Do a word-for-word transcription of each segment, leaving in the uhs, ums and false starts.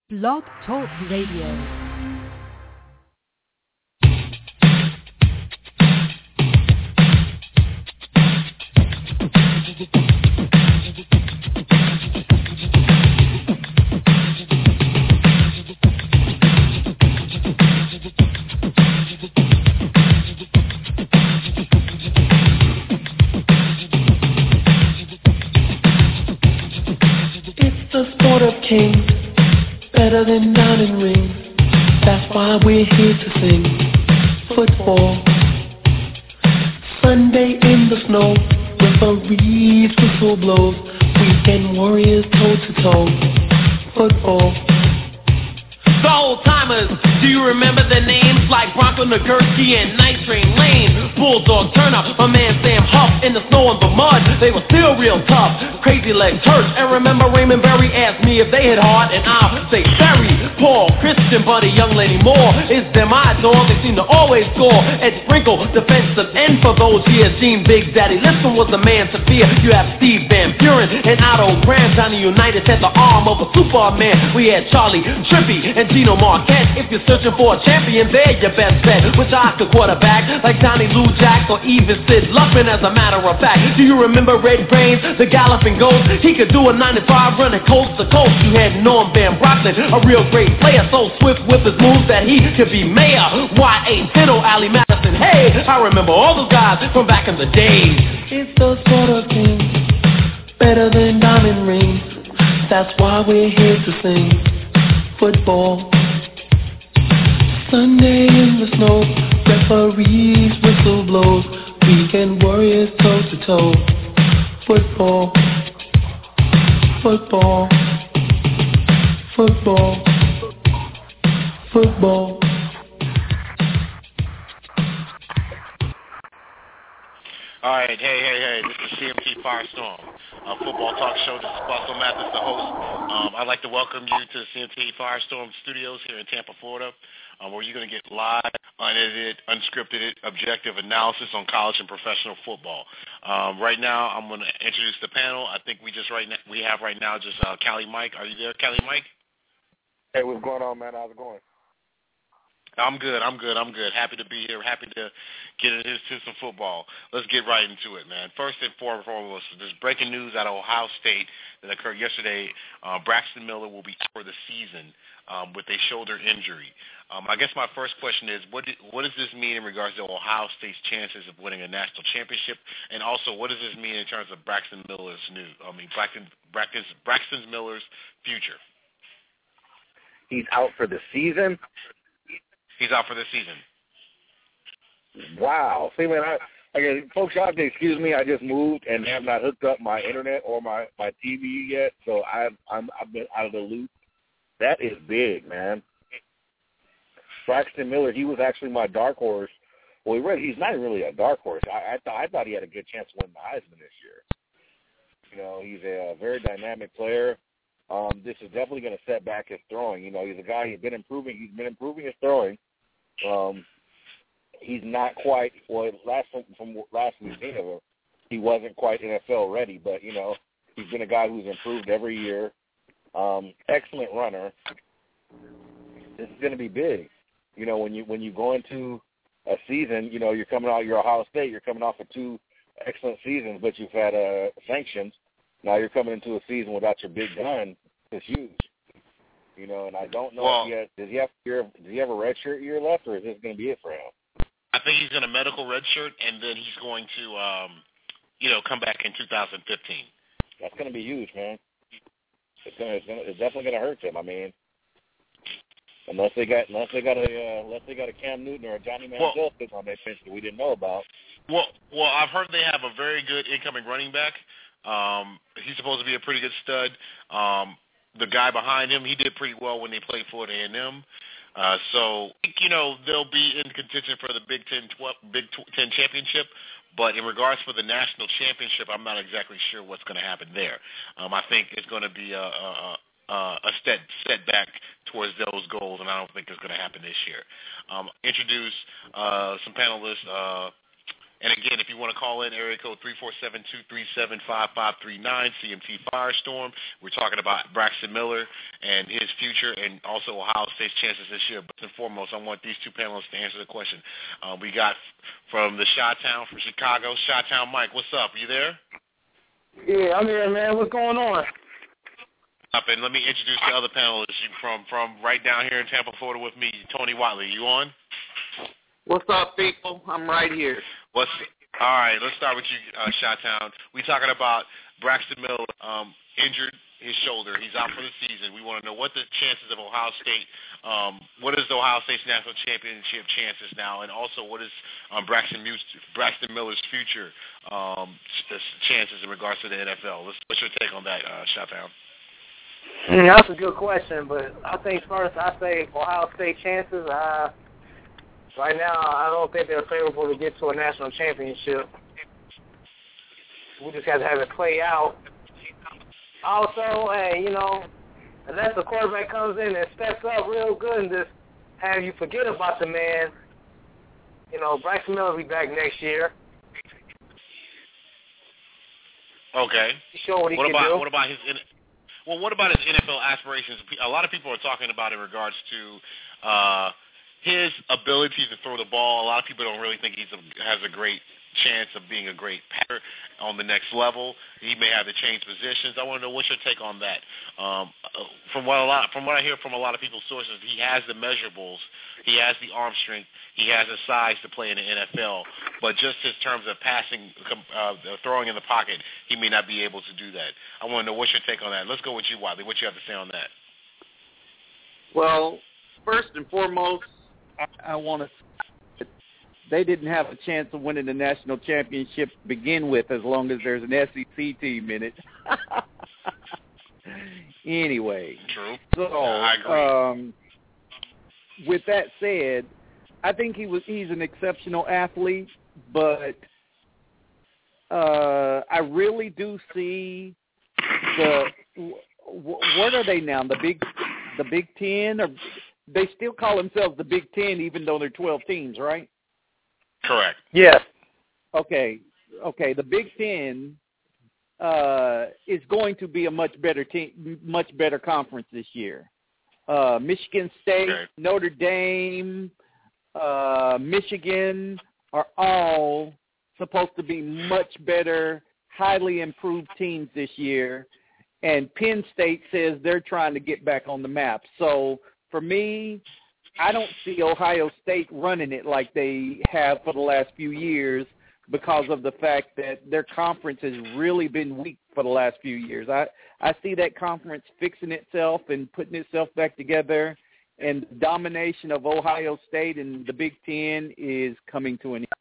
Blog Talk Radio. It's the sport of kings, better than diamond rings. That's why we're here to sing football. Sunday in the snow, referees whistle blows. Weekend warriors toe to toe. Football. The old timers, do you remember the names like Bronco Nagurski and Night Train Lane? Bulldog Turner, my man Sam Huff, in the snow and the mud, they were still real tough. Crazy Legs Hurts, and remember Raymond Berry asked me if they hit hard, and I'll say Berry, Paul, Christian, Buddy, Young Lenny Moore. It's them eyes-on, they seem to always score. Ed Sprinkle, defensive end for those years. Dean Big Daddy Lipson was the man to fear. You have Steve Van Buren and Otto Graham. Johnny Unitas had the arm of a Superman. We had Charlie Trippy and Gino Marquette. If you're searching for a champion, they're your best bet. Which I could quarterback, like Johnny Lou Jack or even Sid Luckman, as a matter of fact. Do you remember Red Brains, the galloping ghost? He could do a ninety-five running coast to coast. You had Norm Van Brocklin, a real great player, so swift with his moves that he could be mayor. Y A Tino, Allie Madison, hey, I remember all those guys from back in the days. It's the sport of kings, better than diamond rings. That's why we're here to sing football. Sunday in the snow, referees whistle blows. Weekend warriors toe to toe. Football, football, football, football. All right, hey, hey, hey, this is C M T Firestorm, uh, football talk show. This is Buffalo Mathis, the host. Um, I'd like to welcome you to the C M T Firestorm studios here in Tampa, Florida, um, where you're going to get live, unedited, unscripted, objective analysis on college and professional football. Um, right now, I'm going to introduce the panel. I think we just right now, we have right now just uh, Cali Mike. Are you there, Cali Mike? Hey, what's going on, man? How's it going? I'm good. I'm good. I'm good. Happy to be here. Happy to get into some football. Let's get right into it, man. First and foremost, there's breaking news out of Ohio State that occurred yesterday. Uh, Braxton Miller will be out for the season um, with a shoulder injury. Um, I guess my first question is, what, do, what does this mean in regards to Ohio State's chances of winning a national championship? And also, what does this mean in terms of Braxton Miller's new, I mean, Braxton, Braxton, Braxton Miller's future? He's out for the season? He's out for the season. Wow. See, man, I, I folks, y'all have to excuse me. I just moved and have not hooked up my internet or my, my T V yet, so I've, I'm, I've been out of the loop. That is big, man. Braxton Miller, he was actually my dark horse. Well, he really, he's not really a dark horse. I, I, th- I thought he had a good chance to win the Heisman this year. You know, he's a, a very dynamic player. Um, this is definitely going to set back his throwing. You know, he's a guy, he's been improving. He's been improving his throwing. Um, he's not quite, well, last from, from last week's game, he wasn't quite N F L ready, but, you know, he's been a guy who's improved every year. Um, excellent runner. This is going to be big. You know, when you when you go into a season, you know, you're coming out, you're Ohio State, you're coming off of two excellent seasons, but you've had uh, sanctions. Now you're coming into a season without your big gun. It's huge. You know, and I don't know well, if he has, does he have year, does he have a red shirt year left, or is this going to be it for him? I think he's in a medical red shirt, and then he's going to, um, you know, come back in two thousand fifteen. That's going to be huge, man. It's going to, it's, gonna, it's definitely going to hurt them. I mean, unless they got, unless they got a, uh, unless they got a Cam Newton or a Johnny Manziel well, on their bench that we didn't know about. Well, well, I've heard they have a very good incoming running back. Um, he's supposed to be a pretty good stud. Um, the guy behind him, he did pretty well when they played Florida A and M. Uh, so, you know, they'll be in contention for the Big Ten, twelve, Big Ten championship. But in regards for the national championship, I'm not exactly sure what's going to happen there. Um, I think it's going to be a, a, a, a step, setback towards those goals, and I don't think it's going to happen this year. Um, introduce uh, some panelists. Uh, And again, if you want to call in, area code three four seven, two three seven, five five three nine, C M T Firestorm. We're talking about Braxton Miller and his future and also Ohio State's chances this year. But first and foremost, I want these two panelists to answer the question. Uh, we got from the Chi-Town, from Chicago, Chi-Town Mike. What's up? Are you there? Yeah, I'm here, man. What's going on? Up, and let me introduce the other panelists from, from right down here in Tampa, Florida with me, Tony Watley. You on? What's up, people? I'm right here. What's all right? Let's start with you, uh, Chi-Town. We talking about Braxton Miller um, injured his shoulder. He's out for the season. We want to know what the chances of Ohio State. Um, what is the Ohio State's national championship chances now, and also what is um, Braxton, Braxton Miller's future um, chances in regards to the N F L? Let's, what's your take on that, uh, Chi-Town? Mm, that's a good question, but I think first I say Ohio State chances. Uh, Right now, I don't think they're favorable to get to a national championship. We just have to have it play out. Also, hey, you know, unless the quarterback comes in and steps up real good and just have you forget about the man, you know, Braxton Miller will be back next year. Okay. Show what he what can about do. what about his? Well, what about his N F L aspirations? A lot of people are talking about in regards to. Uh, His ability to throw the ball, a lot of people don't really think he has a great chance of being a great passer on the next level. He may have to change positions. I want to know what's your take on that. Um, from what a lot, from what I hear from a lot of people's sources, he has the measurables, he has the arm strength, he has the size to play in the N F L. But just in terms of passing, uh, throwing in the pocket, he may not be able to do that. I want to know what's your take on that. Let's go with you, Wiley. What you have to say on that? Well, first and foremost, I, I want to say they didn't have a chance of winning the national championship to begin with as long as there's an S E C team in it. Anyway. True. So, I agree. Um, with that said, I think he was he's an exceptional athlete, but uh, I really do see the what are they now? The big the Big Ten, or they still call themselves the Big Ten, even though they're twelve teams, right? Correct. Yes. Okay. Okay. The Big Ten uh, is going to be a much better team, much better conference this year. Uh, Michigan State, okay. Notre Dame, uh, Michigan are all supposed to be much better, highly improved teams this year. And Penn State says they're trying to get back on the map. So for me, I don't see Ohio State running it like they have for the last few years because of the fact that their conference has really been weak for the last few years. I, I see that conference fixing itself and putting itself back together, and the domination of Ohio State and the Big Ten is coming to an end.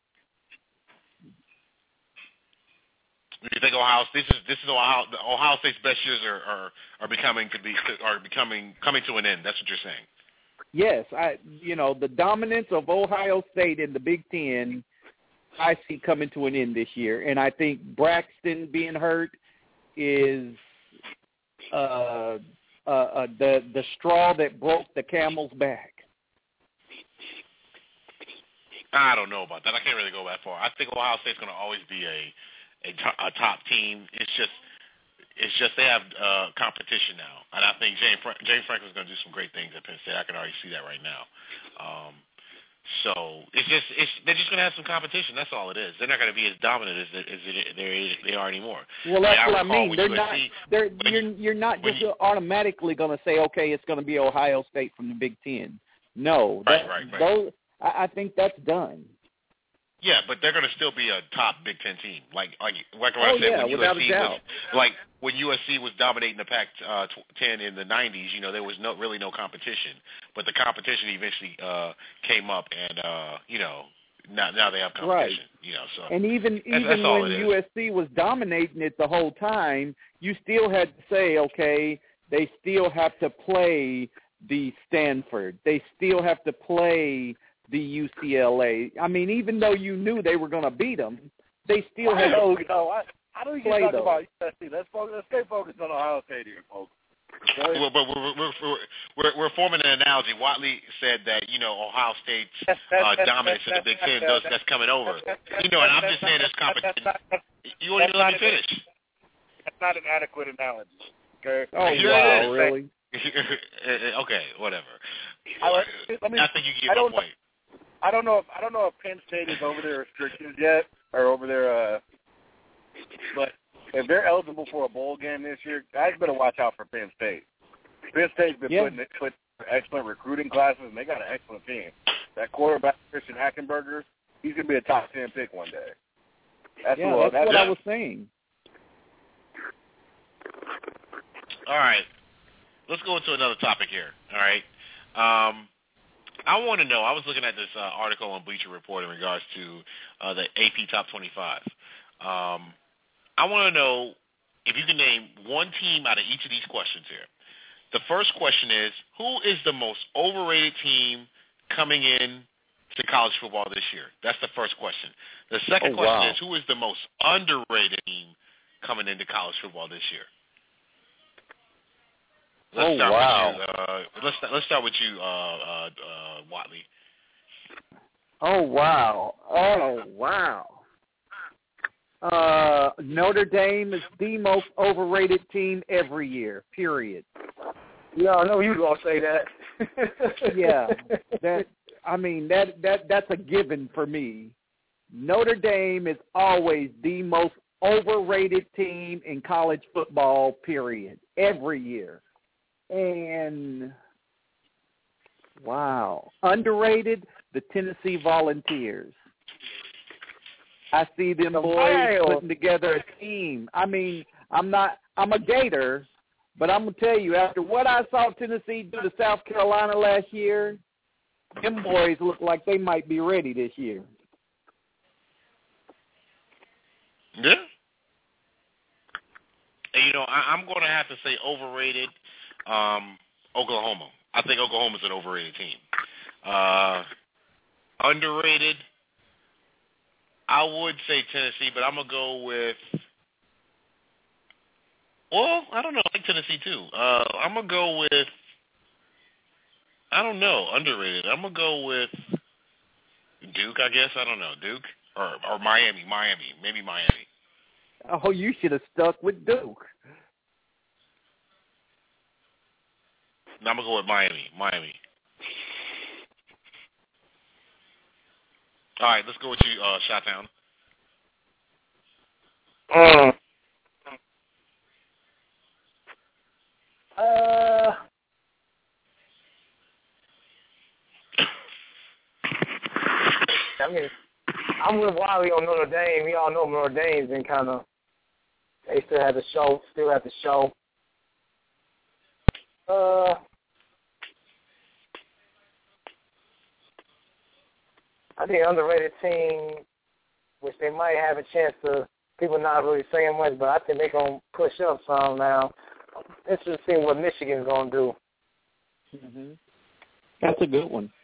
Do you think Ohio this is this is Ohio Ohio State's best years are, are, are becoming to be are becoming coming to an end? That's what you're saying. Yes, I you know the dominance of Ohio State in the Big Ten, I see coming to an end this year, and I think Braxton being hurt is uh, uh, uh, the the straw that broke the camel's back. I don't know about that. I can't really go that far. I think Ohio State's going to always be a A, to- a top team. It's just, it's just they have uh, competition now, and I think James Fra- James Franklin's going to do some great things at Penn State. I can already see that right now. Um, so it's just, it's they're just going to have some competition. That's all it is. They're not going to be as dominant as, as it, they are anymore. Well, that's I what I mean. They're U S C, not. They're you're you're not just you, automatically going to say, okay, it's going to be Ohio State from the Big Ten. No, that, right, right, right. Those, I, I think that's done. Yeah, but they're going to still be a top Big Ten team. Like like like oh, I said, yeah, when without U S C a doubt. was like when U S C was dominating the Pac ten in the nineties, you know, there was no really no competition. But the competition eventually uh, came up, and uh, you know, now now they have competition. Right. You know, so and even that's, even that's when U S C was dominating it the whole time, you still had to say, okay, they still have to play the Stanford. They still have to play the U C L A. I mean, even though you knew they were going to beat them, they still had know, to you know, I, I know you play talk those. about U S C. Let's focus. Let's stay focused on Ohio State here, folks. Okay. Well, but we're, we're, we're, we're, we're forming an analogy. Watley said that, you know, Ohio State's uh, dominance in the Big Ten, does, that's coming over. You know, and I'm just saying this competition. You won't even let me finish. That's not an adequate analogy. Okay. Oh, wow, really? Okay, whatever. I, let me, I think you get I don't my point. Know, I don't know if I don't know if Penn State is over their restrictions yet or over their, uh, but if they're eligible for a bowl game this year, guys better watch out for Penn State. Penn State's been yeah. putting put excellent recruiting classes, and they got an excellent team. That quarterback, Christian Hackenberger, he's gonna be a top ten pick one day. That's yeah, what, that's, that's what that's, I was saying. All right. Let's go into another topic here, all right? Um, I want to know, I was looking at this uh, article on Bleacher Report in regards to uh, the A P Top twenty-five. Um, I want to know if you can name one team out of each of these questions here. The first question is, who is the most overrated team coming in to college football this year? That's the first question. The second oh, question wow. is, who is the most underrated team coming into college football this year? Let's oh, start wow. with you. Uh, let's let's start with you, uh, uh, uh, Watley. Oh, wow. Oh, wow. Uh, Notre Dame is the most overrated team every year, period. Yeah, I know you were going to say that. yeah. That I mean, that, that that's a given for me. Notre Dame is always the most overrated team in college football, period, every year. And, wow, underrated, the Tennessee Volunteers. I see them boys putting together a team. I mean, I'm not, I'm a Gator, but I'm going to tell you, after what I saw Tennessee do to South Carolina last year, them boys look like they might be ready this year. Yeah. And, you know, I, I'm going to have to say overrated um, Oklahoma. I think Oklahoma's an overrated team. Uh, underrated, I would say Tennessee, but I'm going to go with, well, I don't know. I like Tennessee, too. Uh, I'm going to go with, I don't know, underrated. I'm going to go with Duke, I guess. I don't know. Duke or, or Miami. Miami. Maybe Miami. Oh, you should have stuck with Duke. No, I'm going to go with Miami. Miami. All right, let's go with you, uh, Shottown. Um, uh, I mean, I'm with Wiley on Notre Dame. We all know Notre Dame's been kind of, they still have the show, still have the show. Uh, I think underrated team, which they might have a chance to, people not really saying much, but I think they're going to push up some now. Interesting to see what Michigan's going to do. Mm-hmm. That's a good one.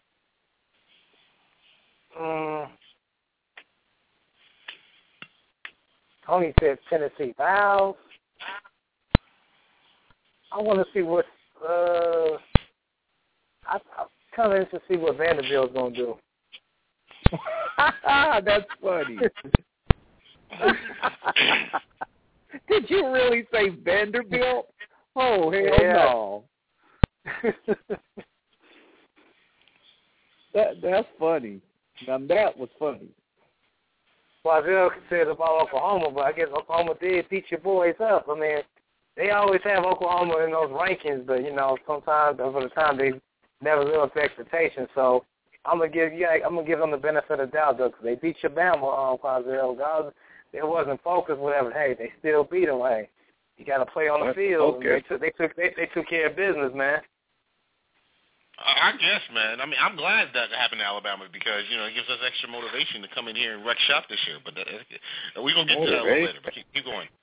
Um, Tony said Tennessee Vows. I want to see what, uh, I, I'm kind of interested to see what Vanderbilt's going to do. That's funny. Did you really say Vanderbilt? Oh, hell yeah. no. that That's funny. Now, that was funny. Well, said about Oklahoma, but I guess Oklahoma did beat your boys up. I mean, they always have Oklahoma in those rankings, but, you know, sometimes over the time they never live up to expectations. So I'm gonna give you, I'm gonna give them the benefit of the doubt, though, because they beat your Bama on Quazell. God, it wasn't focused, whatever. Hey, they still beat them. Hey, you got to play on the field. Okay. They took, they took, they, they took care of business, man. I guess, man. I mean, I'm glad that happened to Alabama because, you know, it gives us extra motivation to come in here and wreck shop this year. But that, we're going to get to that a little later. But keep, keep going.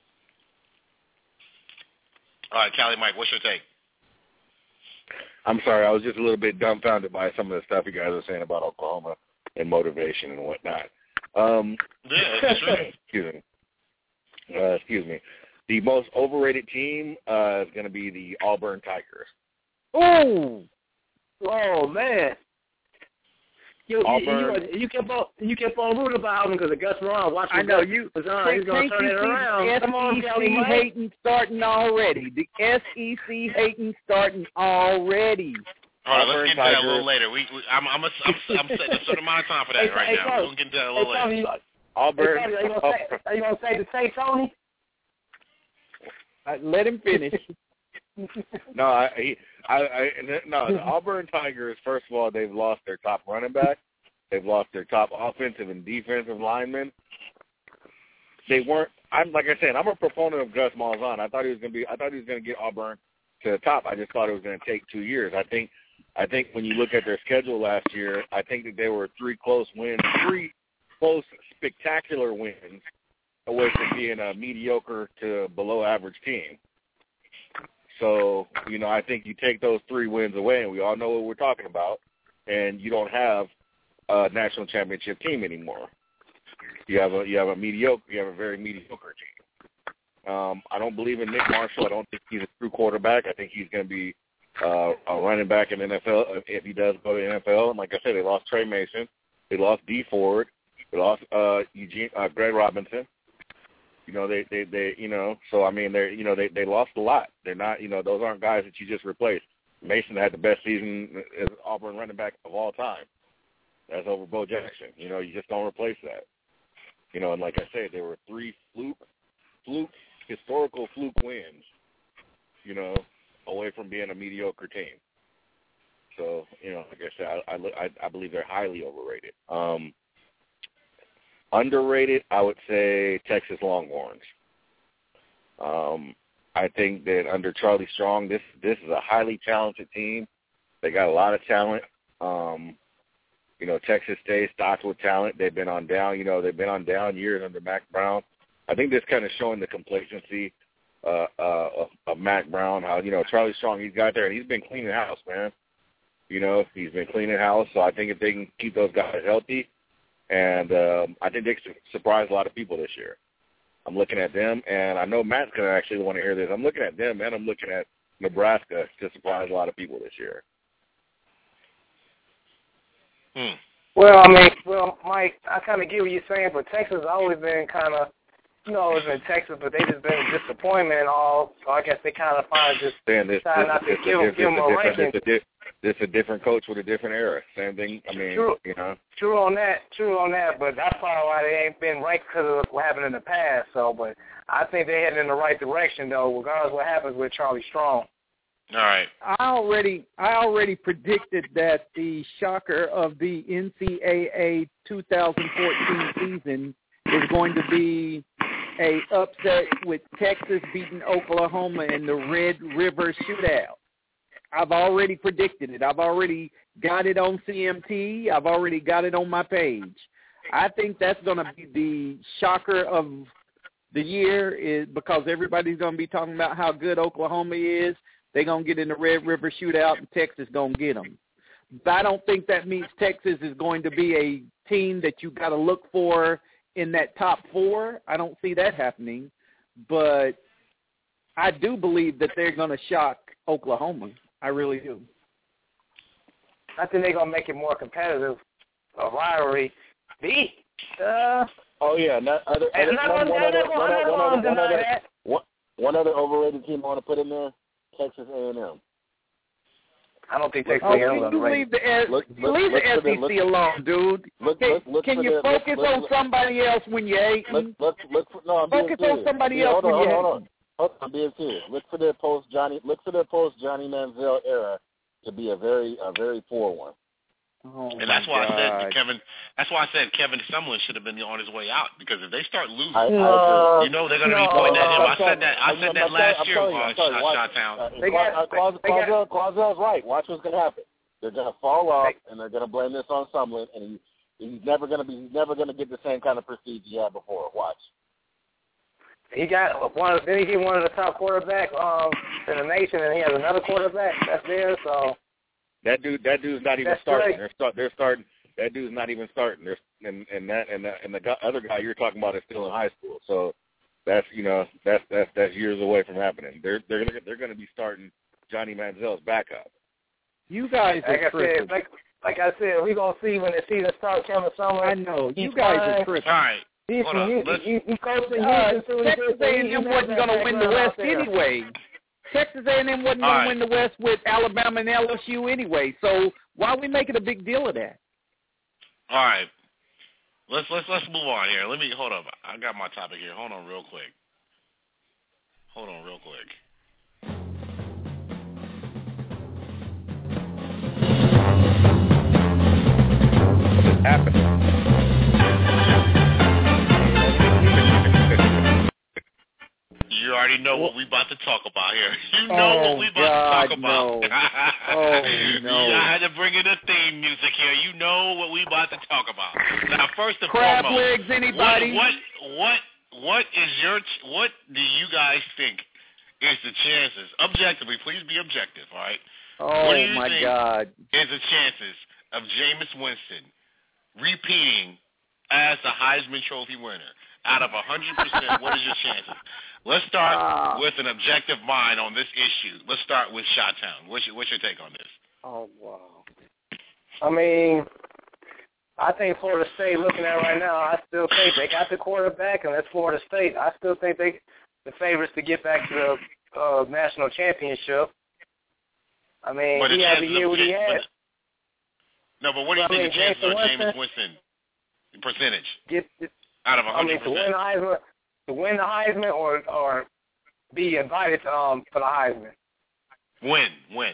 All right, Callie, Mike, what's your take? I'm sorry, I was just a little bit dumbfounded by some of the stuff you guys are saying about Oklahoma and motivation and whatnot. Um, yeah, that's right. excuse me. Uh, excuse me. The most overrated team uh, is going to be the Auburn Tigers. Oh, oh man! You, Auburn. you, you, you kept on you kept on rooting about him because of Gus Malzahn. Watch I know Gus you. was on. He's going to turn it around. The Come on, S E C Kelly Mike. hating starting already. The S E C hating starting already. All right, let's Auburn get into that a Tigers. little later. We, we I'm, I'm, a, I'm, I'm setting a certain amount of time for that Hey, right hey, now. Tony. We're going to get into that a little Hey, Tony, later. you- Auburn. Hey, Tony, are you gonna say? Are you gonna say the say Tony? Uh, let him finish. No, I, he, I, I, no. The Auburn Tigers. First of all, they've lost their top running back. They've lost their top offensive and defensive linemen. They weren't. I'm like I said. I'm a proponent of Gus Malzahn. I thought he was going to be. I thought he was going to get Auburn to the top. I just thought it was going to take two years. I think. I think when you look at their schedule last year, I think that they were three close wins, three close, spectacular wins away from being a mediocre to below average team. So, you know, I think you take those three wins away, and we all know what we're talking about, and you don't have a national championship team anymore. You have a you have a mediocre you have a very mediocre team. Um, I don't believe in Nick Marshall. I don't think he's a true quarterback. I think he's going to be uh, a running back in the N F L if he does go to the N F L. And like I said, they lost Trey Mason, they lost Dee Ford, they lost uh, Eugene uh, Greg Robinson. You know, they, they, they, you know, so I mean, they're, you know, they, they lost a lot. They're not, you know, those aren't guys that you just replace. Mason had the best season as Auburn running back of all time. That's over Bo Jackson. You know, you just don't replace that. You know, and like I said, there were three fluke, fluke, historical fluke wins, you know, away from being a mediocre team. So, you know, like I said, I, I, I believe they're highly overrated. Um, Underrated, I would say Texas Longhorns. Um, I think that under Charlie Strong, this this is a highly talented team. They got a lot of talent. Um, you know, Texas State stocked with talent. They've been on down. You know, they've been on down years under Mac Brown. I think this kind of showing the complacency uh, uh, of, of Mac Brown. How you know Charlie Strong, he's got there and he's been cleaning house, man. You know, he's been cleaning house. So I think if they can keep those guys healthy. And um, I think they surprised a lot of people this year. I'm looking at them, and I know Matt's going to actually want to hear this. I'm looking at them, and I'm looking at Nebraska to surprise a lot of people this year. Hmm. Well, I mean, well, Mike, I kind of get what you're saying, but Texas has always been kind of, you know, it's been Texas, but they just been a disappointment and all. So I guess they kind of find just Saying this, decide this, not to this, give, this, give them this, a this, ranking. this, this, this a different coach with a different era. Same thing. I mean, True. you know. True on that, true on that, but that's probably why they ain't been ranked because of what happened in the past. So, but I think they're heading in the right direction, though, regardless of what happens with Charlie Strong. All right. I already I already predicted that the shocker of the N C double A two thousand fourteen season is going to be a upset with Texas beating Oklahoma in the Red River Shootout. I've already predicted it. I've already got it on C M T. I've already got it on my page. I think that's going to be the shocker of the year is because everybody's going to be talking about how good Oklahoma is. They're going to get in the Red River Shootout, and Texas going to get them. But I don't think that means Texas is going to be a team that you got to look for in that top four. I don't see that happening. But I do believe that they're going to shock Oklahoma. I really do. I think they're going to make it more competitive, a rivalry. The, uh, Oh yeah, not other, and other, I'm one, not one, going other, to one, other, one, other, one, deny other, that. one, one other overrated team I want to put in there, Texas A and M. I don't think Texas Oh, A and M is can you leave the, S- Look, look, leave look the for S the- E C look- alone, dude. Look, Can, look, look can for you the, focus look, on look, somebody else when you're hating? Look, look, look for no. I'm Focus being on serious. somebody Yeah, else hold on, when hold you're on, hold on. hating. Hold on, I'm being serious. Look for their post Johnny. Look for their post Johnny Manziel era to be a very, a very poor one. Oh And that's why God. I said to Kevin. That's why I said Kevin Sumlin should have been on his way out because if they start losing, I, No. I you know they're going to No, be pointing at him. I'm I telling said that. you, I I'm- said I'm that telling- last I'm year telling you, on I'm telling you, watch- Shot-Town. Uh, They got- Claus- Claus- they got- Clausel's, Clausel's right. Watch what's going to happen. They're going to fall off, and they're going to blame this on Sumlin, and he, he's never going to be. He's never going to get the same kind of prestige he had before. Watch. He got one. Then he get one of the top quarterbacks um, in the nation, and he has another quarterback that's there. So That dude, that dude's not even That's starting. right. They're start. They're starting. That dude's not even starting. They're, and and that and that, and the guy, other guy you're talking about is still in high school. So, that's you know that's that's that's years away from happening. They're they're gonna they're gonna be starting Johnny Manziel's backup. You guys like are I tripping. said, like like I said, we're gonna see when the season starts coming summer. I know you He's guys fine. are tripping. All right. He's Hold on. you, Let's, you, you coaching Uh, Houston, so Texas he- A and M he wasn't has going to that win the background West out there. anyway. Texas A and M wasn't All going right. to win the West with Alabama and L S U anyway. So why are we making a big deal of that? all right. Let's let's let's move on here. Let me hold up. I got my topic here. Hold on real quick. Hold on real quick. What's happening? You already know what we about to talk about here. You know Oh, what we about God, to talk about. no. Oh, no. Yeah, I had to bring in the theme music here. You know what we about to talk about. Now, first and Crab foremost, legs, anybody? What, what what what is your what do you guys think is the chances? Objectively, please be objective. All right. Oh, What do you my think God. is the chances of Jameis Winston repeating as the Heisman Trophy winner? Out of one hundred percent, what is your chances? Let's start Uh, with an objective mind on this issue. Let's start with Chi-Town. What's your, what's your take on this? Oh, wow. I mean, I think Florida State, looking at it right now, I still think they got the quarterback, and that's Florida State. I still think they the favorites to get back to the uh, national championship. I mean, But the he had the chances year of- what he had. but- No, but what do you Well, I think the mean, chances are Jameis Jameis Winston- Winston percentage Get, out of I mean, one hundred to win the percent? Heisman, to win the Heisman, or or be invited to, um for the Heisman. Win, win.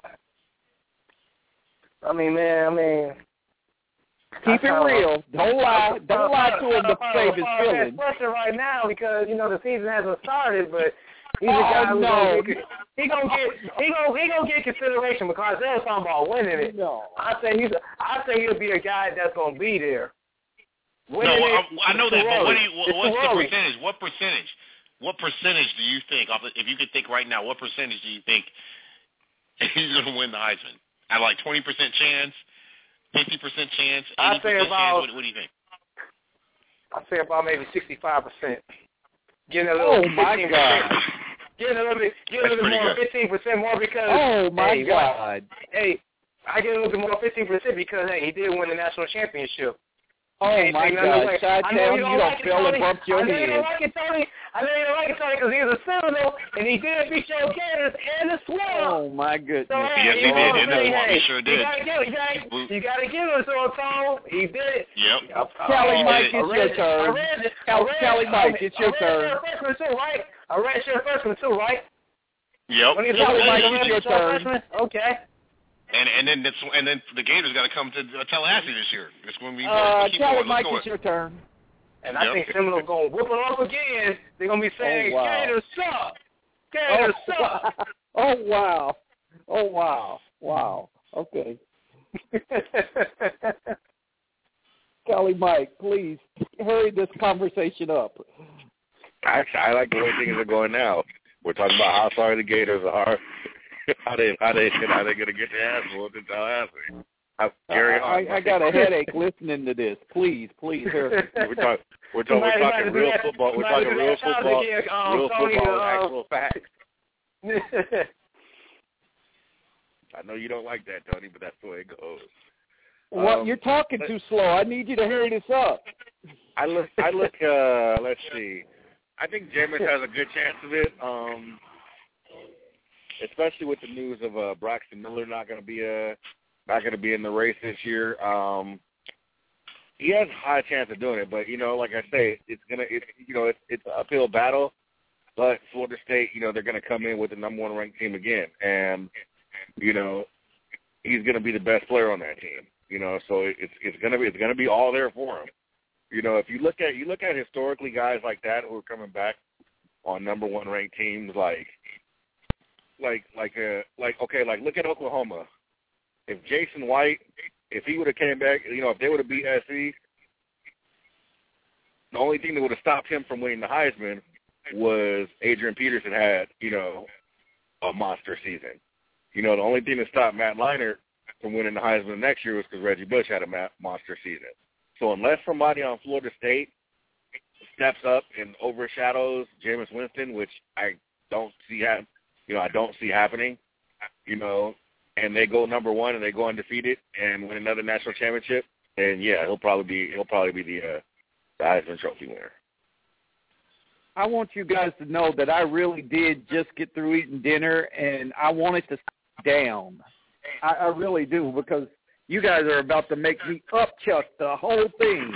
I mean, man, I mean. Keep it real. Don't lie. Don't lie to him to save his feelings. Pressure right now because you know the season hasn't started, but he's Oh, a guy who's no. gonna get, he gonna get he gonna he gonna get consideration because they're talking about winning it. No. I say he's a, I say he'll be a guy that's gonna be there. No, Winning I, it, I know it's that, too but what do early. you, what, It's what's too the early. percentage? What percentage? What percentage do you think, off the- if you could think right now, what percentage do you think he's going to win the Heisman? At like twenty percent chance, fifty percent chance, I'd eighty say percent about- chance? What, what do you think? I'd say about maybe sixty-five percent. Getting a little Oh, my fifteen God. percent. Getting a little bit, getting a That's little bit pretty more, good. fifteen percent more because. Oh, my hey, what? God. Hey, I get a little bit more, fifteen percent because hey, he did win the national championship. Oh, Hey, my take nothing God. away. Chi-Town, I know you don't don't like it, feel and Tony. bump your I know you head. don't like it, Tony. I know you don't like it, Tony, because he was a Seminole and he did beat your Gators and the Swamp. Oh, my goodness. So, hey, Yes, he you did. know, In the hey, Swamp, he hey, sure You did. gotta give, you gotta, you gotta give him to him, Tone. He did it. Yep. Kelly Oh, Mike, I it's read your it. turn. I read it. I Kelly- read Kelly it. Mike, it's your I read turn. it freshman too, right? I read your freshman too, right? Yep. When he's Kelly a Mike, freshman, it's your he's a turn. freshman? Okay. And and then that's, and then the Gators got to come to uh, Tallahassee this year. It's going to be Uh, keep Kelly going. Mike, Let's it's go. your turn. And I Yep. think Seminoles going to whoop it up again. They're going to be saying, Oh, wow. Gators suck. Gators Oh, suck. oh, wow. Oh, wow. Wow. Okay. Kelly Mike, please hurry this conversation up. Actually, I like the way things are going now. We're talking about how sorry the Gators are, how they how they how they gonna get their ass whooped in Tallahassee. How Gary I, I, I got a headache listening to this. Please, please hurry. We're talking we're talking we're Somebody- talking somebody do real that- football. We're somebody talking do real that sound football, again, um, real Tony, football, uh, actual facts. I know you don't like that, Tony, but that's the way it goes. What? Um, You're talking too slow. I need you to hurry this up. I look. I look. Uh, let's see. I think Jameis has a good chance of it. Um, especially with the news of uh, Braxton Miller not going to be a not going to be in the race this year. Um, he has a high chance of doing it, but you know, like I say, it's gonna. It's you know, it's it's an uphill battle. But Florida State, you know, they're going to come in with the number one ranked team again, and you know, he's going to be the best player on that team. You know, so it's it's going to be it's going to be all there for him. You know, if you look at you look at historically guys like that who are coming back on number one ranked teams, like like like uh like okay, like look at Oklahoma. If Jason White, if he would have came back, you know, if they would have beat S C, the only thing that would have stopped him from winning the Heisman was Adrian Peterson had, you know, a monster season. You know, the only thing that stopped Matt Leinart from winning the Heisman next year was because Reggie Bush had a ma- monster season. So unless somebody on Florida State steps up and overshadows Jameis Winston, which I don't see ha- you know, I don't see happening, you know, and they go number one and they go undefeated and win another national championship, and yeah, he'll probably be he'll probably be the, uh, the Heisman Trophy winner. I want you guys to know that I really did just get through eating dinner, and I want it to sit down. I, I really do, because you guys are about to make me upchuck the whole thing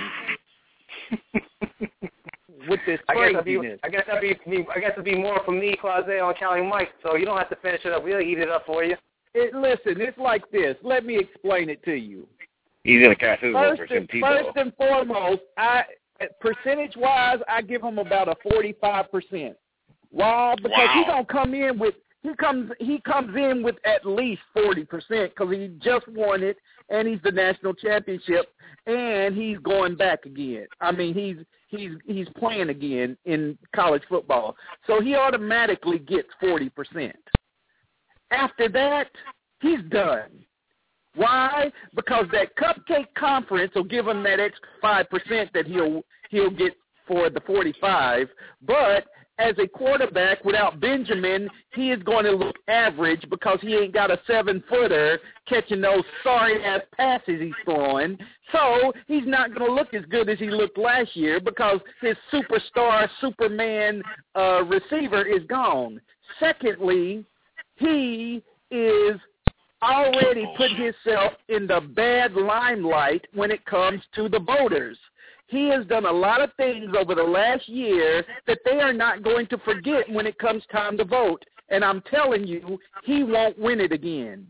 with this craziness. I guess that'd be, I guess that'd be, I guess it'd be more from me, Claudio, and Callie Mike. So you don't have to finish it up. We'll eat it up for you. It, listen, it's like this. Let me explain it to you. He's gonna cast his vote First for and, Tim first Tebow. and foremost, I percentage-wise, I give him about a forty-five percent. Why? Because Wow. he's gonna come in with he comes he comes in with at least forty percent because he just won it, and he's the national championship, and he's going back again. I mean, he's he's he's playing again in college football, so he automatically gets forty percent. After that, he's done. Why? Because that cupcake conference will give him that extra five percent that he'll he'll get for the forty-five. But as a quarterback without Benjamin, he is going to look average because he ain't got a seven-footer catching those sorry-ass passes he's throwing. So he's not going to look as good as he looked last year because his superstar, Superman uh, receiver is gone. Secondly, he is already put himself in the bad limelight when it comes to the voters. He has done a lot of things over the last year that they are not going to forget when it comes time to vote. And I'm telling you, he won't win it again.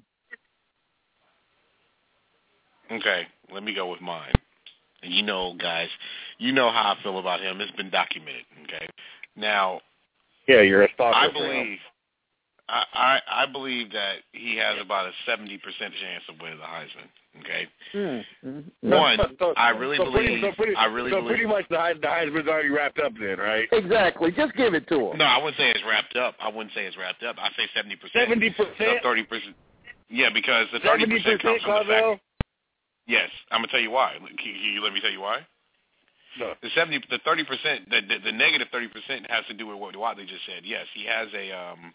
Okay, let me go with mine. And you know, guys, you know how I feel about him. It's been documented, okay? Now, Yeah, you're a stalker. I for him. believe I, I, I believe that he has about a seventy percent chance of winning the Heisman, okay? Mm-hmm. One, So- so- I really so pretty, believe, so pretty, I really so believe. pretty much the, Heis- the Heisman's already wrapped up then, right? Exactly. Just give it to him. No, I wouldn't say it's wrapped up. I wouldn't say it's wrapped up. I say seventy percent. seventy percent? thirty percent. Yeah, because the thirty seventy percent comes percent, from the fact. Claudio? Yes, I'm gonna tell you why. Can you, can you let me tell you why? No. The seventy, the thirty percent, the, the, the negative thirty percent has to do with what Watley just said. Yes, he has a um,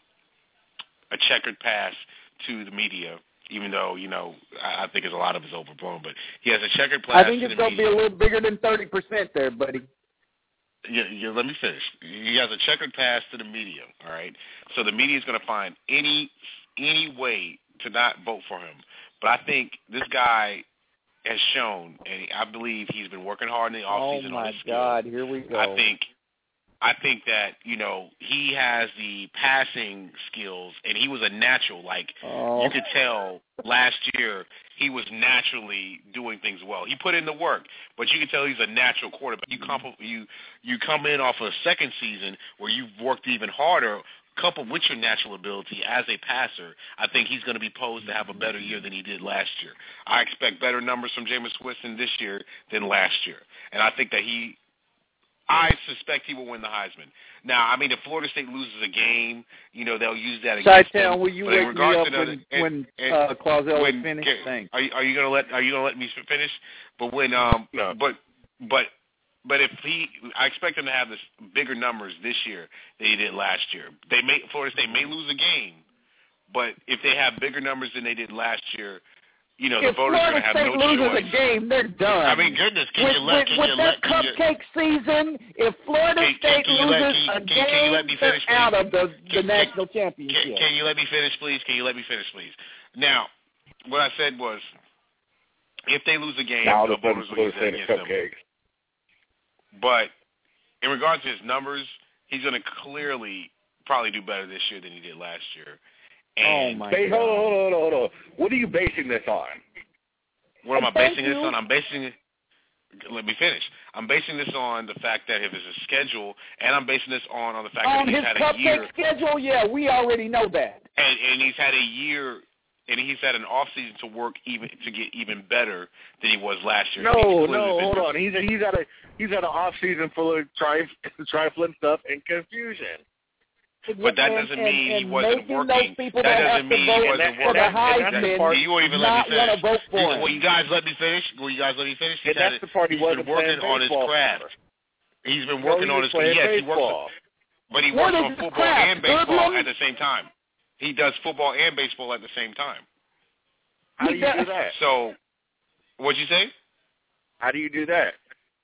a checkered past to the media, even though you know I, I think it's a lot of it's overblown. But he has a checkered past. I think to it's the going to be media. a little bigger than thirty percent there, buddy. Yeah, yeah, let me finish. He has a checkered past to the media. All right, so the media is going to find any any way to not vote for him. But I think this guy has shown, and I believe he's been working hard in the offseason Oh, on my his skills. God. Here we go. I think I think that, you know, he has the passing skills, and he was a natural. Like, Oh. you could tell last year he was naturally doing things well. He put in the work, but you can tell he's a natural quarterback. You come, you, you come in off a second season where you've worked even harder, coupled with your natural ability as a passer. I think he's going to be posed to have a better year than he did last year. I expect better numbers from Jameis Winston this year than last year. And I think that he – I suspect he will win the Heisman. Now, I mean, if Florida State loses a game, you know, they'll use that against Chi-Town, them. will you But in wake me regards up to the when, other- and- when and- uh, Clausel when- is finished? can- Thanks. Are you, are you going to let Are you going to let me finish? But when um, No. but but but if he, I expect him to have this bigger numbers this year than he did last year. They may Florida State may lose a game, but if they have bigger numbers than they did last year, you know, the If voters are Florida going to have State no loses choice. a game, they're done. I mean, goodness, can with you let with, can with you that let can you, cupcake season, if Florida Can- can- State can you let- loses can you- a can- can you let me game, they're finish, out please? of the, the Can- national Can, championship. can you let me finish, please? Can you let me finish, please? Now, what I said was, if they lose a game, Now all the of a sudden voters will Florida use that State is against them. cupcakes. But in regards to his numbers, he's going to clearly probably do better this year than he did last year. And Oh, my Hey, God. hold on, hold on, hold on, hold on. What are you basing this on? what am I Thank basing this you. on? I'm basing it. Let me finish. I'm basing this on the fact that if it's a schedule, and I'm basing this on, on the fact On that he's his had a cupcake year, schedule, yeah, we already know that. and, and he's had a year, and he's had an off season to work even to get even better than he was last year. No, And he's clearly no, been hold doing- on. He's he's had a he's had an off season full of tri- trifling stuff and confusion. But that And- doesn't and- mean he and wasn't making working. Those people That that, doesn't have to mean he vote wasn't for the working. Heisman And that's the part- You won't even let not me want to finish. vote for You- him. Will you guys let me finish? Will you guys let me finish? He's And that's had the part he he's wasn't been working playing on his baseball craft. for. He's been working no, on his yes, he baseball. works, but he what works on football crap? and baseball Hoodlum? at the same time. He does football and baseball at the same time. How do you do that? So, what'd you say? How do you do that?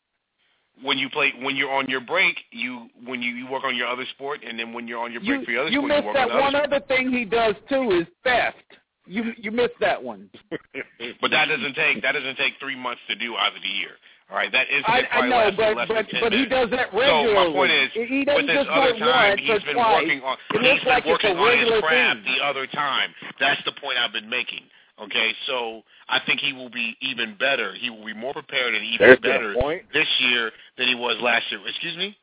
When you play, when you're on your break, you when you, you work on your other sport, and then when you're on your break You, for your other you sport, missed you work that on the one other other thing he does too is theft. You you missed that one. But that doesn't take that doesn't take three months to do out of the year. All right, that is I, I know, but less but, than ten but he minutes. does that regularly. So my point is, he doesn't with this just do other it time, once he's or been twice. working on. It He's looks been like it's working a on his regular craft thing. the other time. That's the point I've been making. Okay, so I think he will be even better. He will be more prepared and even There's better been a point. this year than he was last year. Excuse me?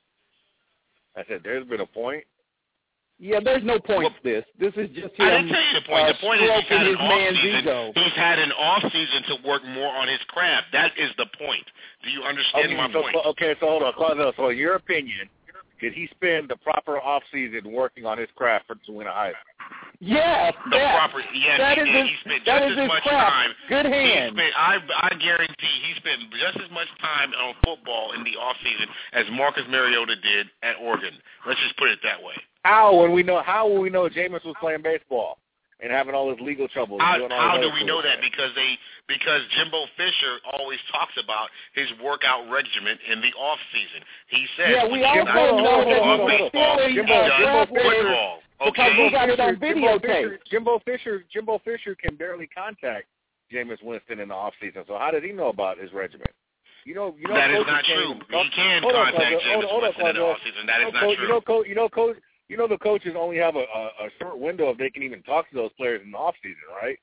I said there's been a point. Yeah, there's no point Well, to this. This is just I him didn't tell you the point. uh, the point is he's stroking had an his off man's season. ego. He's had an off season to work more on his craft. That is the point. Do you understand Okay, my so, point? so, okay, so hold on, Claudio. So in your opinion, did he spend the proper off season working on his craft for to win a Heisman? Yeah, The that, proper, yes, that he is did. his, He spent that just is as his much craft. time. Good He hand. spent, I, I guarantee he spent just as much time on football in the off season as Marcus Mariota did at Oregon. Let's just put it that way. How when we know how will we know Jameis was playing baseball and having all his legal troubles? How, and doing all how his do other we know cool that? stuff? Because they because Jimbo Fisher always talks about his workout regimen in the off season. He says, Yeah, we when he's also not know doing that he's baseball, still he in, Jimbo- uh, does draft football. because Okay. we got it on Jimbo videotape. Fisher, Jimbo Fisher, Jimbo Fisher can barely contact Jameis Winston in the off season. So how did he know about his regimen? You know, you know, That is coaches not can't true. even talk- He can hold on, contact Claudio. Jameis Hold on, hold on, Winston in the Claudio. offseason. That is You know, not coach, true. You know, coach, you know, coach, you know, the coaches only have a, a, a short window if they can even talk to those players in the off season, right?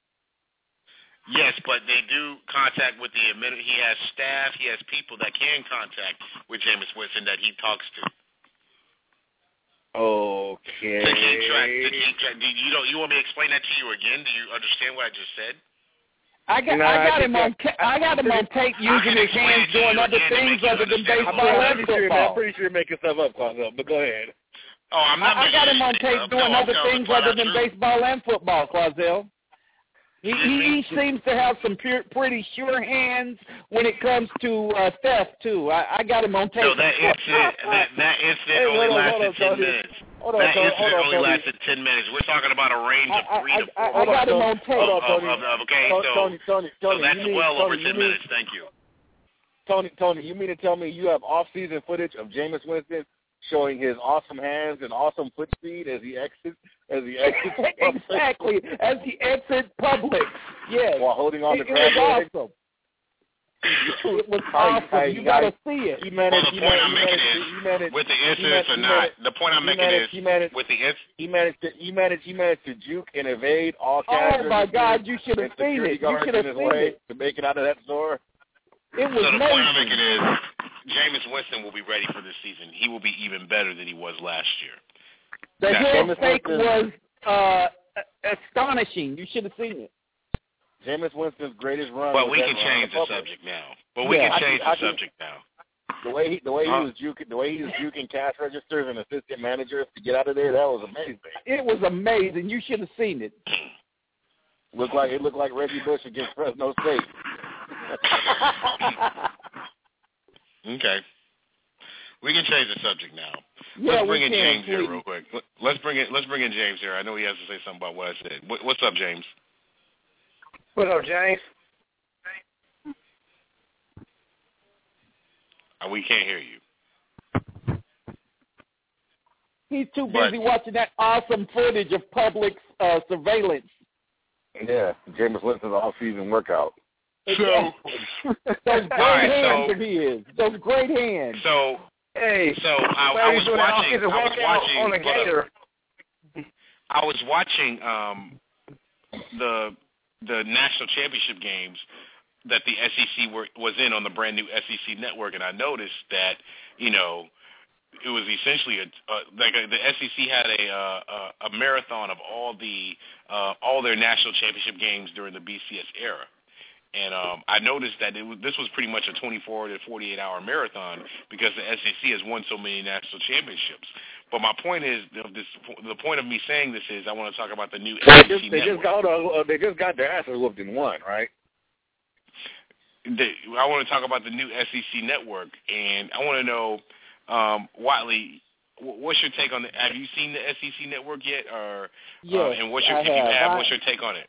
Yes, but they do contact with the admin. He has staff. He has people that can contact with Jameis Winston that he talks to. Okay. To keep track. To keep track. Do you don't. You want me to explain that to you again? Do you understand what I just said? I got Nah, I I got think him on that- ca- I got him on tape I using can his explain hands it to doing you other again to things make you other than understand a baseball little I'm and pretty sure, man, I'm football. pretty sure you're making stuff up, Claudio. But go ahead. Oh, I'm not. I, I got making him on anything tape up. doing no, I'm other telling things the flat other out than truth. baseball and football, Clausel. He, Excuse he, me? he seems to have some pure, pretty sure hands when it comes to uh, theft too. I, I got him on tape. No, that incident. that that incident Hey, only hold on, hold lasted on, ten Tony. minutes. Hold on, that Tony. incident Hold on, only Tony. lasted ten minutes. We're talking about a range of I, three I, to I, four. I got him on tape. Hold on, of, Tony. of, of, okay, Tony, so Tony, Tony, so Tony, that's you mean, well Tony, over you ten mean, minutes. Thank you. Tony, Tony, you mean to tell me you have off-season footage of Jameis Winston showing his awesome hands and awesome foot speed as he exits, as he exits Exactly, as he exits Publix. Yes. while holding on It, to it crab was legs? awesome. It was I- awesome. I- You I- got to see it. He Well, managed, the he point managed, I'm he making managed, is, he managed, with the he incidents managed, or he not, managed, the point I'm he making managed, is, he managed, with the inc- he managed to, he managed, he managed to juke and evade all cash Oh my registers God, you should have and seen security it. You guards should in have his seen way it. to make it out of that store. It was so the point I'm amazing. making is, Jameis Winston will be ready for this season. He will be even better than he was last year. The That's head Jameis fake Winston. was uh, astonishing. You should have seen it. Jameis Winston's greatest run. But was we that can run change in the public. subject now. But we Yeah, can I change can- I the can- subject now. The way he, the way Huh? he was juking, the way he was juking cash registers and assistant managers to get out of there, that was amazing. It was amazing. You should have seen it. Looked like it looked like Reggie Bush against Fresno State. Okay. We can change the subject now. Yeah, let's we bring in can, James here please. real quick. Let- Let's bring in let's bring in James here. I know he has to say something about what I said. What, what's up, James? What up, James? Uh, we can't hear you. He's too But- busy watching that awesome footage of Publix uh, surveillance. Yeah, Jameis Winston's off-season workout. So, Those great right, hands so- of his. Those great hands. so, Hey, so I, why I you was doing that watching. off-season I was workout watching. on a hold up. gator? I was watching um, the the national championship games that the S E C were, was in on the brand new S E C network, and I noticed that you know it was essentially a uh, like a, the S E C had a, uh, a a marathon of all the uh, all their national championship games during the B C S era. And um, I noticed that it was, this was pretty much a twenty-four to forty-eight hour marathon because the S E C has won so many national championships. But my point is, this, the point of me saying this is I want to talk about the new They S E C just, they network. just got uh, they just got their asses whooped in one, right? The, I want to talk about the new S E C network, and I want to know Um, Watley, what's your take on it? Have you seen the S E C Network yet, or yes, uh, and what's your I if you have. have I, what's your take on it?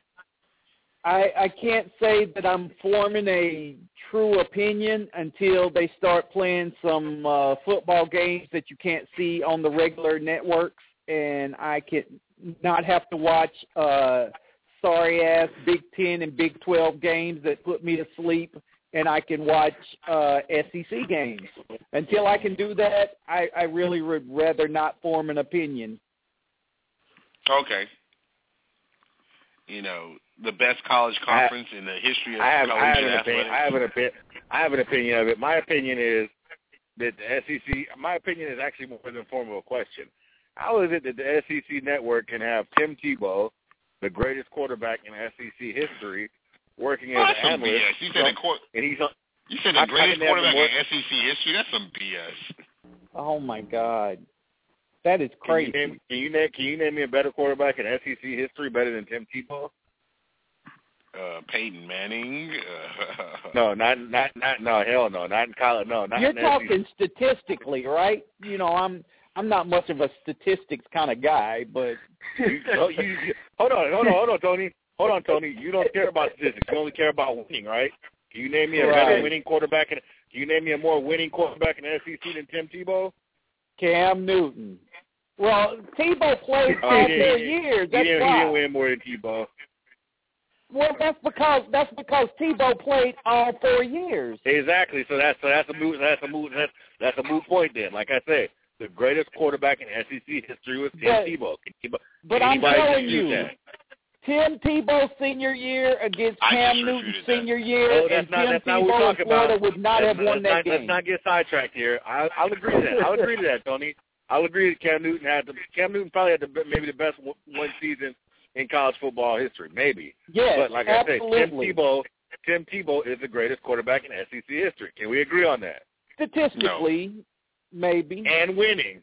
I I can't say that I'm forming a true opinion until they start playing some uh, football games that you can't see on the regular networks, and I can not have to watch uh, sorry ass Big Ten and Big twelve games that put me to sleep, and I can watch uh, S E C games. Until I can do that, I, I really would rather not form an opinion. Okay. You know, the best college conference I, in the history of I have, I have collegiate an opinion. I have an opinion. I have an opinion of it. My opinion is that the S E C. My opinion is actually more than a form of a question. How is it that the S E C Network can have Tim Tebow, the greatest quarterback in S E C history, working oh, as that's an some analyst? B S. You said, the court, and he's on, you said the greatest quarterback in S E C history? That's some B S. Oh, my God. That is crazy. Can you, name, can, you name, can you name me a better quarterback in S E C history better than Tim Tebow? Uh, Peyton Manning. Uh, no, not not not no hell no, not in college. No, not You're in talking S E C. statistically, right? You know, I'm I'm not much of a statistics kind of guy, but you, no, you, you, hold on, hold on, hold on, Tony, hold on, Tony. You don't care about statistics. You only care about winning, right? Can you name me a right. better winning quarterback? In, can you name me a more winning quarterback in the S E C than Tim Tebow? Cam Newton. Well, Tebow played oh, all he four he, years. He That's didn't, why. he didn't win more than Tebow. Well, that's because that's because Tebow played all four years. Exactly. So that's so that's a moot that's a moot that's that's a moot point then. Like I said, the greatest quarterback in S E C history was Tim but, Tebow. Can, Tebow, but can I'm telling you, that? Tim Tebow's senior year against I Cam Newton's senior that. year, oh, and not, Tim Tebow in Florida about. would not that's have not, won that not, game. Let's not get sidetracked here. I, I'll agree to that. I'll agree to that, Tony. I'll agree that Cam Newton had the Cam Newton probably had the maybe the best one season in college football history, maybe. Yes, but like absolutely. I said, Tim Tebow, Tim Tebow is the greatest quarterback in S E C history. Can we agree on that? Statistically, no. maybe. And winning.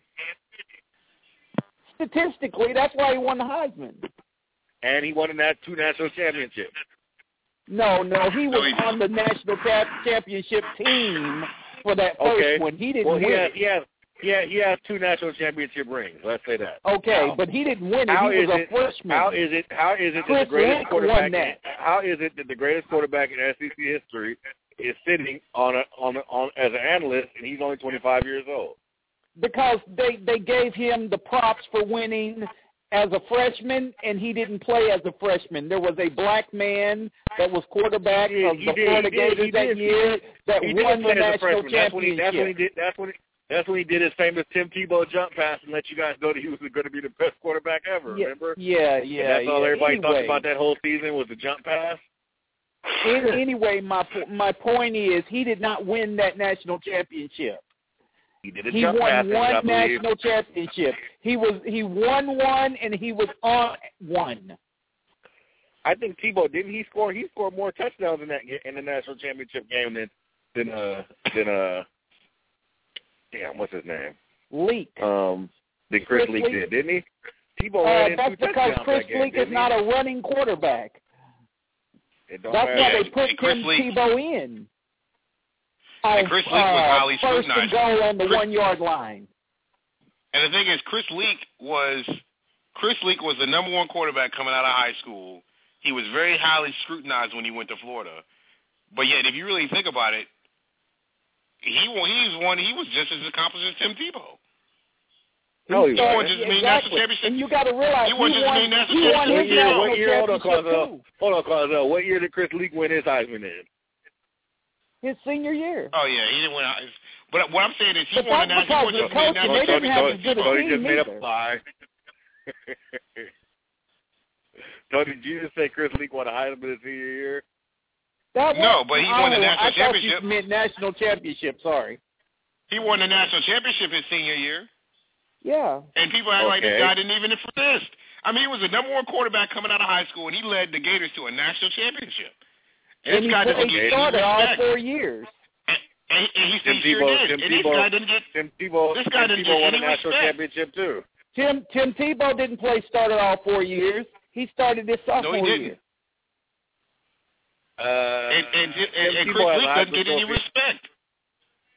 Statistically, that's why he won the Heisman. And he won that two national championships. No, no, he was on the national championship team for that first okay. one. He didn't well, win he has, it. He has, he, has, he has two national championship rings. Let's say that. Okay, how, but he didn't win it. How he was a it, freshman. How is it? How is it Chris that the greatest Link quarterback? won that. How is it that the greatest quarterback in S E C history is sitting on a, on a, on as an analyst and he's only twenty-five years old? Because they they gave him the props for winning as a freshman, and he didn't play as a freshman. There was a black man that was quarterback did, of the did, Florida Gators that did, year that he won the national championship. championship. That's when he, that's when he did. That's when he, that's when he did his famous Tim Tebow jump pass and let you guys know that he was going to be the best quarterback ever. Yeah, remember? Yeah, yeah. And that's yeah. all everybody anyway, talked about that whole season was the jump pass. Anyway, my my point is he did not win that national championship. He did a He jump won pass, one I believe. national championship. He was he won one and he was on one. I think Tebow didn't he score? He scored more touchdowns in that in the national championship game than than uh than uh damn what's his name Leak. Um, than Chris, Chris Leak, Leak did, didn't he? Tebow uh, ran in that's two because touchdowns Chris that game, Leak is he? not a running quarterback. It don't That's matter. why Yeah, they put and Chris Tim Leak, Tebow in. And Oh, Chris Leak uh, was highly first and scrutinized. goal on the Chris, one yard line. And the thing is, Chris Leak was Chris Leak was the number one quarterback coming out of high school. He was very highly scrutinized when he went to Florida. But yet, if you really think about it, he he's one. He was just as accomplished as Tim Tebow. No, he, he wasn't. won just exactly. national championship. And you got to realize he he won just won, national he won championship. his year, national what year? Hold on, championship Clauzel. too. Hold on, Clauzel. What year did Chris Leak win his Heisman in? His senior year. Oh yeah, he didn't win. But what I'm saying is, he But won the that's national. because Just the made coaching, national they didn't have as championship. good a Tony team just made either. up a lie. Tony, did you just say Chris Leak won a Heisman his senior year? That No, was, but he oh, won the national I championship. thought you meant national championship. Sorry. He won the national championship his senior year. Yeah. And people act okay. like this guy didn't even exist. I mean, he was the number one quarterback coming out of high school, and he led the Gators to a national championship. And, And this he, guy doesn't he get started any all respect. four years. And, and, and he, Tim he sure Tebow, did. Tim and this Tebow, guy didn't get. Tim Tebow, This guy Tim didn't Tebow get won a any national respect. championship too. Tim Tim Tebow didn't play started all four years. He started his sophomore No, he didn't. year. Uh, And, and, and, and Tim Chris Tebow Leak has doesn't get any trophy. respect.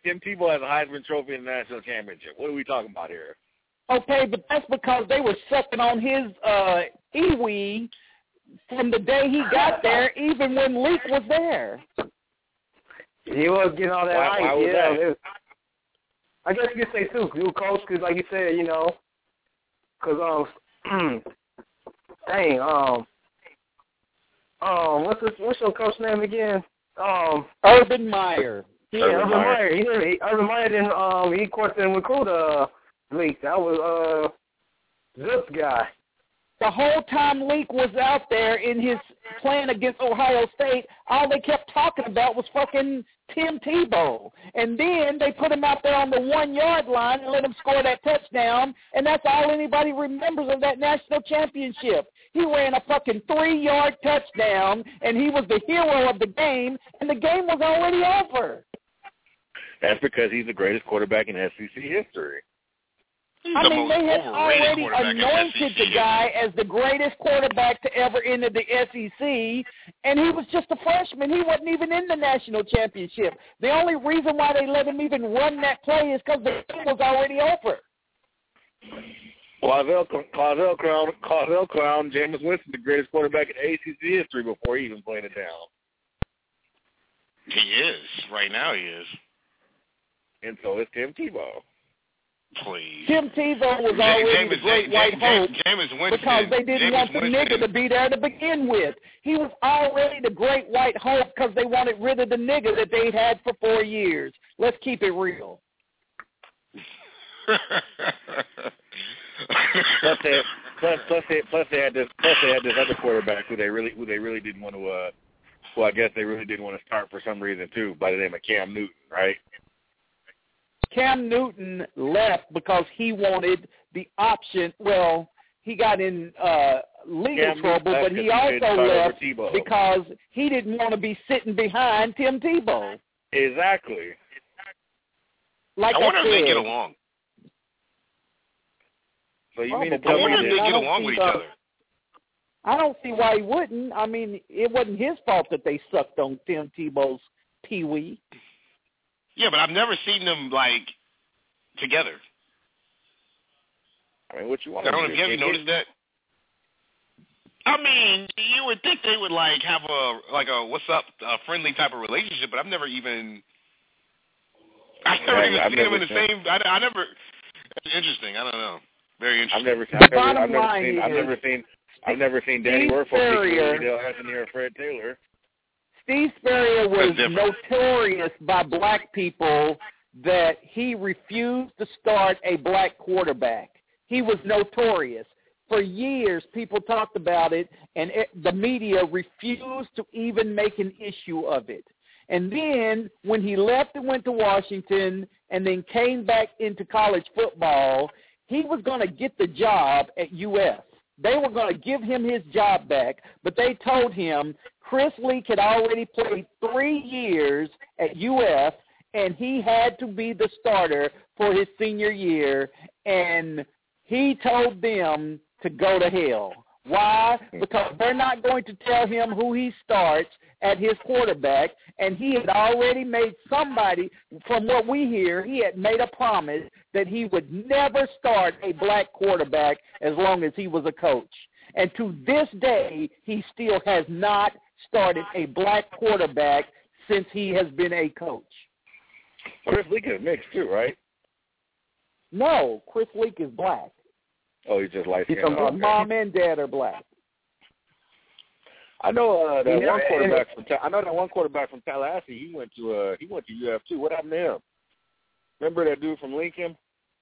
Tim Tebow has a Heisman Trophy in the national championship. What are we talking about here? Okay, but that's because they were sucking on his uh, E-wee from the day he got there, even when Leak was there. He was getting all that Why, hype, why was yeah. that? It was, I guess you could say, too, new coach, because like you said, you know, because, um, dang, um, um, what's this, what's your coach name again? Um, Urban Meyer. Yeah, Urban Urban Meyer. Meyer. He, he, Urban Meyer didn't, um, he course didn't recruit, uh, Leak. That was, uh, Zips guy. The whole time Leak was out there in his playing against Ohio State, all they kept talking about was fucking Tim Tebow. And then they put him out there on the one-yard line and let him score that touchdown, and that's all anybody remembers of that national championship. He ran a fucking three-yard touchdown, and he was the hero of the game, and the game was already over. That's because he's the greatest quarterback in S E C history. He's I the mean, most they had overrated already quarterback in anointed S E C the guy as the greatest quarterback to ever enter the S E C, and he was just a freshman. He wasn't even in the national championship. The only reason why they let him even run that play is because the game was already over. Clausel, Clausel Crown, Clausel Crown, Jameis Winston, the greatest quarterback in A C C history before he even played it down. He is. Right now he is. And so is Tim Tebow. Please. Tim Tebow was already James, the great James, white James, hope James Winston, because they didn't James want the Winston. nigger to be there to begin with. He was already the great white hope because they wanted rid of the nigger that they'd had for four years. Let's keep it real. plus, they, plus, plus, they, plus they had this, plus they had this other quarterback who they really, who they really didn't want to. Uh, well, I guess they really didn't want to start for some reason too, by the name of Cam Newton, right? Cam Newton left because he wanted the option. Well, he got in uh, legal Cam trouble, Newton but he left 'cause he also didn't left start over Tebow. because he didn't want to be sitting behind Tim Tebow. Exactly. Like I wonder I if they said, get along. So you mean to Probably. tell I me wonder if they that? I get don't along see with each the- other. I don't see why he wouldn't. I mean, it wasn't his fault that they sucked on Tim Tebow's pee-wee. Yeah, but I've never seen them, like, together. I mean, what you want I to don't know do? if you ever It- noticed that. I mean, you would think they would, like, have a, like a what's up, a friendly type of relationship, but I've never even, I've never Yeah, even I've seen them never in the seen- same, I, I never, it's interesting, I don't know. Very I've interesting. never, The I've never, bottom I've never line seen, I've is- never seen, I've never seen Danny Steve Werfel Spurrier- Dale Anthony or Fred Taylor. Steve Spurrier was That's different. notorious by black people that he refused to start a black quarterback. He was notorious. For years, people talked about it, and it, the media refused to even make an issue of it. And then when he left and went to Washington and then came back into college football, he was going to get the job at U S. They were going to give him his job back, but they told him Chris Leak had already played three years at U S, and he had to be the starter for his senior year, and he told them to go to hell. Why? Because they're not going to tell him who he starts at his quarterback, and he had already made somebody, from what we hear, he had made a promise that he would never start a black quarterback as long as he was a coach. And to this day, he still has not started a black quarterback since he has been a coach. Chris Leak is mixed too, right? No, Chris Leak is black. Oh, he's just light He's skinned. talking His mom and dad are black. I know uh, that Yeah, one and- quarterback from Ta- I know that one quarterback from Tallahassee. He went to uh he went to U F too. What happened to him? Remember that dude from Lincoln?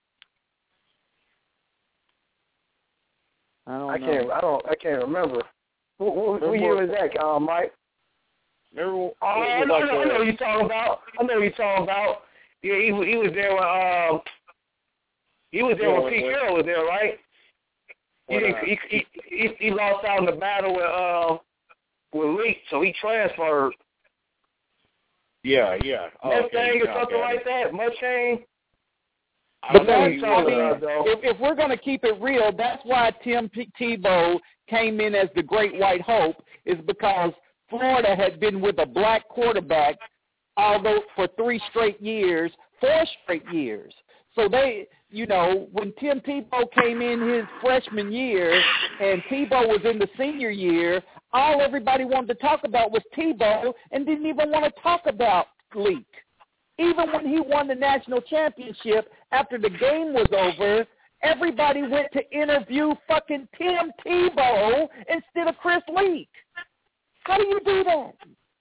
I don't I know. can't. I don't. I can't remember. Who, who, who year was that, um, Mike? Remember? Oh, I know, I know, I know what you're talking about. I know what you're talking about. Yeah, he he was there when um he was there Yeah, when when- Pete when- Carroll was there, right? He, When, didn't, uh, he, he he he lost out in the battle with uh with Leak, so he transferred. Yeah, yeah. Oh, Mustang okay. or Yeah, something okay. like that. Mustang. I But don't know that's, who I he mean, was, uh, about, though. if, if we're going to keep it real, that's why Tim P- Tebow came in as the great white hope, is because Florida had been with a black quarterback, although for three straight years, four straight years. So they, you know, when Tim Tebow came in his freshman year and Tebow was in the senior year, all everybody wanted to talk about was Tebow and didn't even want to talk about Leak. Even when he won the national championship, after the game was over, everybody went to interview fucking Tim Tebow instead of Chris Leak. How do you do that?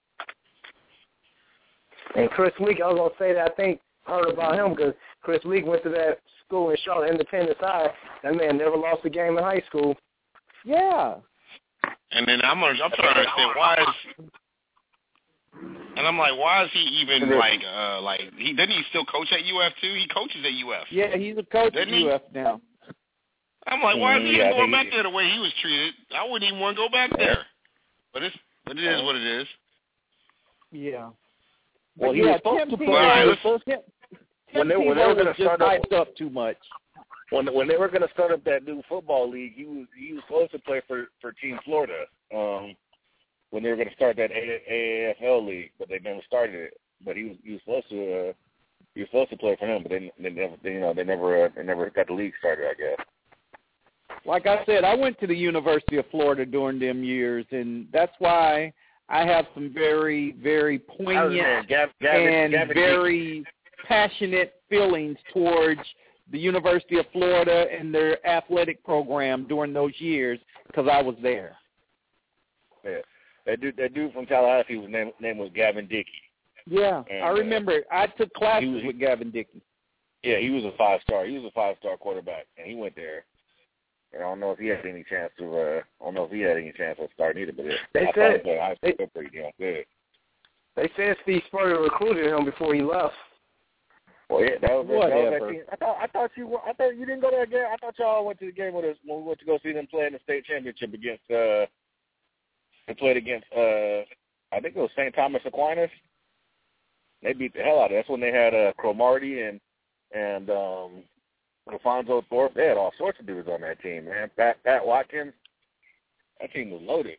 And Chris Leak, I was going to say that I think I heard about him because Chris Leak went to that school in Charlotte, Independence High. That man never lost a game in high school. Yeah. And then I'm I'm trying to understand why is, and I'm like, why is he even like uh like he doesn't he still coach at U F too? He coaches at U F. Yeah, he's a coach at U F now. I'm like, why is he yeah, even going back there the way he was treated? I wouldn't even want to go back there. But it's but it is what it is. Yeah. Well, but he yeah, was supposed Tim to Tebow, play. Tim, When they, Tim when they were going to just start up, hyped up too much. when when they were going to start up that new football league, he was he was supposed to play for for Team Florida. Um, when they were going to start that A A F L league, but they never started it. But he was he was supposed to uh, he was supposed to play for them, but they they never they, you know they never uh, they never got the league started, I guess. Like I said, I went to the University of Florida during them years, and that's why I have some very, very poignant Gav, Gavin, and Gavin very Dickey. passionate feelings towards the University of Florida and their athletic program during those years because I was there. Yeah, that dude, that dude from Tallahassee, his name name was Gavin Dickey. Yeah, and, I remember. I took classes was, with Gavin Dickey. Yeah, he was a five star. He was a five star quarterback, and he went there. And I don't know if he had any chance to. Uh, I don't know if he had any chance of starting either. But it, they I said thought I they, pretty damn good. They said Steve Spurrier recruited him before he left. Well, yeah, that was, that was that team. I thought I thought you I thought you didn't go to that game. I thought y'all went to the game with us when we went to go see them play in the state championship against. Uh, they played against. Uh, I think it was Saint Thomas Aquinas. They beat the hell out of it. That's when they had uh, Cromartie and and um, Alfonso Thorpe. They had all sorts of dudes on that team, man. Pat, Pat Watkins. That team was loaded.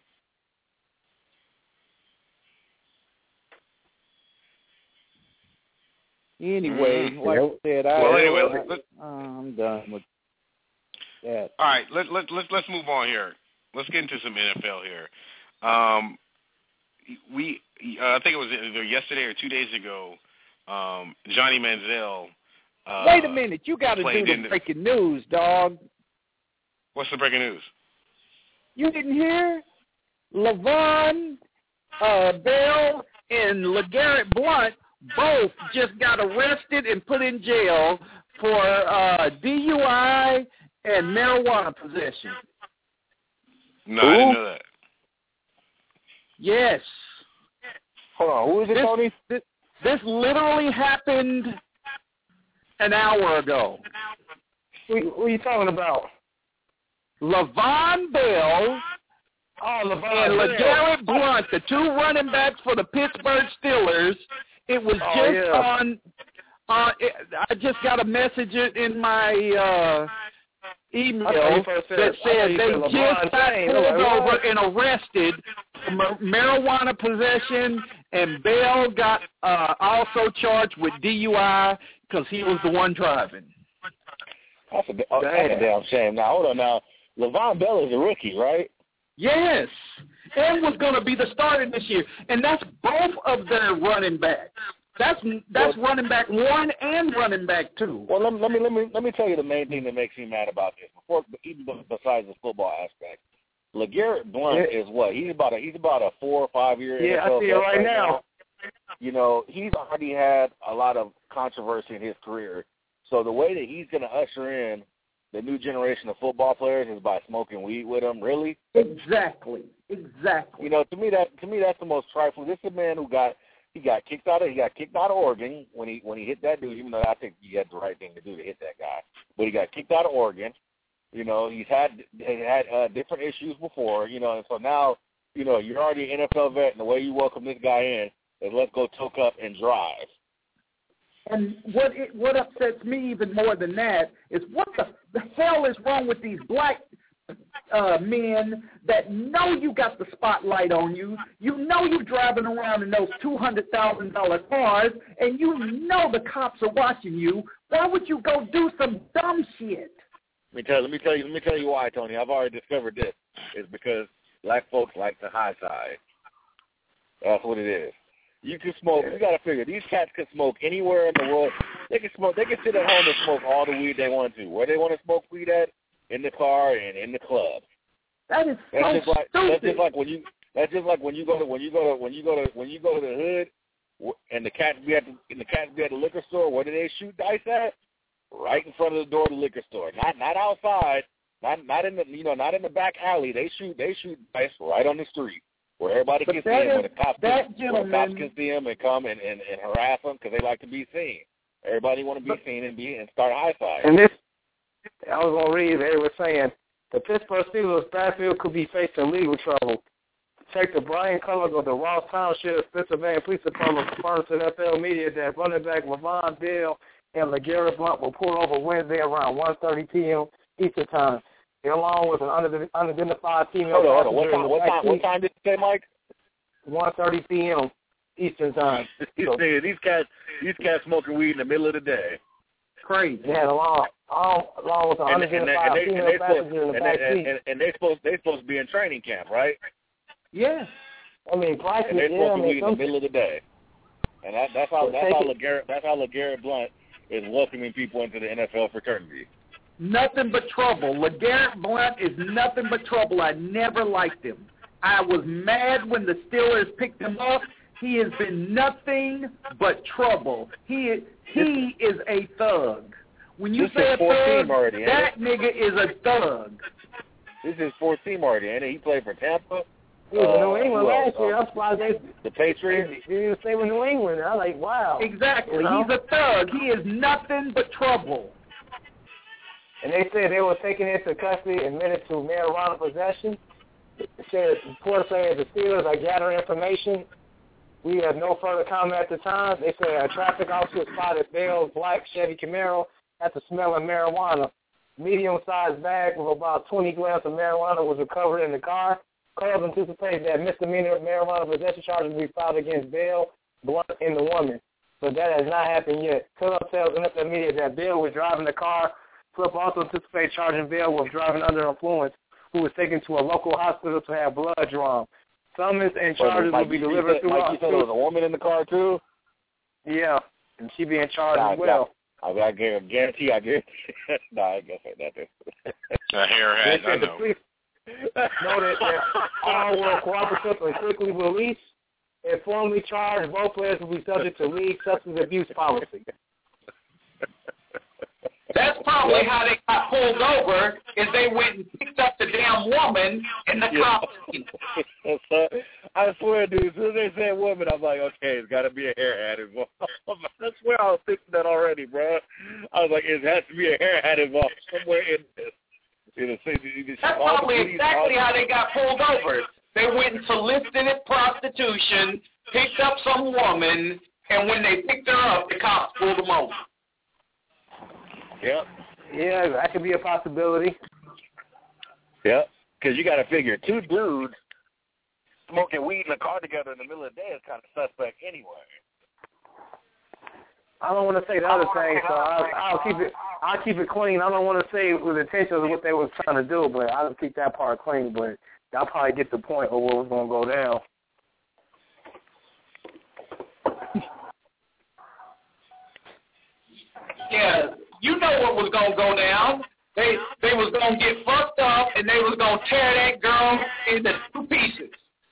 Anyway, mm-hmm. like I said, I, well, anyway, I, let, I, I'm done with that. All right, let let let's let's move on here. Let's get into some N F L here. Um, we uh, I think it was either yesterday or two days ago. Um, Johnny Manziel. Uh, Wait a minute, you got to do the in, breaking news, dog. What's the breaking news? You didn't hear? Levon uh, Bell and LeGarrette Blount both just got arrested and put in jail for uh, D U I and marijuana possession. No, I didn't know that. Yes. Hold on, who is it, this, Tony? This, this literally happened an hour ago. Who, who are you talking about? Levon Bell oh, Levon and Bell. LeGarrette Blount, the two running backs for the Pittsburgh Steelers. It was oh, just yeah. on. Uh, it, I just got a message in my uh, email that said they just got pulled over and arrested for mar- marijuana possession, and Bell got uh, also charged with D U I because he was the one driving. That's a, oh, that's a damn shame. Now, hold on now. Levon Bell is a rookie, right? Yes, and was going to be the starter this year, and that's both of their running backs. That's that's well, running back one and running back two. Well, let me, let me let me let me tell you the main thing that makes me mad about this. Before, even besides the football aspect, LeGarrette Blount yeah. is what he's about a he's about a four or five year. Yeah, N F L I see it right, right now. now. You know, he's already had a lot of controversy in his career. So the way that he's going to usher in the new generation of football players is by smoking weed with them. Really? Exactly. Exactly. You know, to me that to me that's the most trifling. This is a man who got he got kicked out of he got kicked out of Oregon when he when he hit that dude. Even though I think he had the right thing to do to hit that guy, but he got kicked out of Oregon. You know, he's had he had uh, different issues before. You know, and so now you know you're already an N F L vet, and the way you welcome this guy in is let's go toke up and drive. And what it, what upsets me even more than that is what the, the hell is wrong with these black uh, men that know you got the spotlight on you. You know you're driving around in those two hundred thousand dollars cars, and you know the cops are watching you. Why would you go do some dumb shit? Let me tell, let me tell you, let me tell you why, Tony. I've already discovered this. It's because black folks like the high side. That's what it is. You can smoke. You got to figure these cats can smoke anywhere in the world. They can smoke. They can sit at home and smoke all the weed they want to. Where they want to smoke weed at, in the car and in the club. That is that's so just like, stupid. That's just like when you. That's just like when you go to when you go to when you go to when you go to the hood, and the cats be at the and the cats be at the liquor store. Where do they shoot dice at? Right in front of the door of the liquor store. Not not outside. Not not in the you know not in the back alley. They shoot they shoot dice right on the street. Where everybody but can see them, is, when the cops, that can, when the cops can see them and come and, and, and harass them because they like to be seen. Everybody want to be but, seen and be and start high side. And this, I was going to read, they were saying, the Pittsburgh Steelers backfield could be facing legal trouble. Detective Brian Cullen of the Ross Township, Pennsylvania Police Department confirmed to N F L media that running back Lavon Bell and LeGarrette Blount were pulled over Wednesday around one thirty p.m. Eastern Time. Along with an unidentified female. Hold on, hold on. What time, what time, what time did you say, Mike? one thirty p.m. Eastern Time. these, these cats, these cats smoking weed in the middle of the day. Crazy. They had along, along, along with an and, unidentified and they, female and they, passenger in the and back they, seat. And, and they supposed they supposed to be in training camp, right? Yes. I mean, prices. And they're yeah, smoking I mean, weed in the middle of the day. And that, that's how that's how LeGarrette that's how LeGarrette Blount is welcoming people into the N F L fraternity. Nothing but trouble. LeGarrette Blount is nothing but trouble. I never liked him. I was mad when the Steelers picked him up. He has been nothing but trouble. He he is a thug. When you this say is a fourteen thug, already, that nigga is a thug. This is fourth team already, ain't it? He played for Tampa. He was in uh, New England well, last year. uh, I'm surprised they the Patriots. He didn't stay with New England. I'm like, wow. Exactly. You know? He's a thug. He is nothing but trouble. And they said they were taking into custody and admitted to marijuana possession. It said, reports saying the Steelers are gathering information. We have no further comment at the time. They said a traffic officer spotted Bell's black Chevy Camaro at the smell of marijuana. Medium-sized bag with about twenty grams of marijuana was recovered in the car. Cars anticipate that misdemeanor marijuana possession charges will be filed against Bell, Blunt, and the woman. But that has not happened yet. Philip tells N F L media that Bell was driving the car. Philip also anticipates charging Bell with driving under influence, who was taken to a local hospital to have blood drawn. Summons and charges will be delivered through Mike, you said there was a woman in the car, too? Yeah, and she being charged nah, as well. I, I guarantee, I guarantee. no, I guess I nothing. A hair hat, I know. Noted that all were cooperative and quickly released. If formally charged, both players will be subject to league substance abuse policy. That's probably how they got pulled over, is they went and picked up the damn woman and the yeah. cops. I swear, dude, as soon as they said woman, I'm like, okay, it's got to be a hair hat involved. That's where I was thinking that already, bro. I was like, it has to be a hair hat involved somewhere in this. You know, say, That's probably exactly how they got pulled over. They went and solicited prostitution, picked up some woman, and when they picked her up, the cops pulled them over. Yep. Yeah, that could be a possibility. Yep. Because you got to figure, two dudes smoking weed in the car together in the middle of the day is kind of suspect anyway. I don't want to say the other thing, so I'll, I'll keep it. I'll keep it clean. I don't want to say with intentions of what they were trying to do, but I'll keep that part clean. But I'll probably get the point of what was going to go down. Yeah, you know what was going to go down. They they was going to get fucked up, and they was going to tear that girl into two pieces.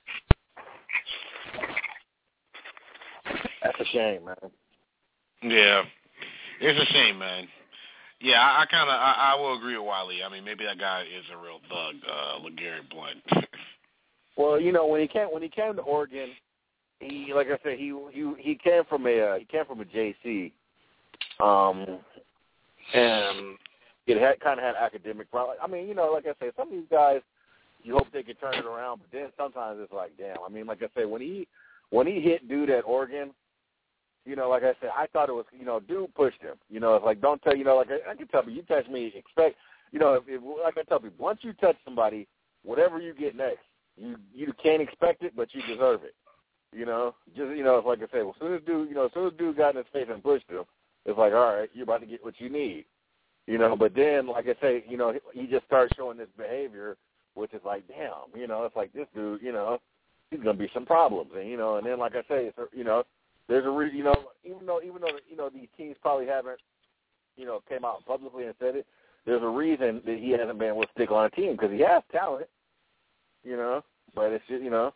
That's a shame, man. Yeah, it's a shame, man. Yeah, I, I kind of I, I will agree with Wiley. I mean, maybe that guy is a real thug, uh, LeGarrette Blount. Well, you know, when he came when he came to Oregon, he like I said, he he he came from a uh, he came from a J C, um, and it had kind of had academic problems. I mean, you know, like I said, some of these guys, you hope they can turn it around, but then sometimes it's like, damn. I mean, like I said, when he when he hit dude at Oregon. You know, like I said, I thought it was, you know, dude pushed him. You know, it's like, don't tell, you know, like I, I can tell you, you touch me, expect, you know, if, if, like I tell people, once you touch somebody, whatever you get next, you you can't expect it, but you deserve it. You know, just you know, it's like I say, well, as soon as dude, you know, as soon as dude got in his face and pushed him, it's like, all right, you're about to get what you need. You know, but then, like I say, you know, he just starts showing this behavior, which is like, damn, you know, it's like this dude, you know, he's gonna be some problems, and you know, and then like I say, it's, you know, there's a re- you know, even though even though you know these teams probably haven't, you know, came out publicly and said it, there's a reason that he hasn't been able to stick on a team because he has talent, you know, but it's just, you know.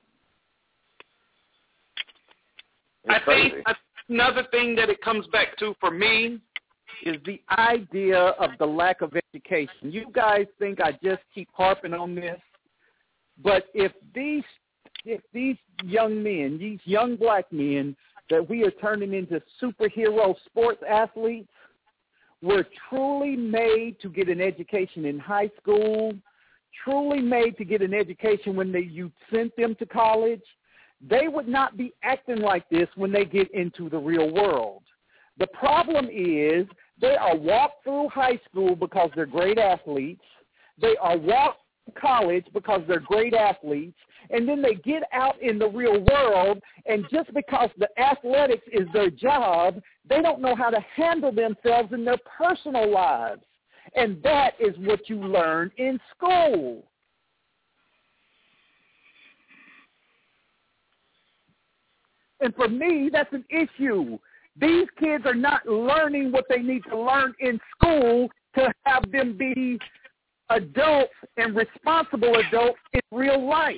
I think another thing that it comes back to for me is the idea of the lack of education. You guys think I just keep harping on this, but if these if these young men, these young black men that we are turning into superhero sports athletes, were truly made to get an education in high school, truly made to get an education when they you sent them to college, they would not be acting like this when they get into the real world. The problem is they are walked through high school because they're great athletes. They are walked through college because they're great athletes. And then they get out in the real world, and just because the athletics is their job, they don't know how to handle themselves in their personal lives. And that is what you learn in school. And for me, that's an issue. These kids are not learning what they need to learn in school to have them be adults and responsible adults in real life.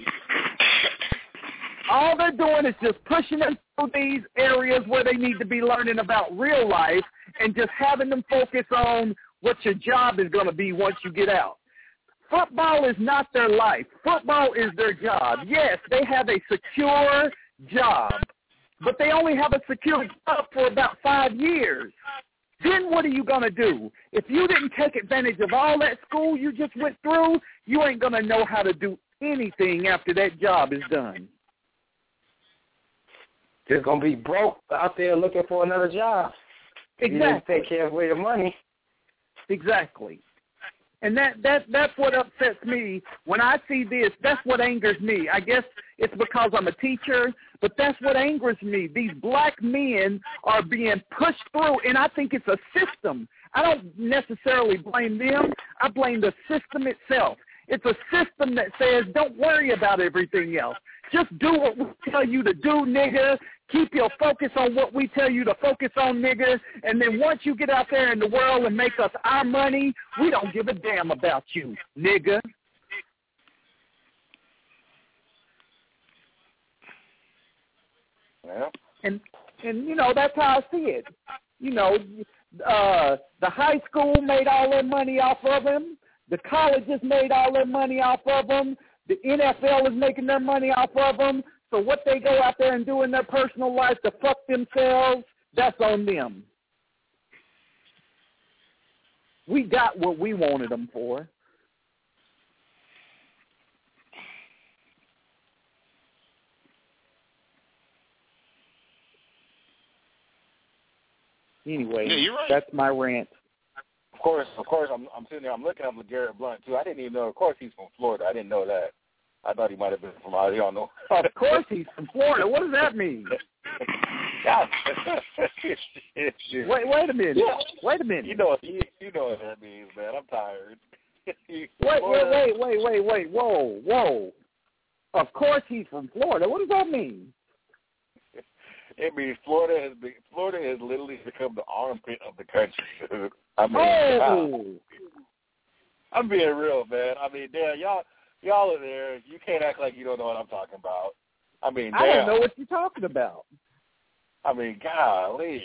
All they're doing is just pushing them through these areas where they need to be learning about real life and just having them focus on what your job is going to be once you get out. Football is not their life. Football is their job. Yes, they have a secure job, but they only have a secure job for about five years. Then what are you going to do? If you didn't take advantage of all that school you just went through, you ain't going to know how to do anything after that job is done. Just going to be broke out there looking for another job. Exactly. You didn't take care of where your money. Exactly. And that, that that's what upsets me when I see this. That's what angers me. I guess it's because I'm a teacher, but that's what angers me. These black men are being pushed through, and I think it's a system. I don't necessarily blame them. I blame the system itself. It's a system that says, don't worry about everything else. Just do what we tell you to do, nigga. Keep your focus on what we tell you to focus on, nigga. And then once you get out there in the world and make us our money, we don't give a damn about you, nigga. Yeah. And, and you know, that's how I see it. You know, uh, the high school made all their money off of him. The colleges made all their money off of them. The N F L is making their money off of them. So what they go out there and do in their personal life to fuck themselves, that's on them. We got what we wanted them for. Anyway, yeah, you're right. That's my rant. Of course, of course, I'm, I'm sitting there. I'm looking up LeGarrette Blount too. I didn't even know. Of course, he's from Florida. I didn't know that. I thought he might have been from out here. I don't know. Of course, he's from Florida. What does that mean? God. wait, wait a minute. Yeah. Wait a minute. You know, you, you know what that means, man. I'm tired. wait, wait, wait, wait, wait, wait. Whoa, whoa. Of course, he's from Florida. What does that mean? It means Florida has been, Florida has literally become the armpit of the country, dude. I mean, oh. God. I'm being real, man. I mean, damn, y'all, y'all are there. You can't act like you don't know what I'm talking about. I mean, damn. I don't know what you're talking about. I mean, golly.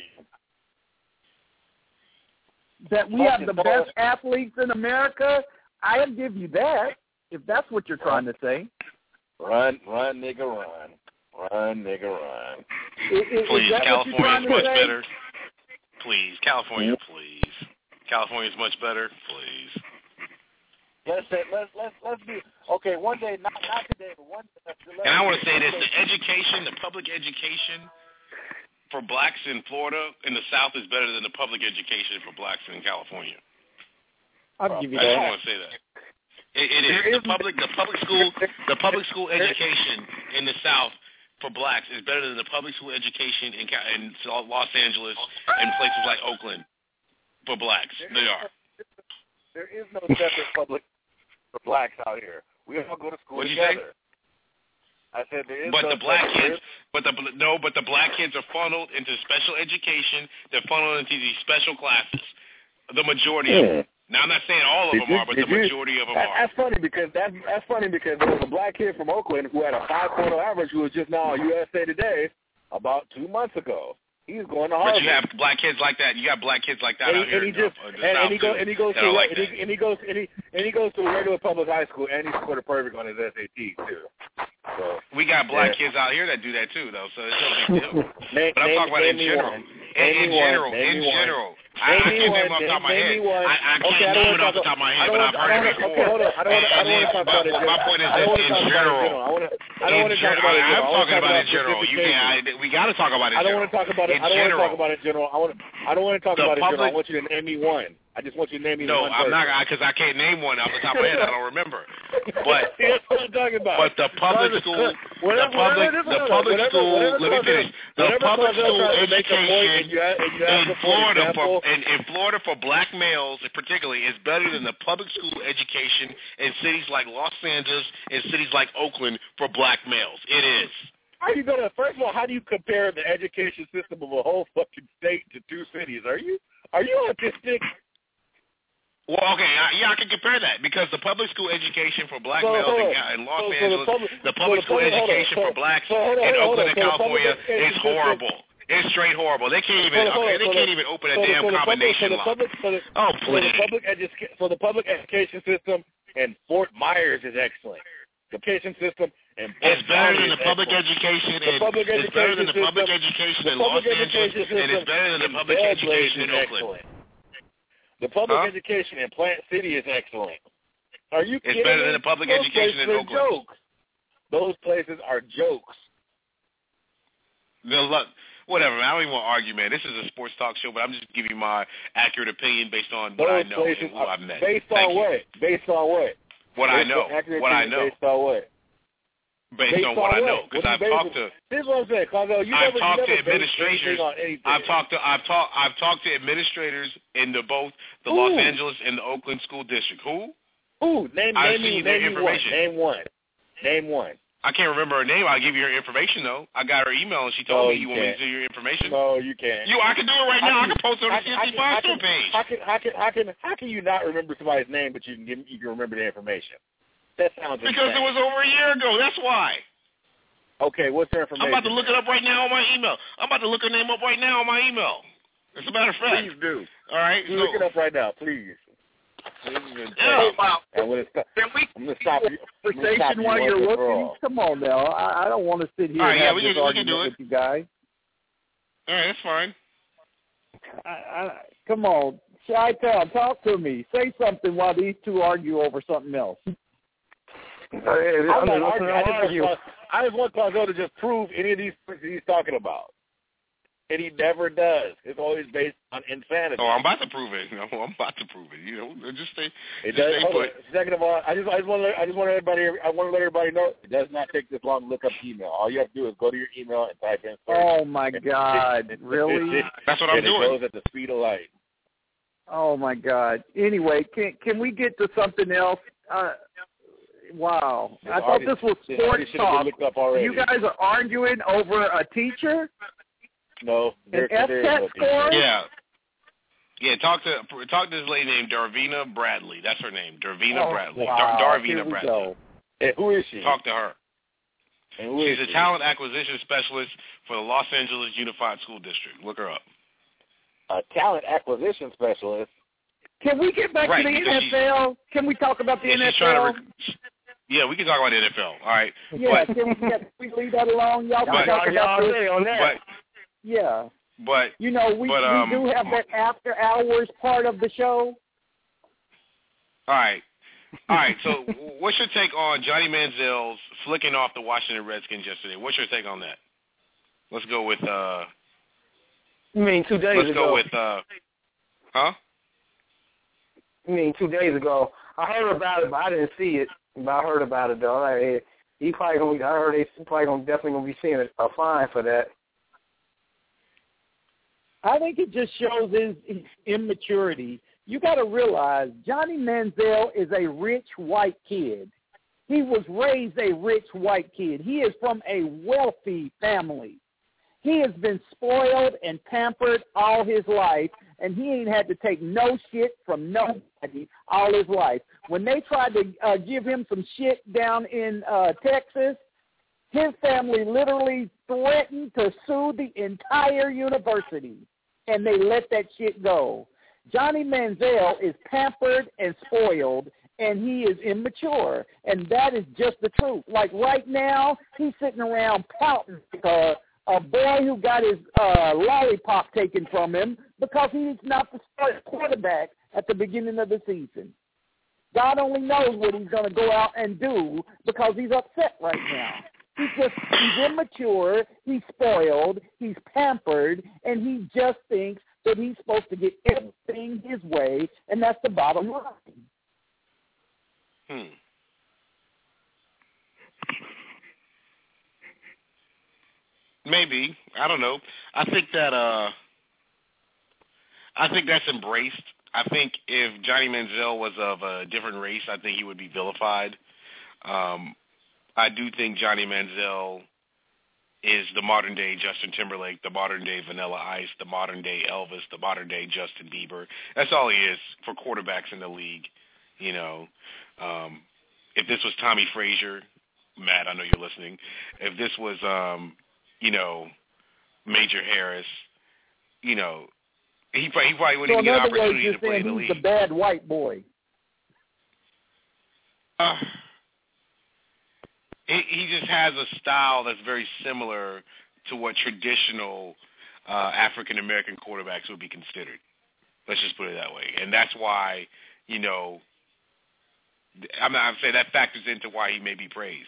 That we have the best athletes in America, I'll give you that, if that's what you're trying to say. Run, run, nigga, run. Run, nigga, run. Is, is, please, is California is much say? better. Please, California, please. California is much better, please. Let's say, let's let's let's be okay. One day, not not today, but one day. And I want to say this: the education, the public education for blacks in Florida in the South is better than the public education for blacks in California. I'll give you I that. just want to say that. It, it is the public, the public school, the public school education in the South for blacks is better than the public school education in, in Los Angeles and places like Oakland for blacks. They are. There is no separate public for blacks out here. We all go to school What'd you together. say? I said there is but no the black separate. kids, but the no, but the black kids are funneled into special education. They're funneled into these special classes. The majority yeah. of them. Now I'm not saying all of Did them you, are, but the you, majority of them that, are. That's funny because that's that's funny because there was a black kid from Oakland who had a five point oh average who was just now on U S A Today about two months ago. He's going to Harvard. But you have black kids like that. You got black kids like that and out he, here. And he in just the, in the and, South and he goes too. and he goes They to don't like and, he, and he goes and he and he goes to a regular public high school and he scored a perfect on his S A T too. So we got black yeah. kids out here that do that too, though. So it's no big deal. name, but I'm name, talking about in general. In, in general, in general. I, I can't name off the top of my head. I, I can't okay, name it off the top of my head, but I've heard it before. Okay, hold on. I don't want to talk about it. My point is this in general. I don't want to talk about it. I'm talking about it in general. You can't. We got to talk about it. I don't want to talk about it. I don't want to talk about it in general. I want. I don't want to talk about it in general. I want you to name me one. I just want you to name me no, one. No, I'm not, because I can't name one off the top of my head. I don't remember. But that's what I'm talking about. But the public school, the public, the public school. Let me finish. The public school education in Florida for in, in Florida for black males, particularly, is better than the public school education in cities like Los Angeles and cities like Oakland for black males. It is. How are you gonna? First of all, how do you compare the education system of a whole fucking state to two cities? Are you are you autistic? Well, okay, I, yeah, I can compare that because the public school education for black so, males so, in, in Los so, Angeles, so the public, the public so school the public, education so, for blacks so, on, in Oakland and so California is horrible. System. It's straight horrible. They can't even so, okay, so, they so can't the, even open a so damn the, so combination the public, lock. so the, so the, oh, so please. the public edu- so the public education system in Fort Myers is excellent. The education system and it's better than the public education in it's better than the public education in Los Angeles, and it's better than the public education in Oakland. The public huh? education in Plant City is excellent. Are you kidding It's better me? than the public Those education in places are Oakland. Jokes. Those places are jokes. The luck. Whatever, man. I don't even want to argue, man. This is a sports talk show, but I'm just giving you my accurate opinion based on what Those I know places and who are, I've met. Based Thank on you. what? Based on what? What based I know. On what I know. Based on what? Based, based on what on I know, because I've talked to. This is what I'm saying, Carl. You I've never, talked you never to administrators. On anything. I've talked to. I've talked. I've talked to administrators in the both the Ooh. Los Angeles and the Oakland school district. Who? Ooh, name I've name seen me, their name information. Me one. Name one. Name one. I can't remember her name. I'll give you her information though. I got her email and she told no, me you you want can't. me to do your information. No, you can't. You, I can do it right now. I can post it on the C F C Five Store page. How can how can how can how can you not remember somebody's name, but you can give you can remember the information? That sounds because insane. it was over a year ago. That's why. Okay, what's her information? I'm about to look it up right now on my email. I'm about to look her name up right now on my email. As a matter of fact. Please do. All right. Please so, look it up right now, please. Yeah. I'm going to stop. Can we I'm going to stop you. Conversation while you're looking. Come on now. I, I don't want to sit here All right, and yeah, have we this can, we argument can do it. with you guys. All right, that's fine. I, I, come on, Chi-Town, talk to me. Say something while these two argue over something else. I'm not arguing. I just, want, I just want Claudio to just prove any of these things he's talking about. And he never does. It's always based on insanity. Oh, I'm about to prove it. No, I'm about to prove it. You know, just stay. It just does. stay Hold put. on. Second of all, I just, I just want to, let, I just want everybody, I want to let everybody know it does not take this long to look up email. All you have to do is go to your email and type in. Oh my God! Really? That's what I'm and doing. It goes at the speed of light. Oh my God! Anyway, can can we get to something else? Uh, wow! It's I already, thought this was sports talk. You guys are arguing over a teacher? No, an F T E C score? Yeah, yeah. Talk to talk to this lady named Darvina Bradley. That's her name, Darvina oh, Bradley. Wow. Dar- Darvina Here we Bradley. Go. Hey, who is she? Talk to her. And who She's is a she? talent acquisition specialist for the Los Angeles Unified School District. Look her up. A talent acquisition specialist. Can we get back right, to the N F L? Can we talk about the yeah, N F L? She's trying to rec- yeah, we can talk about the N F L. All right. Yeah, but, can we, can we leave that alone? Y'all can but, talk about this. On that. But, yeah. But you know, we, but, um, we do have that after hours part of the show. All right. All right, so what's your take on Johnny Manziel's flicking off the Washington Redskins yesterday? What's your take on that? Let's go with uh You mean two days let's ago? go with uh huh? I mean, two days ago. I heard about it, but I didn't see it. But I heard about it though. Like, hey, he probably gonna. Be, I heard he's probably gonna definitely gonna be seeing a, a fine for that. I think it just shows his, his immaturity. You got to realize Johnny Manziel is a rich white kid. He was raised a rich white kid. He is from a wealthy family. He has been spoiled and pampered all his life, and he ain't had to take no shit from nobody all his life. When they tried to uh, give him some shit down in uh, Texas, his family literally threatened to sue the entire university, and they let that shit go. Johnny Manziel is pampered and spoiled, and he is immature, and that is just the truth. Like right now, he's sitting around pouting uh, a boy who got his uh, lollipop taken from him because he's not the starting quarterback at the beginning of the season. God only knows what he's going to go out and do because he's upset right now. He's just, he's immature, he's spoiled, he's pampered, and he just thinks that he's supposed to get everything his way, and that's the bottom line. Hmm. Maybe. I don't know. I think that uh I think that's embraced. I think if Johnny Manziel was of a different race, I think he would be vilified. Um, I do think Johnny Manziel is the modern-day Justin Timberlake, the modern-day Vanilla Ice, the modern-day Elvis, the modern-day Justin Bieber. That's all he is for quarterbacks in the league. You know, um, if this was Tommy Frazier, Matt, I know you're listening. If this was, um, you know, Major Harris, you know, he probably, he probably wouldn't so even get an opportunity words, you're to play in the he's league. He's the bad white boy. Uh, he, he just has a style that's very similar to what traditional uh, African-American quarterbacks would be considered. Let's just put it that way. And that's why, you know, I'm not saying that factors into why he may be praised.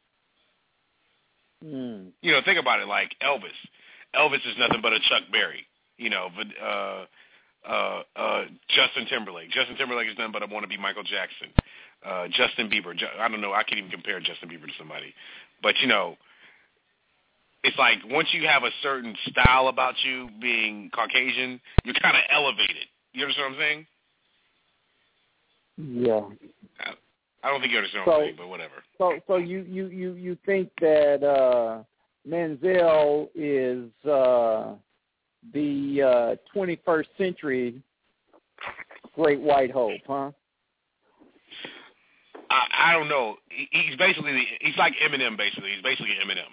Mm. You know, think about it like Elvis. Elvis is nothing but a Chuck Berry. You know, uh, uh, uh, Justin Timberlake. Justin Timberlake is nothing but a wannabe Michael Jackson. Uh, Justin Bieber. I don't know. I can't even compare Justin Bieber to somebody. But, you know, it's like once you have a certain style about you being Caucasian, you're kind of elevated. You understand what I'm saying? Yeah. I, I don't think you understand so, what I'm saying, but whatever. So so you, you, you, you think that uh, Manziel is uh, the uh, twenty-first century great white hope, huh? I, I don't know. He, he's basically, the, he's like Eminem, basically. He's basically Eminem.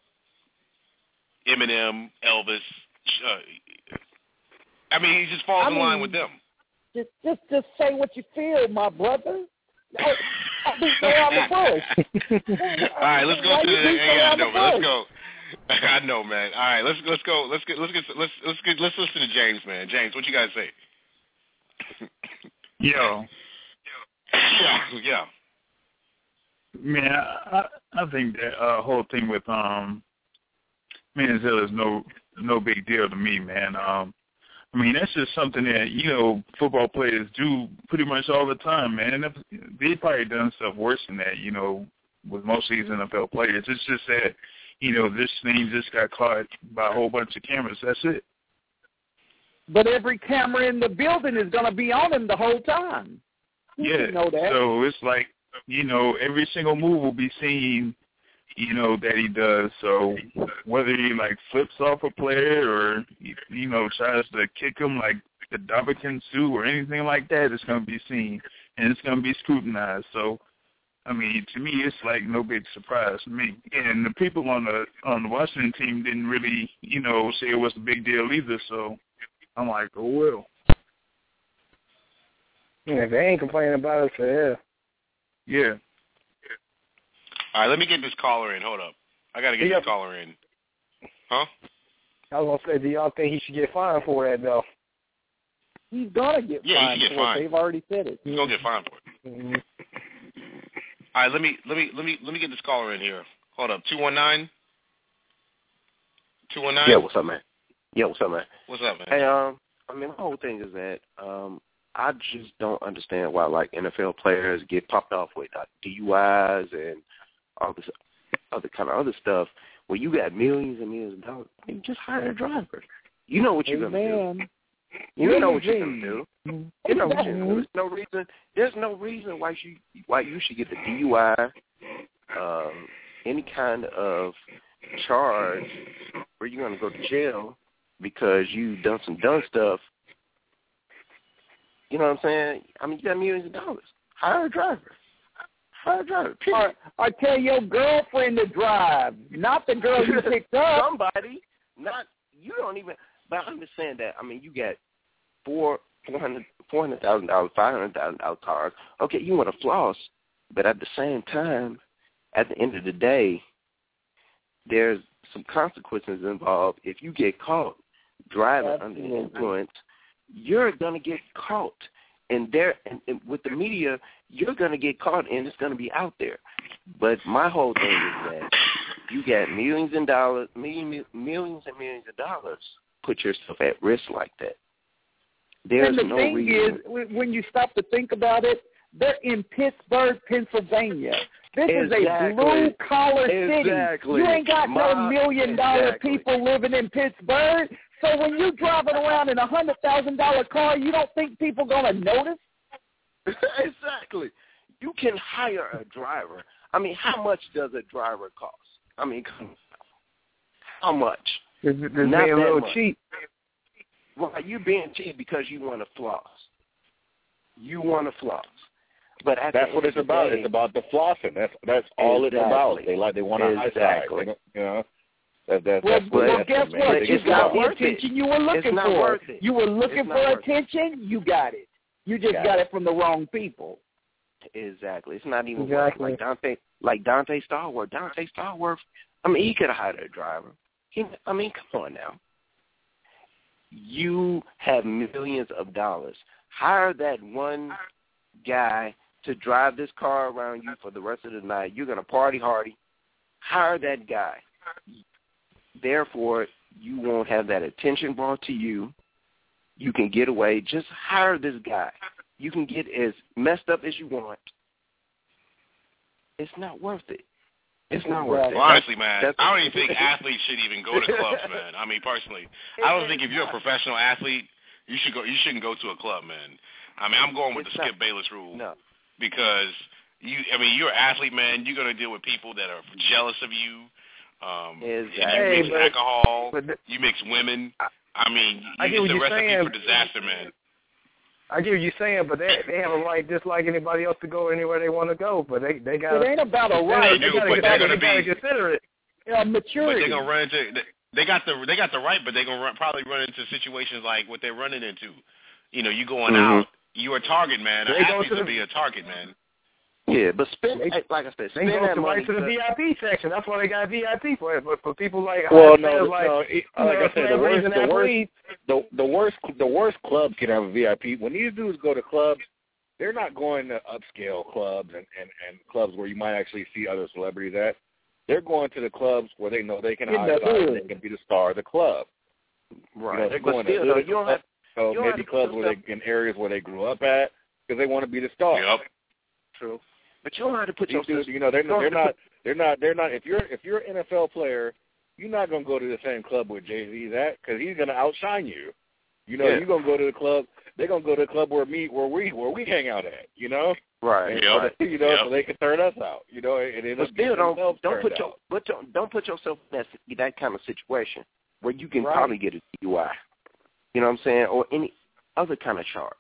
Eminem, Elvis. Uh, I mean, he just falls I in mean, line with them. Just, just, just say what you feel, my brother. I, I beat around the bush. All right, let's go Why to you the. beat Yeah, I around know, the but let's bush? go. I know, man. All right, let's let's go. Let's get let's get let's let's get let's listen to James, man. James, what you guys say? Yo. Yeah, yeah. Man, I I think that uh, whole thing with um Manziel is no no big deal to me, man. Um, I mean that's just something that you know football players do pretty much all the time, man. And they've probably done stuff worse than that, you know, with most of these N F L players. It's just that you know this thing just got caught by a whole bunch of cameras. That's it. But every camera in the building is going to be on him the whole time. You yeah. know that. So it's like. You know, every single move will be seen, you know, that he does. So whether he, like, flips off a player or, you know, tries to kick him like the Dominican Sue or anything like that, it's going to be seen. And it's going to be scrutinized. So, I mean, to me, it's like no big surprise to me. And the people on the on the Washington team didn't really, you know, say it was a big deal either. So I'm like, oh, well. Yeah, if they ain't complaining about it, so yeah. Yeah. All right, let me get this caller in. Hold up. I got to get yeah. this caller in. Huh? I was going to say, do y'all think he should get fined for that, though? He's going to get yeah, fined he should get for fined. it. They've already said it. He's going to get fined for it. Mm-hmm. All right, let me let me let me let me get this caller in here. Hold up. two one nine two one nine Yeah, what's up, man? Yeah, what's up, man? What's up, man? Hey, um, I mean, my whole thing is that, um, I just don't understand why, like, N F L players get popped off with uh, D U Is and all this other kind of other stuff. When you got millions and millions of dollars, I mean, just hire a driver. You know what you're going to do. You know what you're going to do. You know what you're going to do. There's no reason, there's no reason why you, why you should get the D U I, um, any kind of charge where you're going to go to jail because you've done some dumb stuff. You know what I'm saying? I mean, you got millions of dollars. Hire a driver. Hire a driver. Or, or tell your girlfriend to drive, not the girl you picked up. Somebody, not you. Don't even. But I'm just saying that. I mean, you got four, four hundred, four hundred thousand dollars, five hundred thousand dollar cars. Okay, you want to floss, but at the same time, at the end of the day, there's some consequences involved. If you get caught driving Absolutely. under the influence, you're gonna get caught, and there, and, and with the media, you're gonna get caught, and it's gonna be out there. But my whole thing is that you got millions and dollars, million, millions and millions of dollars. Put yourself at risk like that. There's and the no thing reason. is, when you stop to think about it, they're in Pittsburgh, Pennsylvania. This exactly. is a blue-collar exactly. city. You ain't got My, no million-dollar exactly. people living in Pittsburgh. So when you're driving around in a one hundred thousand dollars car, you don't think people going to notice? Exactly. You can hire a driver. I mean, how much does a driver cost? I mean, how much? It's, it's Not being a little much. cheap. Well, you being cheap because you want to floss. You want to floss. But at that's the what end it's about. Day, it's about the flossing. That's that's all exactly. it's about. They like they want to exactly. high side. You know, that, that, Well, that's well what guess what? It's You got the worth attention it. you were looking it's not for. Worth it. You were looking it's for attention. You got it. You just got, got it from the wrong people. Exactly. It's not even exactly. like Dante, like Dante Stallworth. Dante Stallworth. I mean, he could have hired a driver. He, I mean, come on now. You have millions of dollars. Hire that one guy to drive this car around you for the rest of the night. You're going to party hardy. Hire that guy. Therefore, you won't have that attention brought to you. You can get away. Just hire this guy. You can get as messed up as you want. It's not worth it. It's not worth it. Well, honestly, man, That's, I don't even think athletes should even go to clubs, man. I mean, personally, I don't think if you're a professional athlete, you should go. You shouldn't go to a club, man. I mean, I'm going with it's the not, Skip Bayless rule no. because you. I mean, you're an athlete, man. You're going to deal with people that are jealous of you. Um, exactly. You mix hey, but, alcohol. But the, you mix women. I mean, I get it's what a you're recipe saying. for disaster, man. I get what you're saying, but they they have a right just like anybody else to go anywhere they want to go. But they they got. It ain't about a right. They do, gotta, but they're going to gotta be consider it. Yeah, maturity. But they're gonna run into. They got the they got the right, but they're gonna run, probably run into situations like what they're running into. You know, you going mm-hmm. out, you're a target, man. They An go athlete to will the, be a target, man. Yeah, but spend they, like I said, they spend go that to money right to the to, V I P section. That's why they got V I P for it. But for people like well, no, like, no. It, you know, like I said, the worst, the worst, the, the worst, the worst club can have a V I P. When these dudes go to clubs, they're not going to upscale clubs and, and, and clubs where you might actually see other celebrities at. They're going to the clubs where they know they can hide and they can be the star of the club. Right. You know, they're but going still, to though, you don't have, so you don't maybe have clubs where they in areas where they grew up at because they want to be the star. Yep. True. But you don't have to put These yourself. dudes, you know, they're you they're not they're not they're not. If you're if you're an N F L player, you're not gonna go to the same club where Jay-Z's at because he's gonna outshine you. You know, yeah. you're gonna go to the club. They're gonna go to the club where me where we where we hang out at. You know. Right. And, Yep. so they, you know, Yep. so they can turn us out. You know, and it But still, don't don't put your out. but don't, don't put yourself in that that kind of situation where you can Right. probably get a D U I. You know what I'm saying, or any other kind of charge.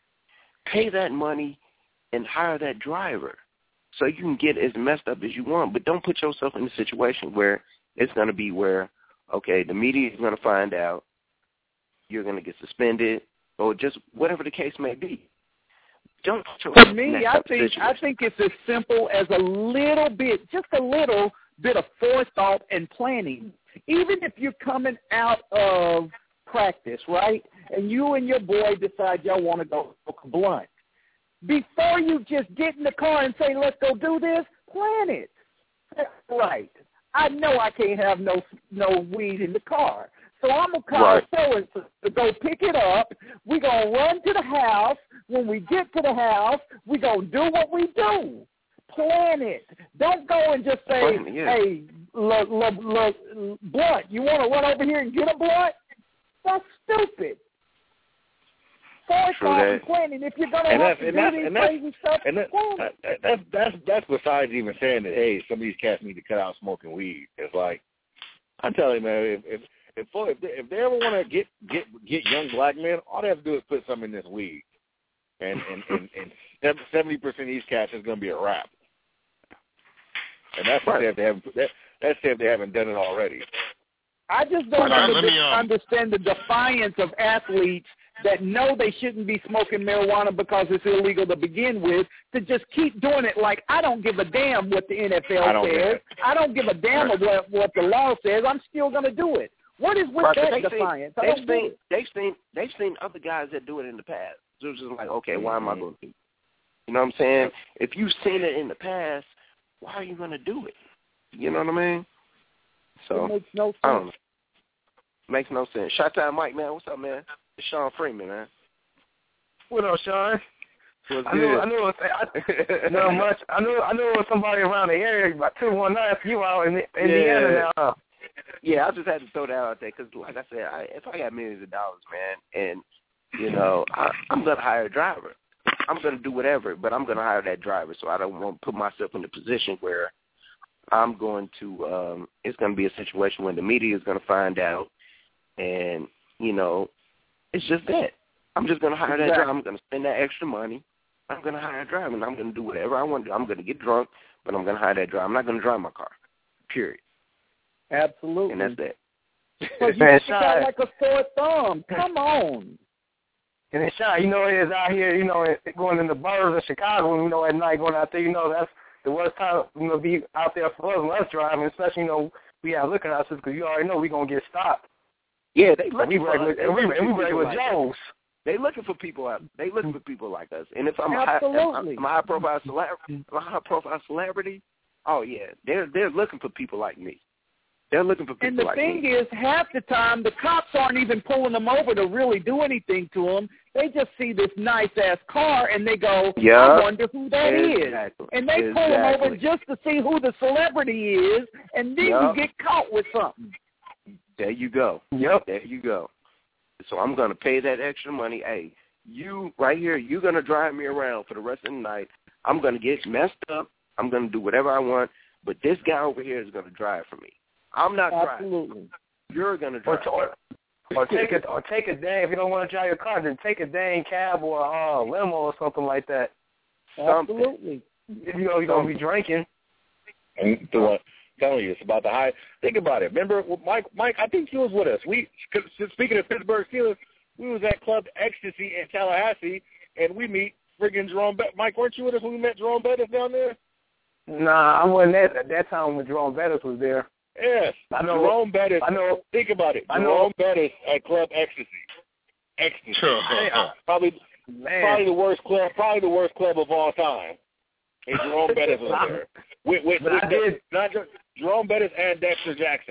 Pay that money and hire that driver so you can get as messed up as you want. But don't put yourself in a situation where it's going to be where, okay, the media is going to find out, you're going to get suspended, or just whatever the case may be. Don't put For yourself in me, that I type of think situation. I think it's as simple as a little bit, just a little bit of forethought and planning. Even if you're coming out of practice, right, and you and your boy decide y'all want to go smoke a blunt, before you just get in the car and say, let's go do this, plan it. Right. I know I can't have no no weed in the car. So I'm going to call right. so-and-so to go pick it up. We're going to run to the house. When we get to the house, we gonna do what we do. Plan it. Don't go and just say, yeah. "Hey, look, look, look, blunt. You want to run over here and get a blunt?" That's stupid. Forethought and planning. If you're gonna and have that's, to and do that's, these and that's, crazy stuff, and that, that, that, that's that's that's besides even saying that, hey, some of these cats need to cut out smoking weed. It's like, I'm telling you, man, if if if, if, they, if they ever want to get get get young black men, all they have to do is put some in this weed, and and and, and seventy percent of these cats is going to be a wrap. And that's right. if they haven't that, that's if they haven't done it already. I just don't right, under, me, um, understand the defiance of athletes that know they shouldn't be smoking marijuana because it's illegal to begin with, to just keep doing it like, I don't give a damn what the N F L I says. I don't give a damn right. what, what the law says. I'm still going to do it. What is with right, that they defiance? Seen, I don't they've, seen, it. they've, seen, they've seen other guys that do it in the past. So it's just like, okay, mm-hmm. why am I going to do it? You know what I'm saying? If you've seen it in the past, why are you going to do it? You know what I mean? So, it makes no sense. I don't know. Makes no sense. Shout out Mike, man. What's up, man? It's Sean Freeman, man. What up, Sean? What's I good? knew, I knew, it was, I, not much. I knew, I knew it was somebody around the area. About two one nine. You out in Indiana yeah. now? Huh? Yeah, I just had to throw that out there because, like I said, I, if I got millions of dollars, man, and you know, I, I'm gonna hire a driver. I'm gonna do whatever, but I'm gonna hire that driver. So I don't want to put myself in a position where I'm going to. Um, it's gonna be a situation where the media is gonna find out. And, you know, it's just that. I'm just going to hire that exactly. driver. I'm going to spend that extra money. I'm going to hire a driver, and I'm going to do whatever I want to do. I'm going to get drunk, but I'm going to hire that driver. I'm not going to drive my car, period. Absolutely. And that's that. Because you make it sound like a sore thumb. Come on. And then, Sean, you know, it is out here, you know, going in the burbs of Chicago, you know, at night going out there, you know, that's the worst time, you know, be out there for us when us driving, especially, you know, we have liquor houses because you already know we're going to get stopped. Yeah, they looking we for regular, us. They and we, looking and we for regular people like Jones. us. They looking for people out. They looking for people like us. And if I'm Absolutely. a high, I'm a high profile celebrity, I'm a high profile celebrity. Oh yeah, they're they're looking for people like me. They're looking for people And the like thing me. is, half the time the cops aren't even pulling them over to really do anything to them. They just see this nice ass car and they go, yeah, I wonder who that exactly. is. And they exactly. pull them over just to see who the celebrity is, and then yep. you get caught with something. There you go. Yep. There you go. So I'm going to pay that extra money. Hey, you right here, you're going to drive me around for the rest of the night. I'm going to get messed up. I'm going to do whatever I want. But this guy over here is going to drive for me. I'm not Absolutely. driving. You're going to drive. Or, or, or take it, or take a dang. If you don't want to drive your car, then take a dang cab or a uh, limo or something like that. Something. Absolutely. If you know you're going to be drinking. And the one telling you, it's about the high. Think about it. Remember, Mike? Mike, I think he was with us. We, speaking of Pittsburgh Steelers, we was at Club Ecstasy in Tallahassee, and we meet friggin' Jerome Bettis. Mike, weren't you with us when we met Jerome Bettis down there? Nah, I wasn't at, at that time when Jerome Bettis was there. Yes, I know. Jerome Bettis. I know. Think about it. I Jerome know. Bettis at Club Ecstasy. Ecstasy. Sure. probably, Man. probably the worst club. Probably the worst club of all time. And Jerome Bettis was there. With, with, But with I did. Not just Jerome Bettis and Dexter Jackson.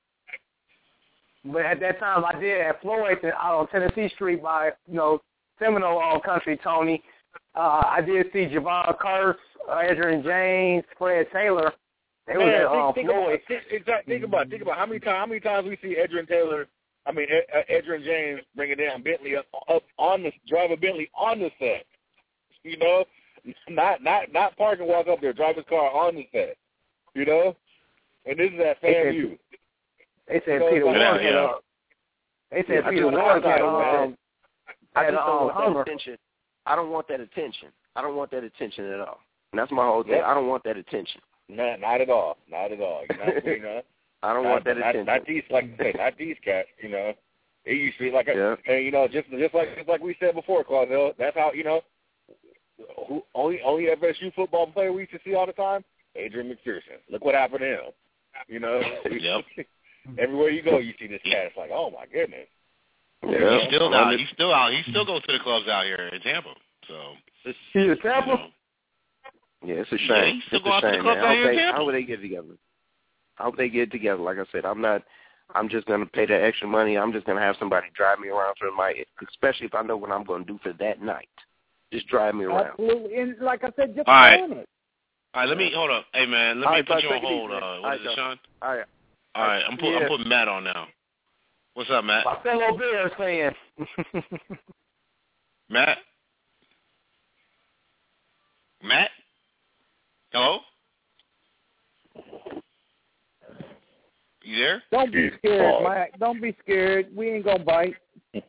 But at that time, I did at Floyd out on Tennessee Street by, you know, Seminole All Country, Tony. Uh, I did see Javon Curse, uh, Adrian James, Fred Taylor. They Man, were at think, uh, think Floyd. About, think, exactly, think about think about how many times how many times we see Adrian Taylor, I mean Ed, uh, Adrian James bringing down Bentley up, up on the drive a Bentley on the set. You know, not not not park and walk up there, drive his car on the set. You know, and this is at FAMU. They said So, Peter like, Warren. yeah. Uh, they said Yeah, Peter I Warren just- had I um, I had just don't um, want that Hummer. attention. I don't want that attention. I don't want that attention at all. And that's my whole thing. Yep. I don't want that attention. Not not at all, not at all. You know, you know I don't not, want that not, attention. Not these like I said, not these cats. You know, it used to be like a, Yeah. and you know just just like just like we said before, Claudel. That's how you know. Who, only only F S U football player we used to see all the time, Adrian McPherson. Look what happened to him. You know, Yep. everywhere you go, you see this cat. It's like, oh my goodness. Yeah. He's still out. He's still out. He still goes to the clubs out here in Tampa. So It's, He's a you Tampa. know, Yeah, it's a Yeah, shame. he still It's go a out to the shame, club man. I out hope here in they, I Tampa. hope they get it together. I hope they get it together. Like I said, I'm not. I'm just gonna pay that extra money. I'm just gonna have somebody drive me around for the night, especially if I know what I'm gonna do for that night. Just drive me around. Absolutely. And like I said, just All right. on it. All right, let me, hold up. Hey, man, let All me right, put so you on take it hold. easy, Uh, man. what All is right, it, Sean? All right. All right, I'm, put, Yeah. I'm putting Matt on now. What's up, Matt? My fellow Bears fan. Matt? Matt? Hello? You there? Don't be scared, Mike. Don't be scared. We ain't gonna bite. I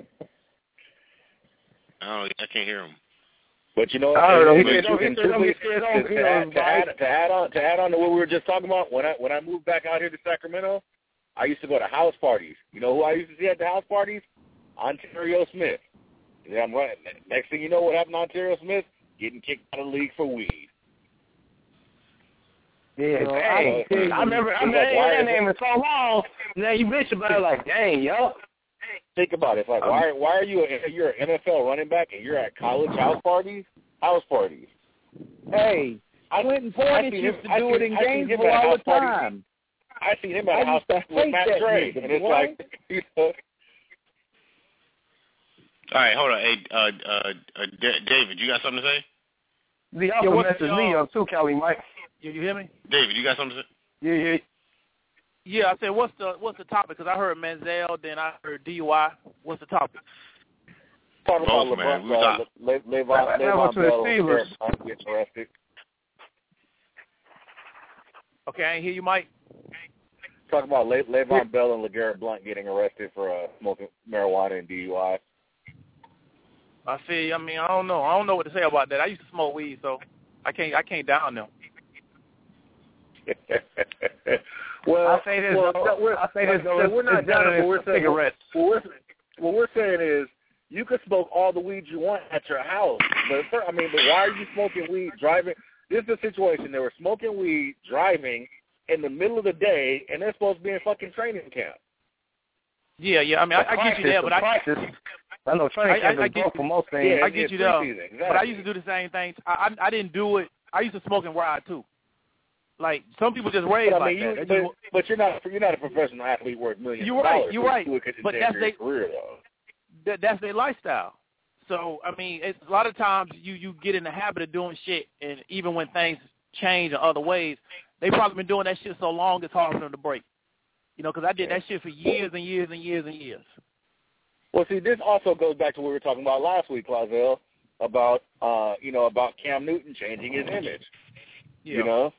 don't. I can't hear him. But you know, I don't know. He and- said, don't- he and said, don't be truthfully, scared. to, Don't, you to, know, add, to, add, to add on to add on to what we were just talking about, when I when I moved back out here to Sacramento, I used to go to house parties. You know who I used to see at the house parties? Ontario Smith. And then I'm running. Next thing you know, what happened to Ontario Smith? Getting kicked out of the league for weed. Yeah, So, dang. I, I remember, I remember that name in so long. Now you mentioned about it, like, dang, yo. Think about it. It's like, why why are you a, you're an N F L running back and you're at college house parties? House parties. Hey, Clinton Portis seen used him- to I do seen- it in I seen him Gainesville at a all house the party. time. I seen him at I a house used to party with hate Matt that Trey, nigga, and it's boy. like, you know. All right, hold on. Hey, uh, uh, uh, D- David, you got something to say? The also what- messaged me up too, Kelly, Mike. You, you hear me? David, you got something to say? Yeah, yeah. Yeah, I said, what's the what's the topic? Because I heard Manziel, then I heard D U I. What's the topic? Talking about Both, man. LeBron, We was uh, out. Le- Le- Le'Veon, That- that Le'Veon was to the Bell Steelers. and gets arrested. Okay, I ain't hear you, Mike. Talking about Le- Le'Veon Bell and LeGarrette Blunt getting arrested for uh, smoking marijuana and D U I. I feel you. I mean, I don't know. I don't know what to say about that. I used to smoke weed, so I can't I can't down them. well, I say this. well, though, we're, I say this. like, Though, so it's, we're not it's down better it, but we're than saying, cigarettes. what we're, what we're saying is, you can smoke all the weed you want at your house, but for, I mean, but why are you smoking weed driving? This is a situation. They were smoking weed driving in the middle of the day, and they're supposed to be in fucking training camp. Yeah, yeah. I mean, I, I get you there, but I practice. I know training I- camp I- I is get broke you. for most things. Yeah, I get it's you there. preseason, exactly. But I used to do the same things. I, I I didn't do it. I used to smoke and ride too. Like some people just raised But, I like mean, you, that. They but, just- but you're not you're not a professional athlete worth millions You're of right, dollars. you're so right. You do it 'cause it's But endanger that's your career, though. that, that's their lifestyle. So I mean, it's, a lot of times you you get in the habit of doing shit, and even when things change in other ways, they probably been doing that shit so long it's hard for them to break. You know, because I did that shit for years and years and years and years. Well, see, this also goes back to what we were talking about last week, Clazel, about uh, you know, about Cam Newton changing his image. Yeah. You know,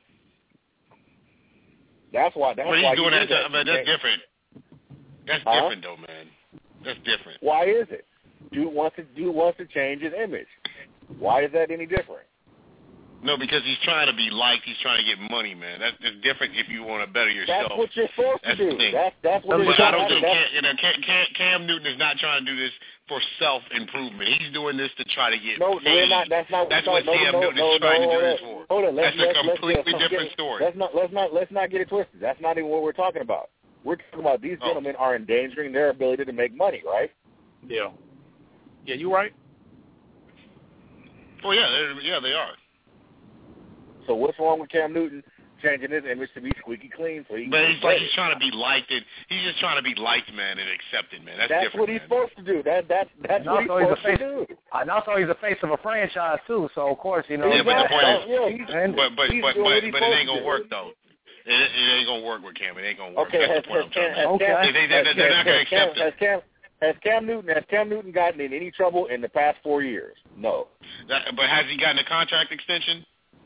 that's why. That's But why he's doing you that. do I mean, that's different. That's Huh? different, though, man. That's different. Why is it? Dude wants to dude wants to change his image. Why is that any different? No, because he's trying to be liked. He's trying to get money, man. That's, that's different if you want to better yourself. That's what you're supposed That's to the do. thing. That's that's what. But it's I don't about. think That's- Cam, you know, Cam, Cam, Cam Newton is not trying to do this for self-improvement. He's doing this to try to get No, paid. we're not. That's not. That's no, what no, Cam no, Newton no, is trying no, to do hold this on. for. Hold on. Let's, That's a let's, completely let's, different let's, story. Let's not. Let's not. Let's not get it twisted. That's not even what we're talking about. We're talking about these Oh. gentlemen are endangering their ability to make money, right? Yeah. Yeah, you right. Oh yeah, they're- yeah, they are. So what's wrong with Cam Newton changing his image to be squeaky clean? So he But can he's like he's trying to be liked, and he's just trying to be liked, man, and accepted, man. That's, That's different. what he's man. supposed to do. That that that's And what he's also, he's a supposed face. to do. And also, he's a face of a franchise too. So of course, you know. Yeah, but the point is, yeah, he's, and, but but he's but doing but, what he's but it ain't supposed to gonna do. work though. It, it ain't gonna work with Cam. It ain't gonna work. Okay, That's has, the point has, I'm trying to has, make. Okay. Cam, They, they, they, they're not gonna has, Cam, accept it. has Cam has Cam Newton has Cam Newton gotten in any trouble in the past four years? No. That, but has he gotten a contract extension?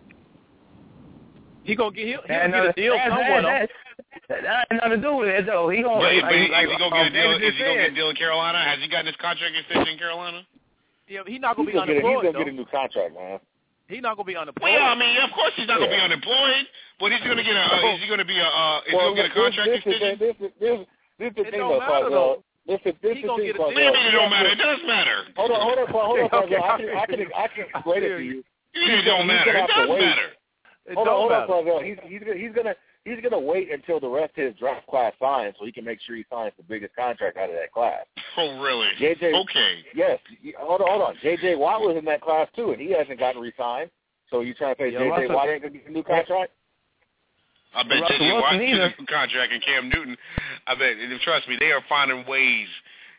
He gonna get he'll, he'll and, get uh, a deal that, somewhere. that, though. that, that had nothing to do with it though. He gonna. But, like, but he, like, is he gonna um, get a deal? David Is just he gonna said. get a deal in Carolina? Has he gotten his contract extension in Carolina? Yeah, he's not gonna He's be gonna, get a, he's unemployed gonna though. get a new contract, man. He's not gonna be Well, unemployed. yeah, I mean, of course he's not gonna be Yeah. unemployed, but he's gonna get a. Uh, is he gonna be a? Uh, is Well, he gonna get a this- contract this, extension? Is, this, is, this, this is the It thing, don't though, matter, Clazel. though. This is this He is the gonna thing, get a Clazel. deal. What do you mean it don't matter? It does matter. Hold on, hold on, hold on, Okay, Clazel. I can okay. I can I can explain it to you. You mean it He's don't gonna- he's matter? gonna It have to does wait. matter. It Hold on, don't hold on, matter. Clazel. He's he's gonna he's gonna he's gonna wait until the rest of his draft class signs so he can make sure he signs the biggest contract out of that class. Oh, really? J J, Okay. yes. Hold on, hold on. J J Watt was in that class too, and he hasn't gotten re-signed. So you trying to say Yeah, J J Russell- Watt ain't gonna get a new contract? I bet Russell J J Watt Wilson gets either. a new contract and Cam Newton. I bet. and trust me, they are finding ways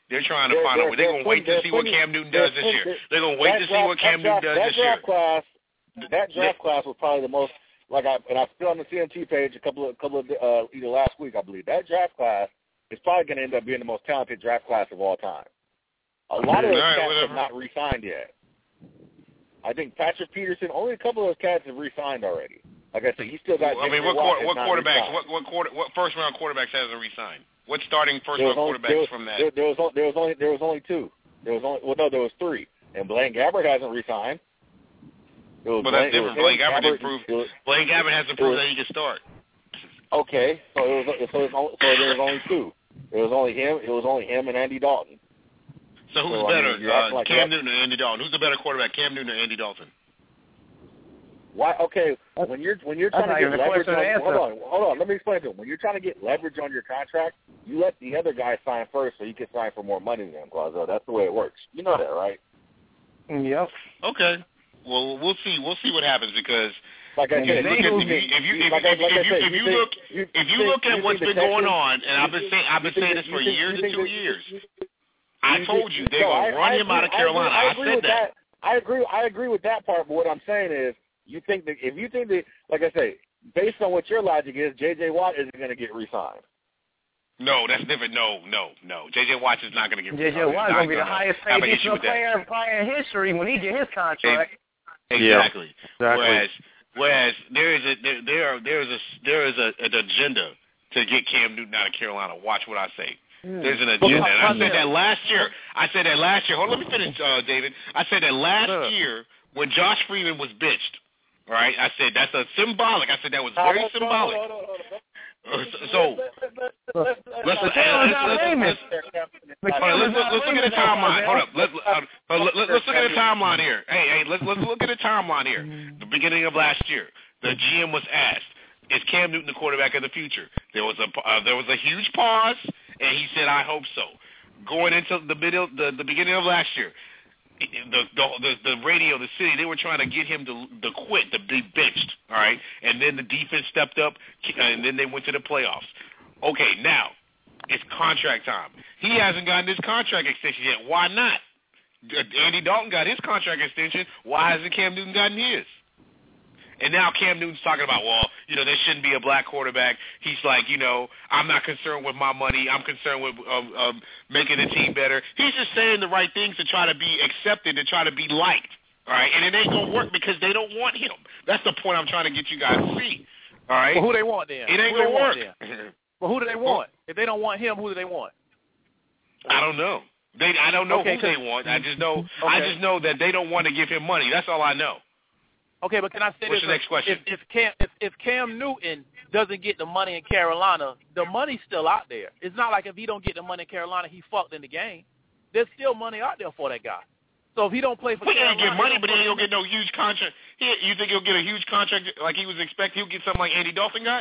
They're trying to they're, find they're, out. They're, they're going to wait to see what Cam Newton does this year. They're going to wait to see what Cam Newton does this year. That draft class, that draft class was probably the most, like I, and I put on the C M T page a couple of, couple of, uh, either last week, I believe. That draft class is probably going to end up being the most talented draft class of all time. A lot of those right, cats whatever. have not re-signed yet. I think Patrick Peterson, only a couple of those cats have re-signed already. Like I said, he still got. I mean, what quarter, what quarterbacks? What what quarter? What first round quarterbacks hasn't re-signed? What starting first round only, quarterbacks was, from that? There, there was there was only there was only two. There was only well no there was three. And Blaine Gabbert hasn't re-signed. But well, that's different. Blaine Gabbert didn't prove. Blaine Gabbert hasn't proved that he can start. Okay, so it was so, it was only, so there was only two. It was only him. It was only him and Andy Dalton. So who's so, better, I mean, uh, like Cam Newton or Andy Dalton? Who's the better quarterback, Cam Newton or Andy Dalton? Why? Okay, when you're when you're trying to get leverage on, hold on, hold on. Let me explain to him. When you're trying to get leverage on your contract, you let the other guy sign first, so you can sign for more money than him, Claudio. That's the way it works. You know that, right? Yep. Okay. Well, we'll see. We'll see what happens because. Like I said, if you if you if you if you look if you look at what's been going on, and I've been saying I've been saying this for years and two years. I told you they're gonna run him out of Carolina. I said that. I agree. I agree with that part. But what I'm saying is, you think that if you think that, like I say, based on what your logic is, J J Watt isn't going to get re-signed. No, that's different. No, no, no. J J Watt is not going to get re-signed. J J Watt is going to be the highest paid defensive player in history when he get his contract. Exactly. Yeah, exactly. Whereas, whereas there is a there there, there is a there is a, an agenda to get Cam Newton out of Carolina. Watch what I say. Mm. There's an agenda. And I said that last year. I said that last year. Hold on, let me finish, uh, David. I said that last sure. year when Josh Freeman was benched. All right, I said that's a symbolic. I said that was very uh, symbolic. Hold on, hold on, hold on. So let's let's let's look at the timeline. Hold up, let's let's look at the timeline here. Hey, hey, let's let's look at the timeline here. The beginning of last year, the G M was asked, "Is Cam Newton the quarterback of the future?" There was a uh, there was a huge pause, and he said, "I hope so." Going into the middle, the the beginning of last year. The, the the radio, the city, they were trying to get him to to quit, to be benched, all right? And then the defense stepped up, and then they went to the playoffs. Okay, now it's contract time. He hasn't gotten his contract extension yet. Why not? Andy Dalton got his contract extension. Why hasn't Cam Newton gotten his? And now Cam Newton's talking about, well, you know, there shouldn't be a black quarterback. He's like, you know, I'm not concerned with my money. I'm concerned with um, um, making the team better. He's just saying the right things to try to be accepted, to try to be liked, all right? And it ain't going to work because they don't want him. That's the point I'm trying to get you guys to see, all right? Well, who they want then? It ain't going to work. Well, who do they want? If they don't want him, who do they want? I don't know. They, I don't know okay, who they want. I just know. Okay. I just know that they don't want to give him money. That's all I know. Okay, but can I say What's this? the next question? If, if Cam if, if Cam Newton doesn't get the money in Carolina, the money's still out there. It's not like if he don't get the money in Carolina, he fucked in the game. There's still money out there for that guy. So if he don't play for he Carolina, he ain't get money, he but he ain't gonna get no huge contract. He, you think he'll get a huge contract like he was expecting? He'll get something like Andy Dalton got?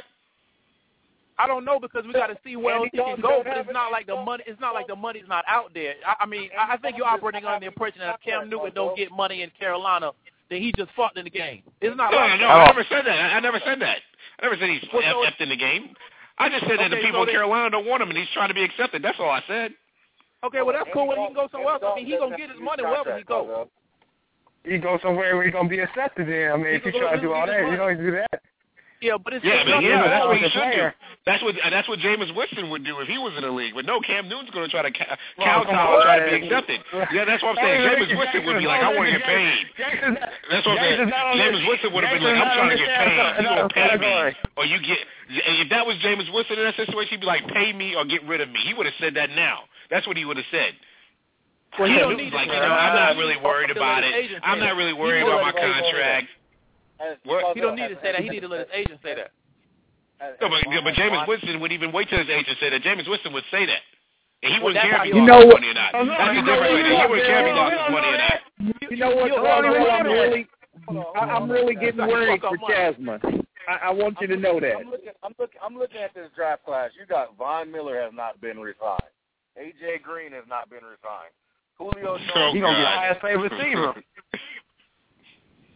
I don't know because we got to see where he can go. But it's not like the money. It's not like the money's not out there. I, I mean, I think you're operating under the impression that if Cam Newton don't get money in Carolina, then he just fucked in the game. It's not. No, like no, I never said that. I never said that. I never said he's well, so effed in the game. I just said that okay, the people so in Carolina don't want him, and he's trying to be accepted. That's all I said. Okay, well that's cool. Well, he can go somewhere else. I mean, he's gonna get his money wherever he goes. He goes somewhere where he's gonna be accepted. Then I mean, if you try to do all that, you don't do that. Yeah, but it's yeah, but yeah, that's what he should do. That's what that's what Jameis Winston would do if he was in the league. But no, Cam Newton's going to try to ca- kowtow and try to be accepted. Yeah, that's what I'm saying. Jameis Winston would be like, I want to get paid. That's what I'm saying. Jameis Winston would have been like, I'm trying to get paid. You gonna pay me, or you get. If that was Jameis Winston in that situation, he'd be like, pay me or get rid of me. He would have said that now. That's what he would have said. Well, he don't need like, you know, I'm not really worried about it. I'm not really worried about my contract. What? He don't need to say that. He need to let his agent say that. No, but, but Jameis Winston would even wait till his agent said that. Jameis Winston would say that. And he wouldn't care if he lost money or not. That's the difference. He wouldn't care if he lost his money or not. You know what, Claudio, I'm really, I'm really getting worried for Jasmine. I, I want you to know that. I'm looking, I'm, looking, I'm looking at this draft class. You got Von Miller has not been re-signed. A J Green has not been re-signed. Julio Jones. He's going to be the highest paid receiver.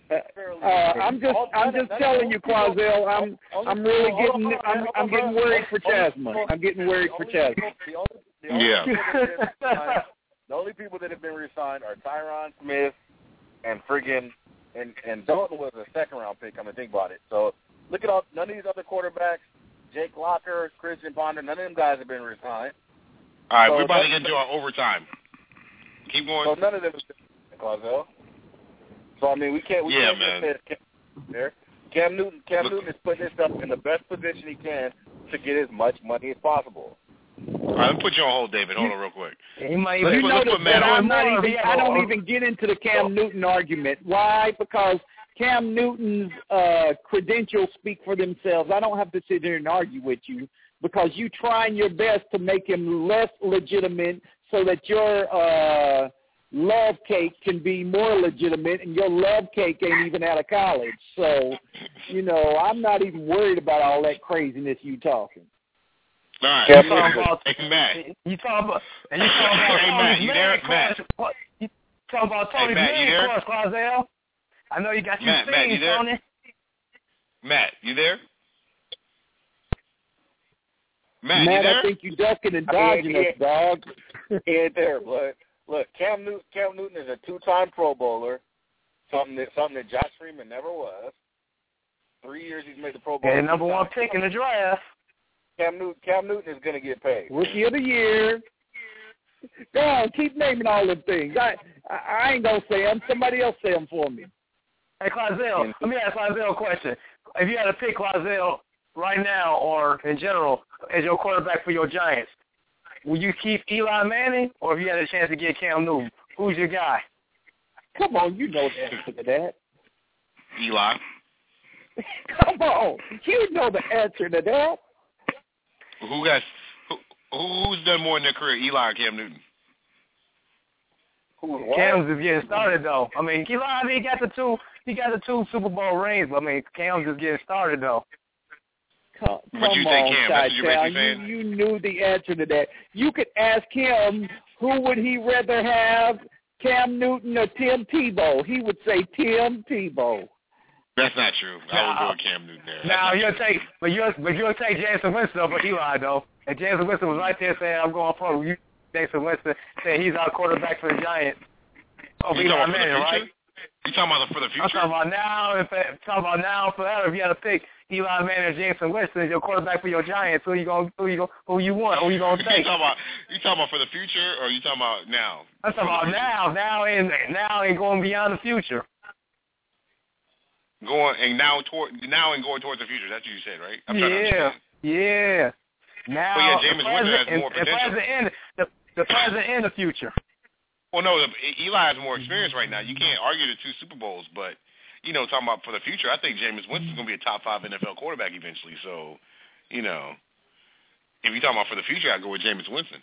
Uh, I'm just, I'm just telling you, Quazell. I'm, I'm really getting, I'm, I'm getting worried for Chasma. I'm getting worried for Chasma. Yeah. The only people that have been re-signed are Tyron Smith and friggin' and and Dalton was a second round pick. I'm gonna think about it. So look at all none of these other quarterbacks, Jake Locker, Christian Ponder, none of them guys have been re-signed. All right, so we're about to get into our overtime. Keep going. So none of them is Quazell. So I mean, we can't. We yeah, can't man. Just say there. Cam Newton. Cam Look. Newton is putting himself in the best position he can to get as much money as possible. All right, let me put you on hold, David. Hold on real quick. You might you notice that I'm not even, I don't even get into the Cam Newton argument. Why? Because Cam Newton's uh, credentials speak for themselves. I don't have to sit there and argue with you because you trying your best to make him less legitimate so that your uh, love cake can be more legitimate, and your love cake ain't even out of college. So, you know, I'm not even worried about all that craziness you talking. All right. You talking about, hey, Matt. You talking about, and you talking about hey, Matt, you there? Matt. You talking about Tony's hey, Matt, man course, Quazell. I know you got your Matt, Matt, you there? Tony. Matt, you there? Matt, Matt, you there? I think you ducking and dodging us, dog. He ain't there, but look, Cam Newton, Cam Newton is a two-time Pro Bowler, something that something that Josh Freeman never was. Three years he's made the Pro Bowl. And number one pick in the draft. Cam Newton, Cam Newton is going to get paid. Rookie of the year. Go on, keep naming all the things. I, I I ain't gonna say them. Somebody else say them for me. Hey, Quazell, let me ask Quazell a question. If you had to pick Quazell right now or in general as your quarterback for your Giants, would you keep Eli Manning, or if you had a chance to get Cam Newton, who's your guy? Come on, you know the answer to that. Eli. Come on, you know the answer to that. Who got who, who's done more in their career, Eli or Cam Newton? Cam's is getting started though. I mean, Eli, I mean, he got the two, he got the two Super Bowl rings, but I mean, Cam's just getting started though. Come, What come you on, say, Cam? That's what you Chi-Town. saying? You, you knew the answer to that. You could ask him who would he rather have, Cam Newton or Tim Tebow. He would say Tim Tebow. That's not true. I would go with Cam Newton there. Now you'll take, but you'll, but you'll take Jameson Winston over Eli though. And Jameson Winston was right there saying, "I'm going pro." You, Jameson Winston saying he's our quarterback for the Giants. Oh, you talking about for the future? Right? You talking about for the future? I'm talking about now. If I'm talking about now and forever. If you had to pick Eli Manning or Jameson Winston as your quarterback for your Giants, who you going? Who you going? Who you want? Who you going to take? you talking about? You talking about for the future, or you talking about now? I'm talking about now. Now and now and going beyond the future. Going and now toward now and going towards the future. That's what you said, right? I'm trying yeah, to understand. yeah. Now, but yeah, Jameis Winston has more potential. The present and the, the present and the future. Well, no, the, Eli has more experience right now. You can't argue the two Super Bowls, but you know, talking about for the future, I think Jameis Winston's going to be a top five N F L quarterback eventually. So, you know, if you're talking about for the future, I'd go with Jameis Winston.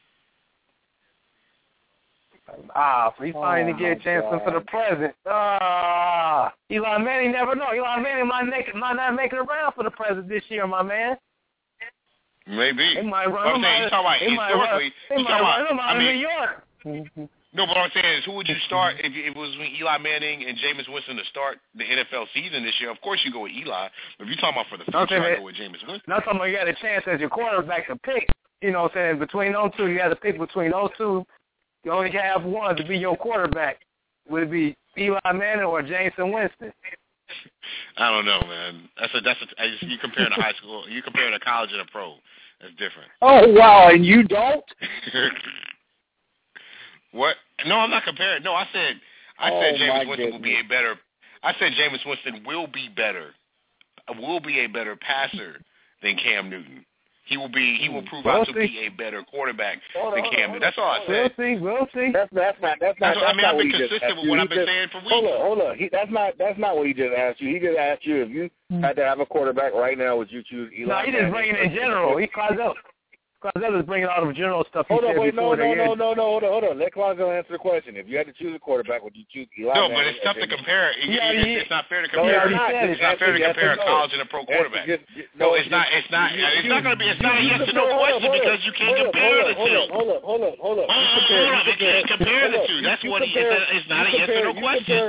Ah, we finally oh get a chance for the present. Ah, Eli Manning never know. Eli Manning might make might not make it around for the present this year, my man. Maybe. It might run. But I'm saying, you talking about historically. It might run him out of New York. No, but what I'm saying is, who would you start if it was between Eli Manning and Jameis Winston to start the N F L season this year? Of course, you go with Eli. But if you're talking about for the future, I go with Jameis Winston. Not talking about you got a chance as your quarterback to pick. You know what I'm saying? Between those two, you got to pick between those two. You only have one to be your quarterback. Would it be Eli Manning or Jameson Winston? I don't know, man. That's a that's a, I just, you comparing a high school, you comparing a college and a pro. That's different. Oh wow, and you don't? What? No, I'm not comparing. No, I said I oh, said Jameis Winston goodness. will be a better. I said Jameis Winston will be better. Will be a better passer than Cam Newton. He will be. He will prove we'll out to see. be a better quarterback hold than on, Cam Newton. That's all I We'll said. see. We'll see. That's that's not that's not. That's what, that's I mean, not I've been what he just consistent asked with you. what He I've been just, saying for weeks. Hold on, hold on. He, that's not that's not what he just asked you. He just asked you if you had to have a quarterback right now, would you choose Eli? No, he just bringing in general. He calls up. Quazell is bringing all the general stuff. He Hold on, said wait, no, before no, the no, end. no, no, hold on, hold on. Let Quazell answer the question. If you had to choose a quarterback, would you choose Eli? No, Manning but it's tough to compare. It, Yeah, it, he- it's not fair to No, compare. it's not. It's not fair to Yes or compare a no. college and a pro quarterback. Just- just- No, no, it's not. It's not. you- It's you- not going to be. It's not a you yes or compare- no hold question on, hold because on, you can't hold on, compare the hold two. on, hold on, hold on, hold on. You Hold compare- on, you I can't compare the hold on. two. That's You what he. compare- It's, a, it's not a you yes or no compare- you question. compare-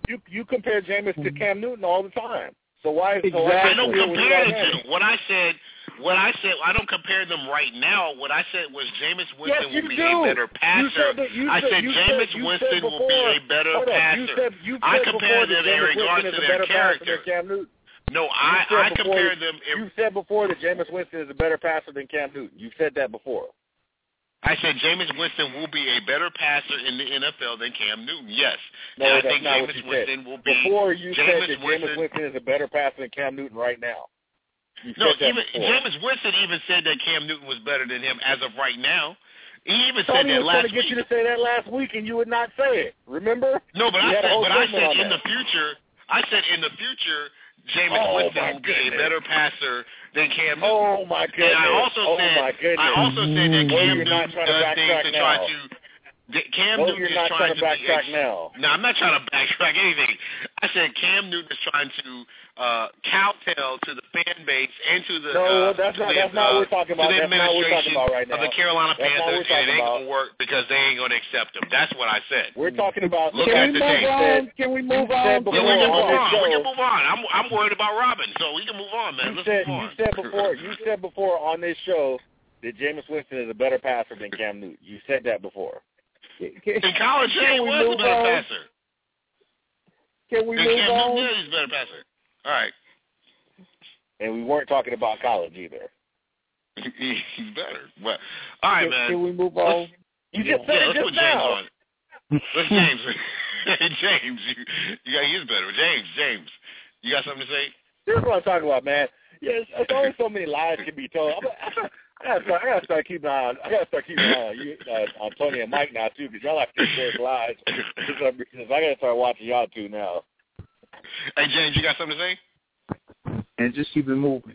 you you compare Jameis to Cam Newton all the time. So why? Exactly. So why I don't compare the two. What I said, what I said, I don't compare them right now. What I said was Jameis Winston yes, will be do. a better passer. You said that, you I said, said you Jameis said, Winston before, will be a better hold passer. You said, you I said compare them in Jameis regards Winston to is a their better character. passer than Cam Newton. No, I I before, compare them. In, you said before that Jameis Winston is a better passer than Cam Newton. You said that before. I said Jameis Winston will be a better passer in the N F L than Cam Newton. Yes. No, and I that's think not Jameis what you Winston said. will be. Before you Jameis said that Winston, Jameis Winston is a better passer than Cam Newton right now. You no, said that even before. Jameis Winston even said that Cam Newton was better than him as of right now. He even Tony said that was last trying to get week. you to say that last week, and you would not say it. Remember? No, but you I said, but I said in that. the future, I said in the future, Jameis oh, Winston will goodness. be a better passer than Cam Newton. Oh my goodness! And I also oh said, my goodness! I also said that no, Cam you're not Newton trying to does backtrack things to now. try to. Cam no, Newton you're is not trying, trying to backtrack be, now. No, I'm not trying to backtrack anything. I said Cam Newton is trying to uh, kowtow to the fan base and to the no, uh, that's to not the, that's not uh, what we're talking about. to the That's not what we're talking administration about right now. of the Carolina that's Panthers, and it ain't about. gonna work because they ain't gonna accept him. That's what I said. We're talking about. Look Can at we the move tape. on? Can we move on? Yeah, we can move on. Show, we can move on. I'm I'm worried about Robin, so we can move on, man. You Let's said move you on. said before you said before on this show that Jameis Winston is a better passer than Cam Newton. You said that before. In college, he was a better on? passer. Can we and move Cam on? Newton, yeah, he's a better passer. All right. And we weren't talking about college either. He's better. Well, all right, can, man. Can we move on? Let's, you just said yeah, it let's just put James now. on. Let's James. James, you, you got he's better. James, James, you got something to say? Here's what I'm talking about, man. Yes, yeah, there's only so many lies can be told. I'm, I, I gotta start. I gotta start keeping an eye on. I gotta start keeping an eye on you, uh, on Tony and Mike now too, because y'all have to share lies. Because I gotta start watching y'all two now. Hey James, you got something to say? And just keep it moving.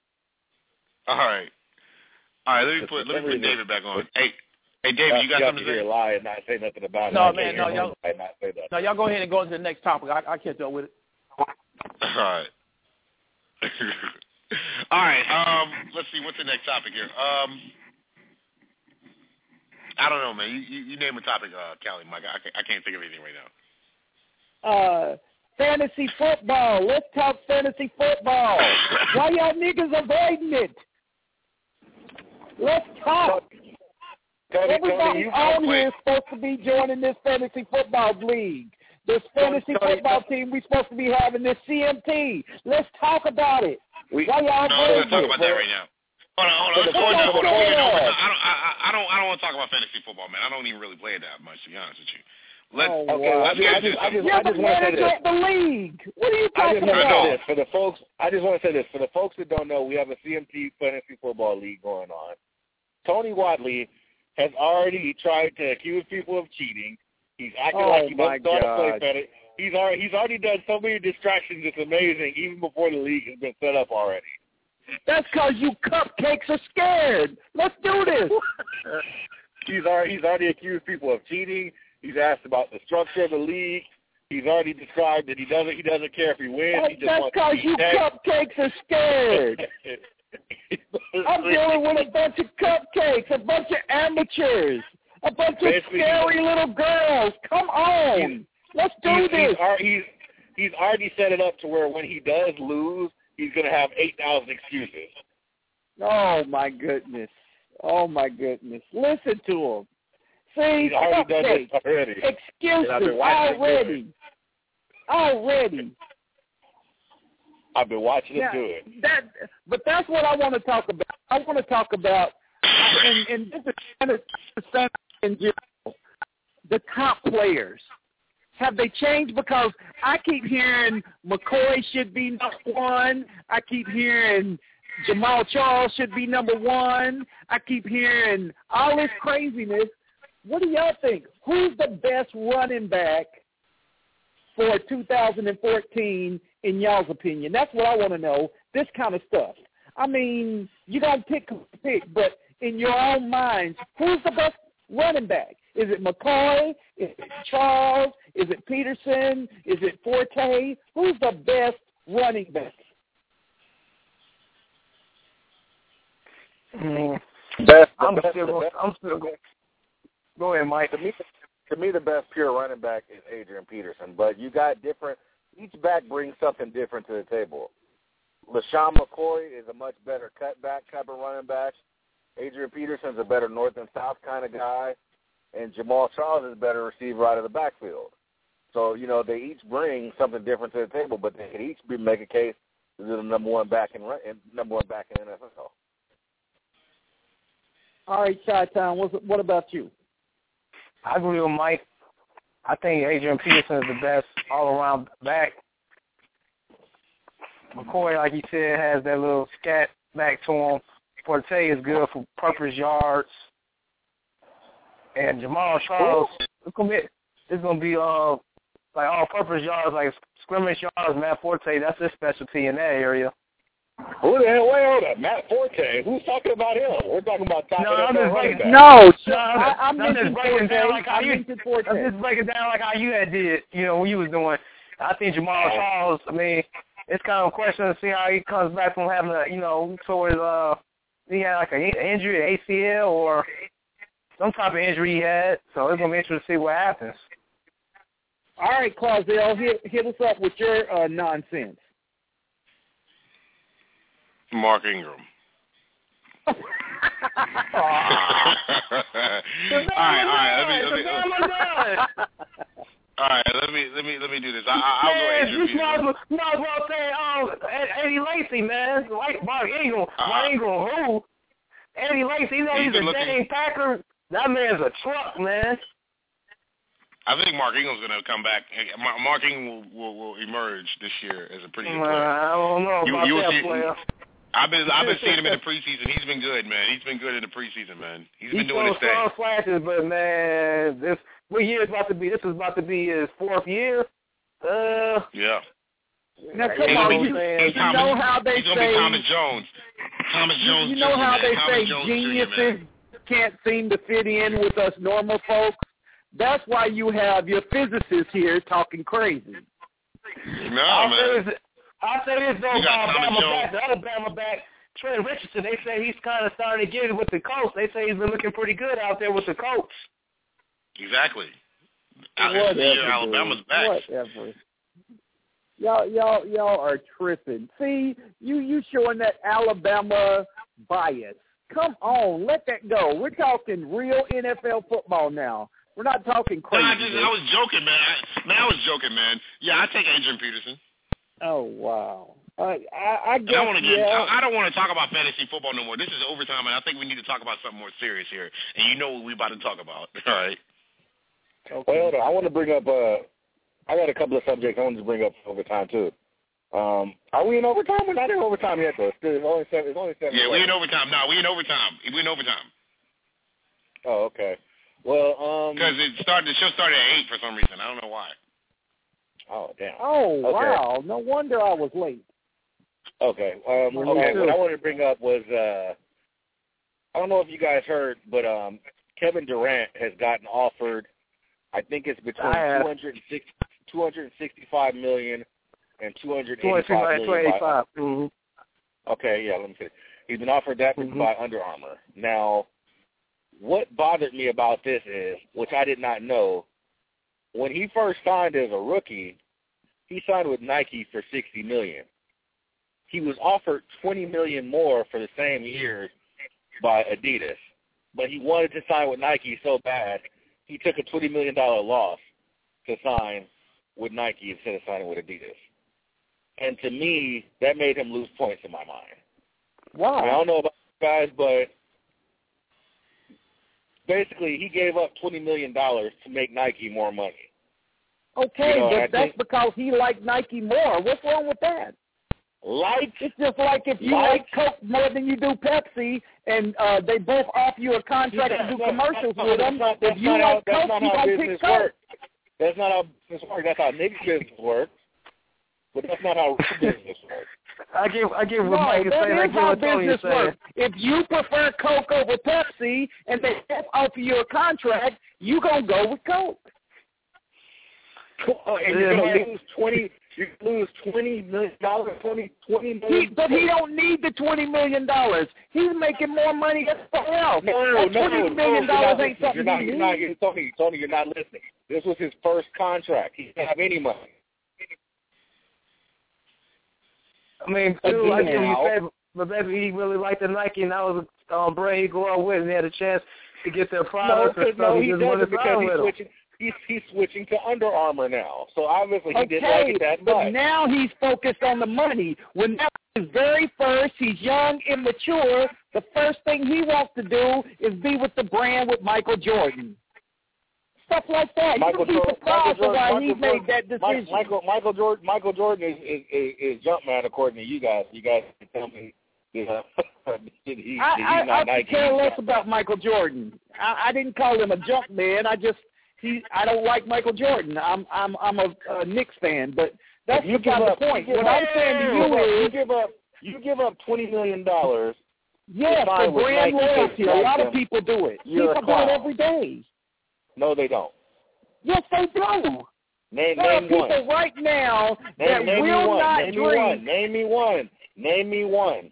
All right. All right. Let me put let me put David back on. Hey, hey David, you got something to say? Hear a lie and not say nothing about it. No, man, no, y'all. Not say that. No, y'all go ahead and go on to the next topic. I I catch up with it. All right. All right. Um, let's see. What's the next topic here? Um, I don't know, man. You you, you name a topic, uh, Callie, Mike. I can't, I can't think of anything right now. Uh, fantasy football. Let's talk fantasy football. Why y'all niggas avoiding it? Let's talk. Tony, Everybody Tony, on here is supposed to be joining this fantasy football league. This fantasy Tony, football Tony. team, we're supposed to be having this C M T. Let's talk about it. We, Why y'all no, I'm avoiding not talking it? about that right now. Hold on, hold on. Let's What go y'all down. Hold on. scared No, of? I don't. I, I don't. I don't want to talk about fantasy football, man. I don't even really play it that much, to be honest with you. Let, Oh, okay, wow. I just, I just, I just, You're I the just want to say manager this. of the league. What are you I talking just want to say about? this for the folks. I just want to say this for the folks that don't know. We have a C M T fantasy football league going on. Tony Watley has already tried to accuse people of cheating. He's acting Oh, like he my doesn't know how to play God. fantasy. He's already he's already done so many distractions. It's amazing, even before the league has been set up already. That's because you cupcakes are scared. Let's do this. he's already he's already accused people of cheating. He's asked about the structure of the league. He's already described that he doesn't he doesn't care if he wins. He just That's wants because to you beat that. cupcakes are scared. I'm dealing with a bunch of cupcakes, a bunch of amateurs, a bunch of Basically, scary little girls. Come on. Let's do he's, this. He's, ar- he's, he's already set it up to where when he does lose, he's going to have eight thousand excuses. Oh, my goodness. Oh, my goodness. Listen to him. See, He's already done cupcakes, this already. excuses And I've been watching him do already. it. Already. I've been watching him Now, do it. That, but that's what I want to talk about. I want to talk about, and, and this is kind of in general, the top players. Have they changed? Because I keep hearing McCoy should be number one. I keep hearing Jamal Charles should be number one. I keep hearing all this craziness. What do y'all think? Who's the best running back for two thousand fourteen in y'all's opinion? That's what I want to know, this kind of stuff. I mean, you don't pick pick, but in your own minds, who's the best running back? Is it McCoy? Is it Charles? Is it Peterson? Is it Forte? Who's the best running back? Mm, best, I'm, best, still going, I'm still going. Go ahead, Mike. To me, to me, the best pure running back is Adrian Peterson. But you got different – each back brings something different to the table. LaShawn McCoy is a much better cutback type of running back. Adrian Peterson's a better north and south kind of guy. And Jamal Charles is a better receiver out of the backfield. So, you know, they each bring something different to the table, but they can each be, make a case to the number one back in number one back in the N F L. All right, Chi-Town, what, what about you? I agree with Mike. I think Adrian Peterson is the best all-around back. McCoy, like you said, has that little scat back to him. Forte is good for purpose yards. And Jamal Charles, it's gonna be, it's gonna be uh like all-purpose yards, like scrimmage yards. Matt Forte, that's his specialty in that area. Who the hell? Wait, hold up, Matt Forte. Who's talking about him? We're talking about top no, N F L running back. No, no, I, I'm I'm just breaking down like how I you. mentioned Forte. I'm just breaking down like how you had did. You know, when you was doing. I think Jamal Charles. I mean, it's kind of a question to see how he comes back from having a, you know, towards uh, he had like an injury, A C L or some type of injury he had. So it's gonna be interesting to see what happens. All right, Clausell, hit, hit us up with your uh, nonsense. Mark Ingram. oh. all right, all right. Let me, let me, let me, all right, let me let me let me do this. I, I, I'll man, go Adrian you might as well, might as well say, um, Eddie Lacy, man. Like Mark Ingram, uh, Mark Ingram, who? Eddie Lacy, you know he's, he's a looking, dang Packer. That man's a truck, man. I think Mark Ingram's going to come back. Mark Ingram will, will, will emerge this year as a pretty good player. Uh, I don't know about you, that see, player. I've been I've been seeing him in the preseason. He's been good, man. He's been good in the preseason, man. He's been He's doing his thing. He's flashes, but man, this what year is about to be? This is about to be his fourth year. Uh, yeah. Now come on, you, you Thomas, know how they he's say gonna be Thomas Jones. Thomas Jones. You know Junior, how man. they Thomas say Jones geniuses Junior, can't seem to fit in with us normal folks. That's why you have your physicists here talking crazy. No, I'll man. Say this, I'll say this though about Alabama back, the Alabama back, Trent Richardson. They say he's kind of starting to get it with the coach. They say he's been looking pretty good out there with the coach. Exactly. Whatever, year, Alabama's back. Whatever. Y'all, y'all, y'all are tripping. See, you, you showing that Alabama bias. Come on, let that go. We're talking real N F L football now. We're not talking crazy. No, I, just, I was joking, man. I, man, I was joking, man. Yeah, I take Adrian Peterson. Oh wow. Uh, I, I guess. I, get, yeah. I, I don't want to talk about fantasy football no more. This is overtime, and I think we need to talk about something more serious here. And you know what we're about to talk about. All right. Okay. Well, hold on. I want to bring up. Uh, I got a couple of subjects I want to bring up overtime too. Um, are we in overtime? We're not in overtime yet, though. It's, still, it's only seven. It's only seven. Yeah, we're in overtime. No, we're in overtime. We're in overtime. Oh, okay. Well, um, because it started. The show started at eight for some reason. I don't know why. Oh, damn. Oh, okay. wow. No wonder I was late. Okay. Um, okay. What I wanted to bring up was, uh, I don't know if you guys heard, but um, Kevin Durant has gotten offered. I think it's between two hundred six, two hundred sixty-five million and two hundred eighty-five million. By, mm-hmm. Okay. Yeah. Let me see. He's been offered that mm-hmm. by Under Armour. Now, what bothered me about this is, which I did not know, when he first signed as a rookie, he signed with Nike for sixty million dollars. He was offered twenty million dollars more for the same year by Adidas, but he wanted to sign with Nike so bad, he took a twenty million dollars loss to sign with Nike instead of signing with Adidas. And to me, that made him lose points in my mind. Wow. I don't know about you guys, but basically he gave up twenty million dollars to make Nike more money. Okay, you know, but that's think, because he liked Nike more. What's wrong with that? Like It's just like if you like, like Coke more than you do Pepsi, and uh, they both offer you a contract to do not, commercials not, with them. Not, if you like Coke, you gonna pick Coke. Works. That's not how business works. That's how nigga business works. But that's not how business works. I give I give no, what Mike is that saying. is I give how what Tony business is saying. works. If you prefer Coke over Pepsi, and they both offer you a contract, you gonna go with Coke. Oh, and you're gonna lose twenty. You lose twenty million dollars, twenty, twenty million. He, but he don't need the twenty million dollars. He's making more money everywhere else. No, no, that twenty no, million no, dollars you're ain't not, something you're not, he you're not, needs. you're, Tony, Tony, you're not listening. This was his first contract. He didn't have any money. I mean, too, like you said, but maybe he really liked the Nike, and that was a um, brand he go out with, and he had a chance to get their products. No, and stuff. no, he he just wanted doesn't to because sign he's with them. switching. He's he's switching to Under Armour now. So obviously he okay, didn't like it that but much. now he's focused on the money. When that was his very first, he's young, immature. The first thing he wants to do is be with the brand with Michael Jordan. Stuff like that. Michael you can be surprised Jordan, why Michael he Jordan, made that decision. Michael Michael Jordan Michael Jordan is is, is, is Jumpman according to you guys. You guys can tell me. Yeah. he, he, I, he's I, not I Nike. care less about Michael Jordan. I, I didn't call him a junk man. I just he. I don't like Michael Jordan. I'm I'm I'm a, a Knicks fan, but that's you beside the point. What I'm saying to you is, you give up you give up twenty million dollars. Yes, for brand loyalty. A lot of people do it. You're People do it every day. No, they don't. Yes, they do. Name, there name are people one. right now name, that name will me one. not name drink. Me one. Name me one. Name me one.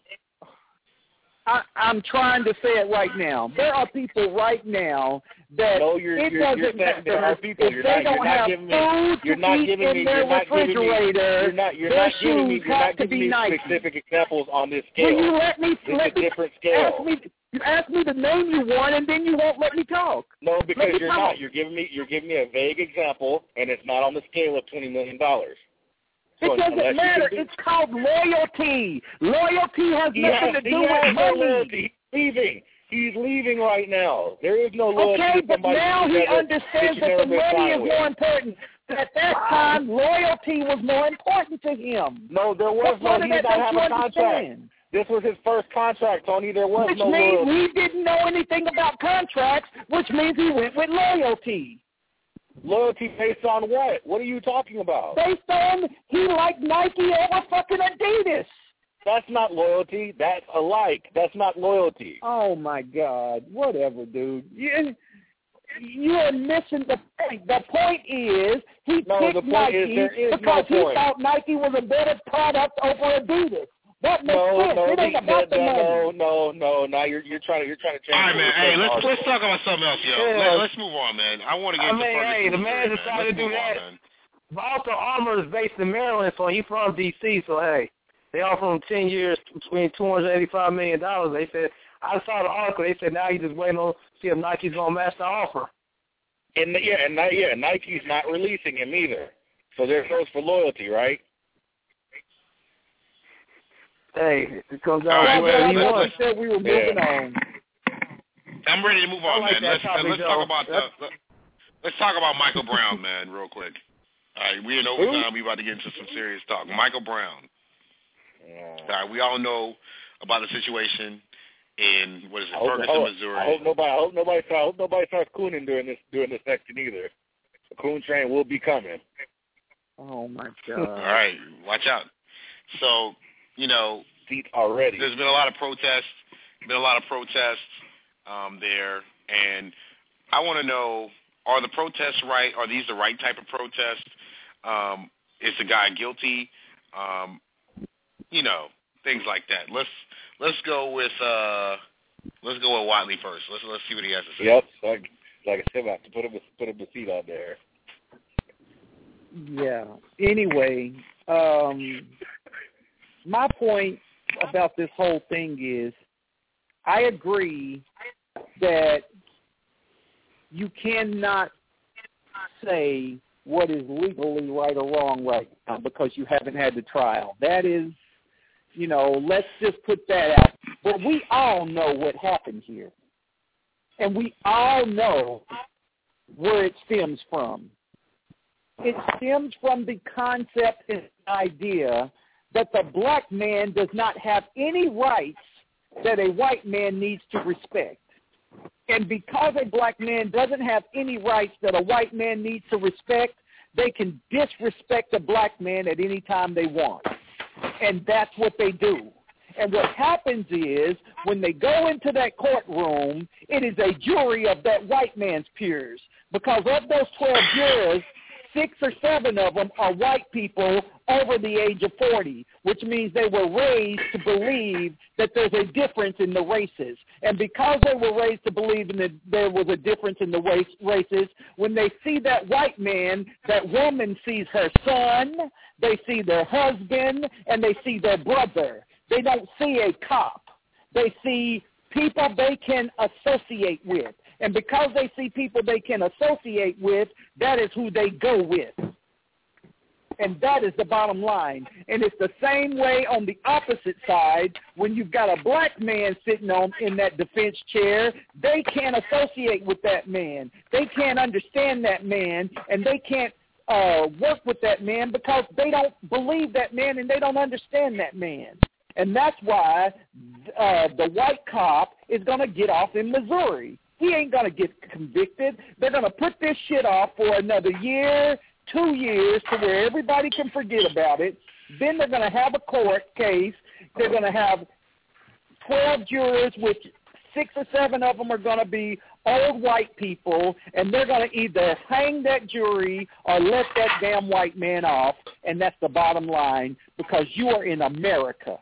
I, I'm trying to say it right now. There are people right now that no, you're, it you're, doesn't you're matter there are people. if You're they not, don't you're not have giving me, food you're to not eat giving in me, their you're not giving me, refrigerator. you're not, you're their not giving me, shoes you're have not to giving be me Nike. specific examples on this scale. Will you let me? It's let a me different scale. Ask me, you ask me to name you one, and then you won't let me talk. No, because me you're talk. not. You're giving me, you're giving me a vague example, and it's not on the scale of twenty million dollars. So it doesn't matter. Do, it's called loyalty. Loyalty has he nothing has, to he do has with no money. loyalty. He's leaving. He's leaving right now. There is no loyalty. Okay, to but somebody now he never, understands that, that the money fine is with. more important. At that time, loyalty was more important to him. No, there was What no. He that did not have a understand? contract. This was his first contract, Tony. There was which no means loyalty. he didn't know anything about contracts, which means he went with loyalty. Loyalty based on what? What are you talking about? Based on he liked Nike over fucking Adidas. That's not loyalty. That's alike. That's not loyalty. Oh, my God. Whatever, dude. You, you're missing the point. The point is he no, picked the point Nike is there is because no he point. thought Nike was a better product over Adidas. That makes no, sense. No, it ain't the, about the no, money. no, no, no. Now you're you're trying to you're trying to change. All right, man. Hey, let's let's talk about something else, yo. Yeah. Let, let's move on, man. I want to get I into mean, Ferguson hey, the Missouri, man man. decided Let's to do move that. on, man. Alter Armour is based in Maryland, so he's from D C. So hey, they offer him ten years between two hundred eighty-five million dollars. They said I saw the article. They said now he's just waiting on see if Nike's gonna match the offer. And yeah, and yeah, Nike's not releasing him either. So there goes for loyalty, right? Hey, it comes All out right, to where he let's- wants. Said we were moving Yeah. on. I'm ready to move on, I like man. that Let's topic, let's Joe. talk about the, That's- the let's talk about Michael Brown, man, real quick. All right, we're in overtime. We about to get into some serious talk. Michael Brown. Yeah. All right, we all know about the situation in what is it, I hope, Ferguson, I hope, Missouri. I hope nobody, I hope nobody, I hope nobody starts cooning during this during this section either. The coon train will be coming. Oh, my God. All right, watch out. So, you know, Seats already. there's been a lot of protests. Been a lot of protests um, there, and I want to know: are the protests right? Are these the right type of protest? Um, is the guy guilty? Um, you know, things like that. Let's let's go with uh, let's go with Watley first. Let's let's see what he has to say. Yep. Like like I said, I have to put him put him a seat on there. Yeah. Anyway, um, my point about this whole thing is I agree that you cannot say what is legally right or wrong right now because you haven't had the trial. That is, you know, let's just put that out. But we all know what happened here. And we all know where it stems from. It stems from the concept and idea that the black man does not have any rights that a white man needs to respect. And because a black man doesn't have any rights that a white man needs to respect, they can disrespect a black man at any time they want. And that's what they do. And what happens is when they go into that courtroom, it is a jury of that white man's peers. Because of those twelve jurors, six or seven of them are white people over the age of forty, which means they were raised to believe that there's a difference in the races. And because they were raised to believe in that there was a difference in the races, when they see that white man, that woman sees her son, they see their husband, and they see their brother. They don't see a cop. They see people they can associate with. And because they see people they can associate with, that is who they go with. And that is the bottom line. And it's the same way on the opposite side. When you've got a black man sitting on in that defense chair, they can't associate with that man. They can't understand that man, and they can't uh, work with that man because they don't believe that man and they don't understand that man. And that's why uh, the white cop is going to get off in Missouri. He ain't going to get convicted. They're going to put this shit off for another year, two years, to where everybody can forget about it. Then they're going to have a court case. They're going to have twelve jurors, which six or seven of them are going to be old white people, and they're going to either hang that jury or let that damn white man off, and that's the bottom line, because you are in America.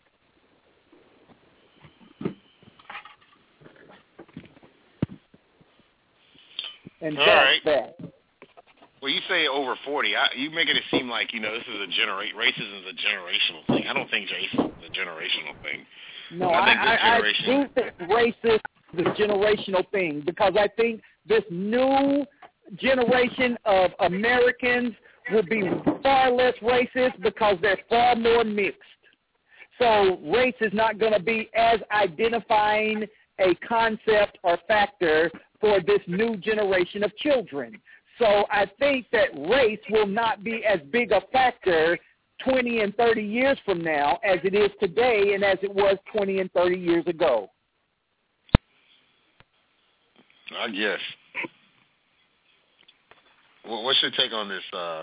And All that's right. that. Well, you say over forty. I, you making it seem like, you know, this is a genera- racism is a generational thing. I don't think racism is a generational thing. No, I I, think, I, generation... I think that racism is a generational thing, because I think this new generation of Americans will be far less racist because they're far more mixed. So race is not going to be as identifying a concept or factor for this new generation of children. So I think that race will not be as big a factor twenty and thirty years from now as it is today and as it was twenty and thirty years ago. I guess. Well, what's your take on this, uh,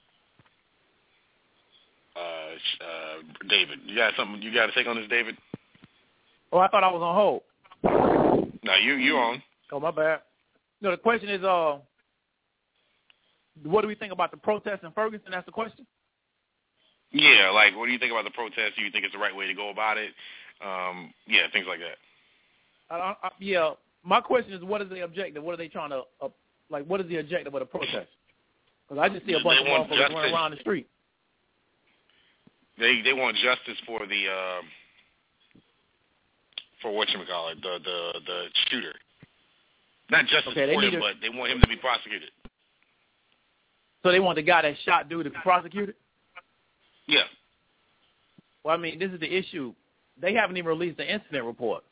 uh, uh, David? You got something you got to take on this, David? Oh, I thought I was on hold. No, you you on. Oh, my bad. No, the question is, uh, what do we think about the protest in Ferguson? That's the question? Yeah, like, what do you think about the protest? Do you think it's the right way to go about it? Um, yeah, things like that. I, I, yeah, my question is, what is the objective? What are they trying to, uh, like, what is the objective of the protest? Because I just see a bunch they of motherfuckers running around the street. They they want justice for the, uh, for whatchamacallit, the, the, the shooter. Not justice okay, for him, to, but they want him to be prosecuted. So they want the guy that shot dude to be prosecuted? Yeah. Well, I mean, this is the issue. They haven't even released the incident report.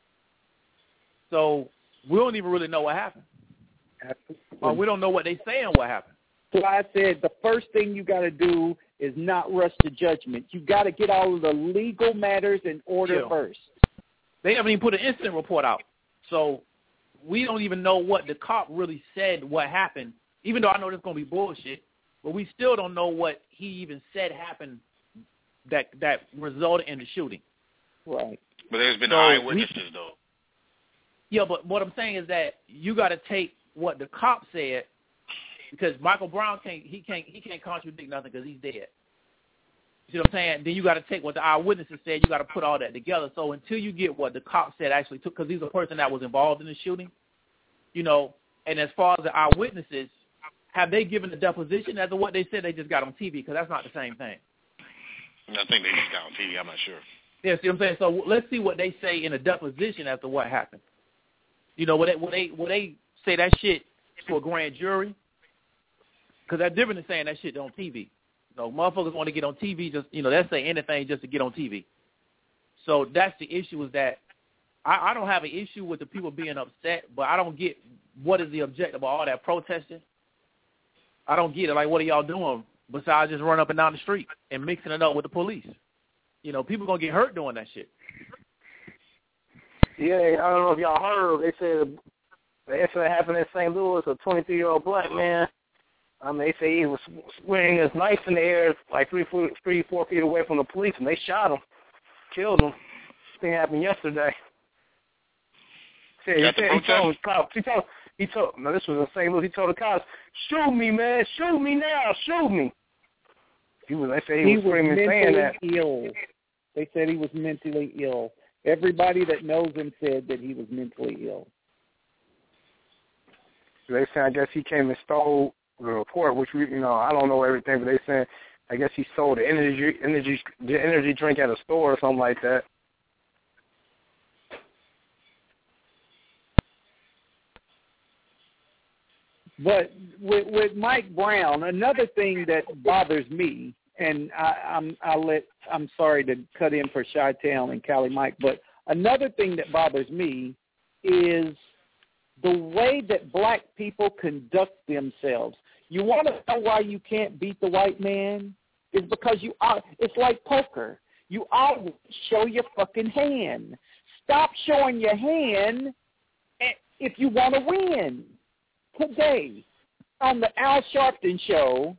So we don't even really know what happened. Absolutely. Or we don't know what they're saying what happened. So I said the first thing you got to do is not rush to judgment. You got to get all of the legal matters in order yeah. first. They haven't even put an incident report out. So we don't even know what the cop really said what happened, even though I know this is going to be bullshit. But we still don't know what he even said happened that that resulted in the shooting. Right. But there's been so eyewitnesses, we, though. Yeah, but what I'm saying is that you got to take what the cop said, because Michael Brown can't he can't he can't contradict nothing because he's dead. You see what I'm saying? Then you got to take what the eyewitnesses said. You got to put all that together. So until you get what the cop said actually took, because he's a person that was involved in the shooting, you know. And as far as the eyewitnesses, have they given a deposition as to what they said they just got on T V? Because that's not the same thing. I think they just got on T V. I'm not sure. Yeah, see what I'm saying? So let's see what they say in a deposition as to what happened. You know, when they when they, when they say that shit to a grand jury, because that's different than saying that shit on T V. You know, motherfuckers want to get on T V, just, you know, they'll say anything just to get on T V. So that's the issue, is that I, I don't have an issue with the people being upset, but I don't get what is the objective of all that protesting. I don't get it. Like, what are y'all doing besides just run up and down the street and mixing it up with the police? You know, people going to get hurt doing that shit. Yeah, I don't know if y'all heard, they said the incident happened in Saint Louis, a twenty-three-year-old black man. I mean, they say he was swinging his knife in the air like three, four, three, four feet away from the police, and they shot him, killed him. This thing happened yesterday. Said, he, said, he, told him, he, told, he told, no, this was in Saint Louis. He told the cops, "Shoot me, man! Shoot me now! Shoot me!" He was. They said he, he was was screaming, mentally saying that. ill. They said he was mentally ill. Everybody that knows him said that he was mentally ill. They said, I guess he came and stole the report, which we, you know, I don't know everything, but they said, I guess he sold the energy, energy, the energy drink at a store or something like that. But with, with Mike Brown, another thing that bothers me, and I, I'm I'll let I'm sorry to cut in for Chi-Town and Cali Mike, but another thing that bothers me is the way that black people conduct themselves. You want to know why you can't beat the white man? It's because you are. It's like poker. You always show your fucking hand. Stop showing your hand if you want to win. Today, on the Al Sharpton show,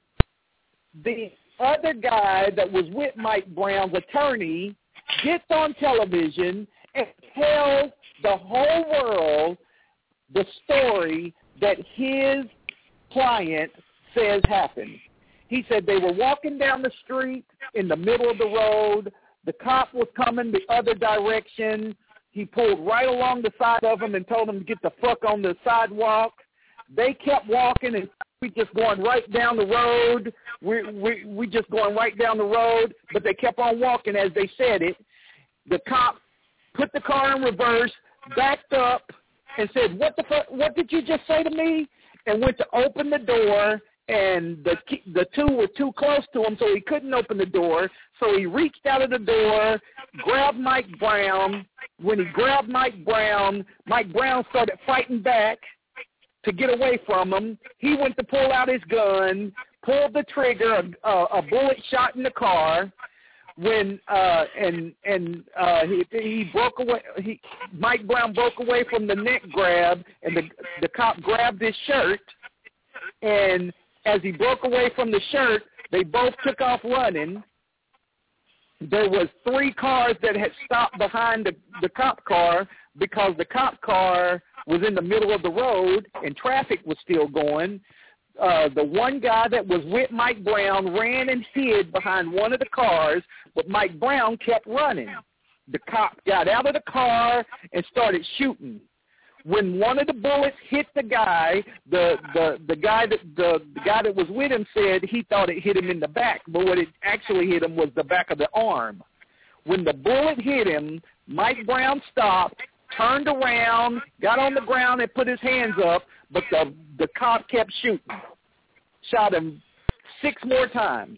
the other guy that was with Mike Brown's attorney gets on television and tells the whole world the story that his client says happened. He said they were walking down the street in the middle of the road. The cop was coming the other direction. He pulled right along the side of them and told them to get the fuck on the sidewalk. They kept walking, and we just going right down the road. We we we just going right down the road, but they kept on walking as they said it. The cop put the car in reverse, backed up, and said, "What the fuck? What did you just say to me?" And went to open the door, and the the two were too close to him, so he couldn't open the door. So he reached out of the door, grabbed Mike Brown. When he grabbed Mike Brown, Mike Brown started fighting back to get away from him. He went to pull out his gun, pulled the trigger, a, a, a bullet shot in the car. When uh, and and uh, he he broke away. He Mike Brown broke away from the neck grab, and the the cop grabbed his shirt. And as he broke away from the shirt, they both took off running. There was three cars that had stopped behind the the cop car because the cop car was in the middle of the road and traffic was still going. Uh, the one guy that was with Mike Brown ran and hid behind one of the cars, but Mike Brown kept running. The cop got out of the car and started shooting. When one of the bullets hit the guy, the the the guy that the, the guy that was with him said he thought it hit him in the back, but what it actually hit him was the back of the arm. When the bullet hit him, Mike Brown stopped, turned around, got on the ground and put his hands up, but the the cop kept shooting. Shot him six more times.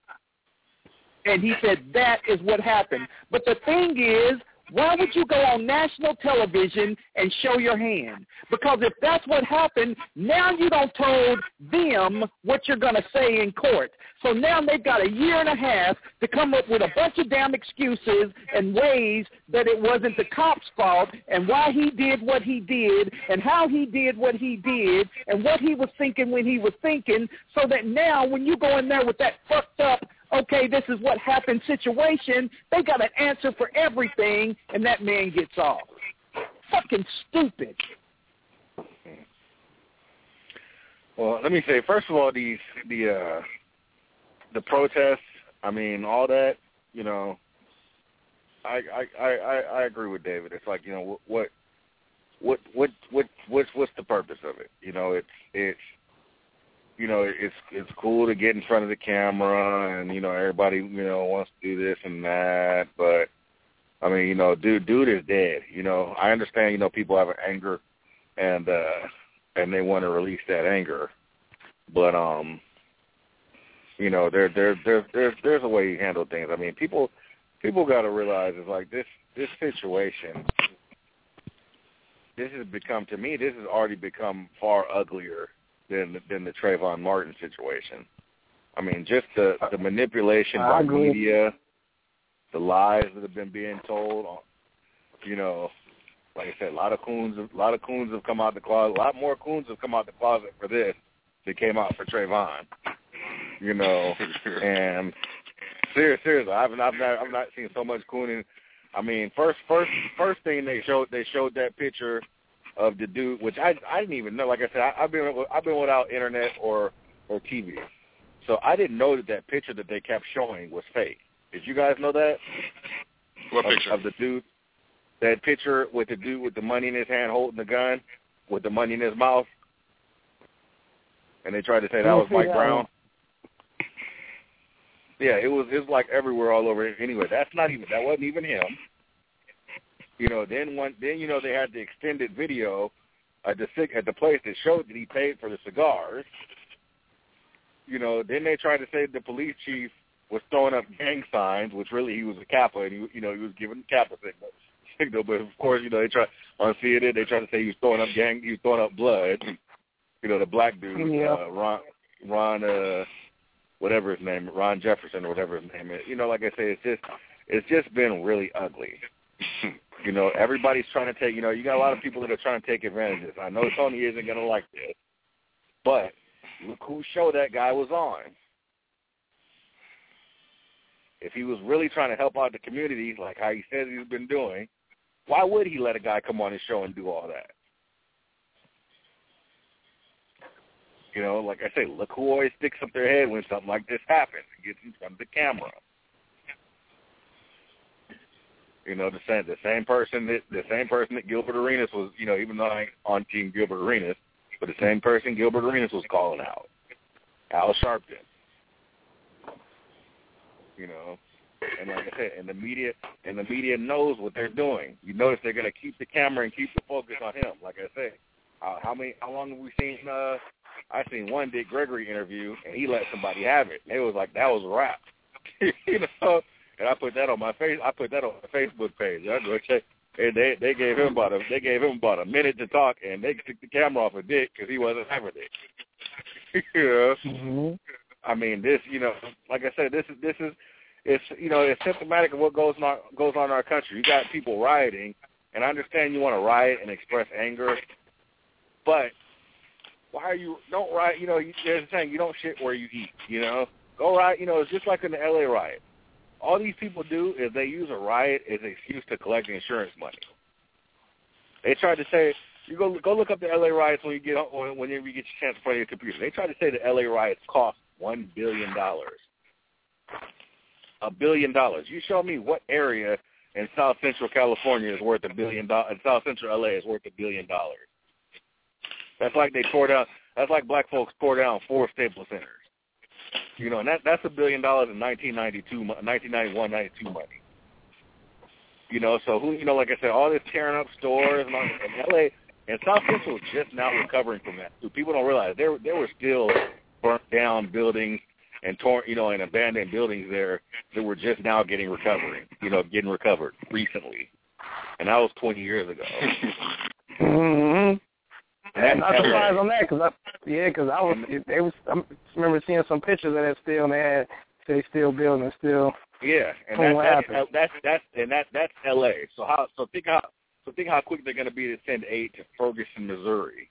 And he said that is what happened. But the thing is, why would you go on national television and show your hand? Because if that's what happened, now you don't told them what you're going to say in court. So now they've got a year and a half to come up with a bunch of damn excuses and ways that it wasn't the cop's fault and why he did what he did and how he did what he did and what he was thinking when he was thinking, so that now when you go in there with that fucked up, okay, this is what happened situation, they got an answer for everything, and that man gets off. Fucking stupid. Well, let me say, first of all, these the uh, the protests, I mean, all that, you know, I I, I, I agree with David. It's like, you know, what what what what what's what's the purpose of it? You know, it's it's you know, it's it's cool to get in front of the camera, and you know, everybody you know wants to do this and that, but I mean, you know, dude, dude is dead. You know, I understand. You know, people have anger, and uh, and they want to release that anger, but um, you know, there there there there's there's a way you handle things. I mean, people people got to realize it's like this this situation. This has become, to me, this has already become far uglier than than the Trayvon Martin situation. I mean, just the, the manipulation by media, the lies that have been being told. You know, like I said, a lot of coons, a lot of coons have come out the closet. A lot more coons have come out the closet for this than came out for Trayvon. You know, and seriously, seriously, I've I've not I've not seen so much cooning. I mean, first first first thing they showed they showed that picture of the dude, which I I didn't even know. Like I said, I, I've been I've been without internet or or T V, so I didn't know that that picture that they kept showing was fake. Did you guys know that? What of, picture? Of the dude, that picture with the dude with the money in his hand holding the gun, with the money in his mouth, and they tried to say that was Mike Brown. Yeah, it was it was like everywhere, all over. Anyway, that's not even that wasn't even him. You know, then one then you know they had the extended video at the at the place that showed that he paid for the cigars. You know, then they tried to say the police chief was throwing up gang signs, which really he was a Kappa, and he you know he was giving Kappa signal. signal. But of course, you know they try on C N N they tried to say he was throwing up gang, he was throwing up blood. You know, the black dude, yeah. uh, Ron Ron. Uh, whatever his name, Ron Jefferson or whatever his name is. You know, like I say, it's just it's just been really ugly. You know, everybody's trying to take, you know, you got a lot of people that are trying to take advantage of this. I know Tony isn't going to like this, but look whose show that guy was on. If he was really trying to help out the community, like how he says he's been doing, why would he let a guy come on his show and do all that? You know, like I say, look who always sticks up their head when something like this happens and gets in front of the camera. You know, the same the same person that the same person that Gilbert Arenas was, you know, even though I ain't on Team Gilbert Arenas, but the same person Gilbert Arenas was calling out, Al Sharpton. You know, and like I said, and the media and the media knows what they're doing. You notice they're going to keep the camera and keep the focus on him. Like I say, uh, how many how long have we seen? Uh, I seen one Dick Gregory interview, and he let somebody have it. It was like that was a wrap, you know. And I put that on my face. I put that on my Facebook page. I go check, and they they gave him about a they gave him about a minute to talk, and they took the camera off of Dick because he wasn't having it. You know, mm-hmm. I mean, this, you know, like I said, this is this is it's you know it's symptomatic of what goes on goes on in our country. You got people rioting, and I understand you want to riot and express anger, but why are you don't riot? You know, you, there's a saying, you don't shit where you eat. You know, go riot. You know, it's just like in the L A riot. All these people do is they use a riot as an excuse to collect insurance money. They tried to say, you go go look up the L A riots when you get whenever you get your chance in front of your computer. They tried to say the L A riots cost one billion dollars. A billion dollars. You show me what area in South Central California is worth a billion dollars. In South Central L A is worth a billion dollars. That's like they tore down. That's like black folks tore down four Staples Centers. You know, and that that's a billion dollars in nineteen ninety-two, nineteen ninety-one, ninety-two money. You know, so who, you know, like I said, all this tearing up stores and, all, and L A and South Central is just now recovering from that. So people don't realize there there were still burnt down buildings and torn, you know, and abandoned buildings there that were just now getting recovering. You know, getting recovered recently, and that was twenty years ago. Mm-hmm. And I'm surprised on that because I, yeah, because I was, they was, I remember seeing some pictures of that still, and they had, they still building, still. Yeah, and that, that's, that's that's and that that's L A. So how, so think how, so think how quick they're going to be to send aid to Ferguson, Missouri.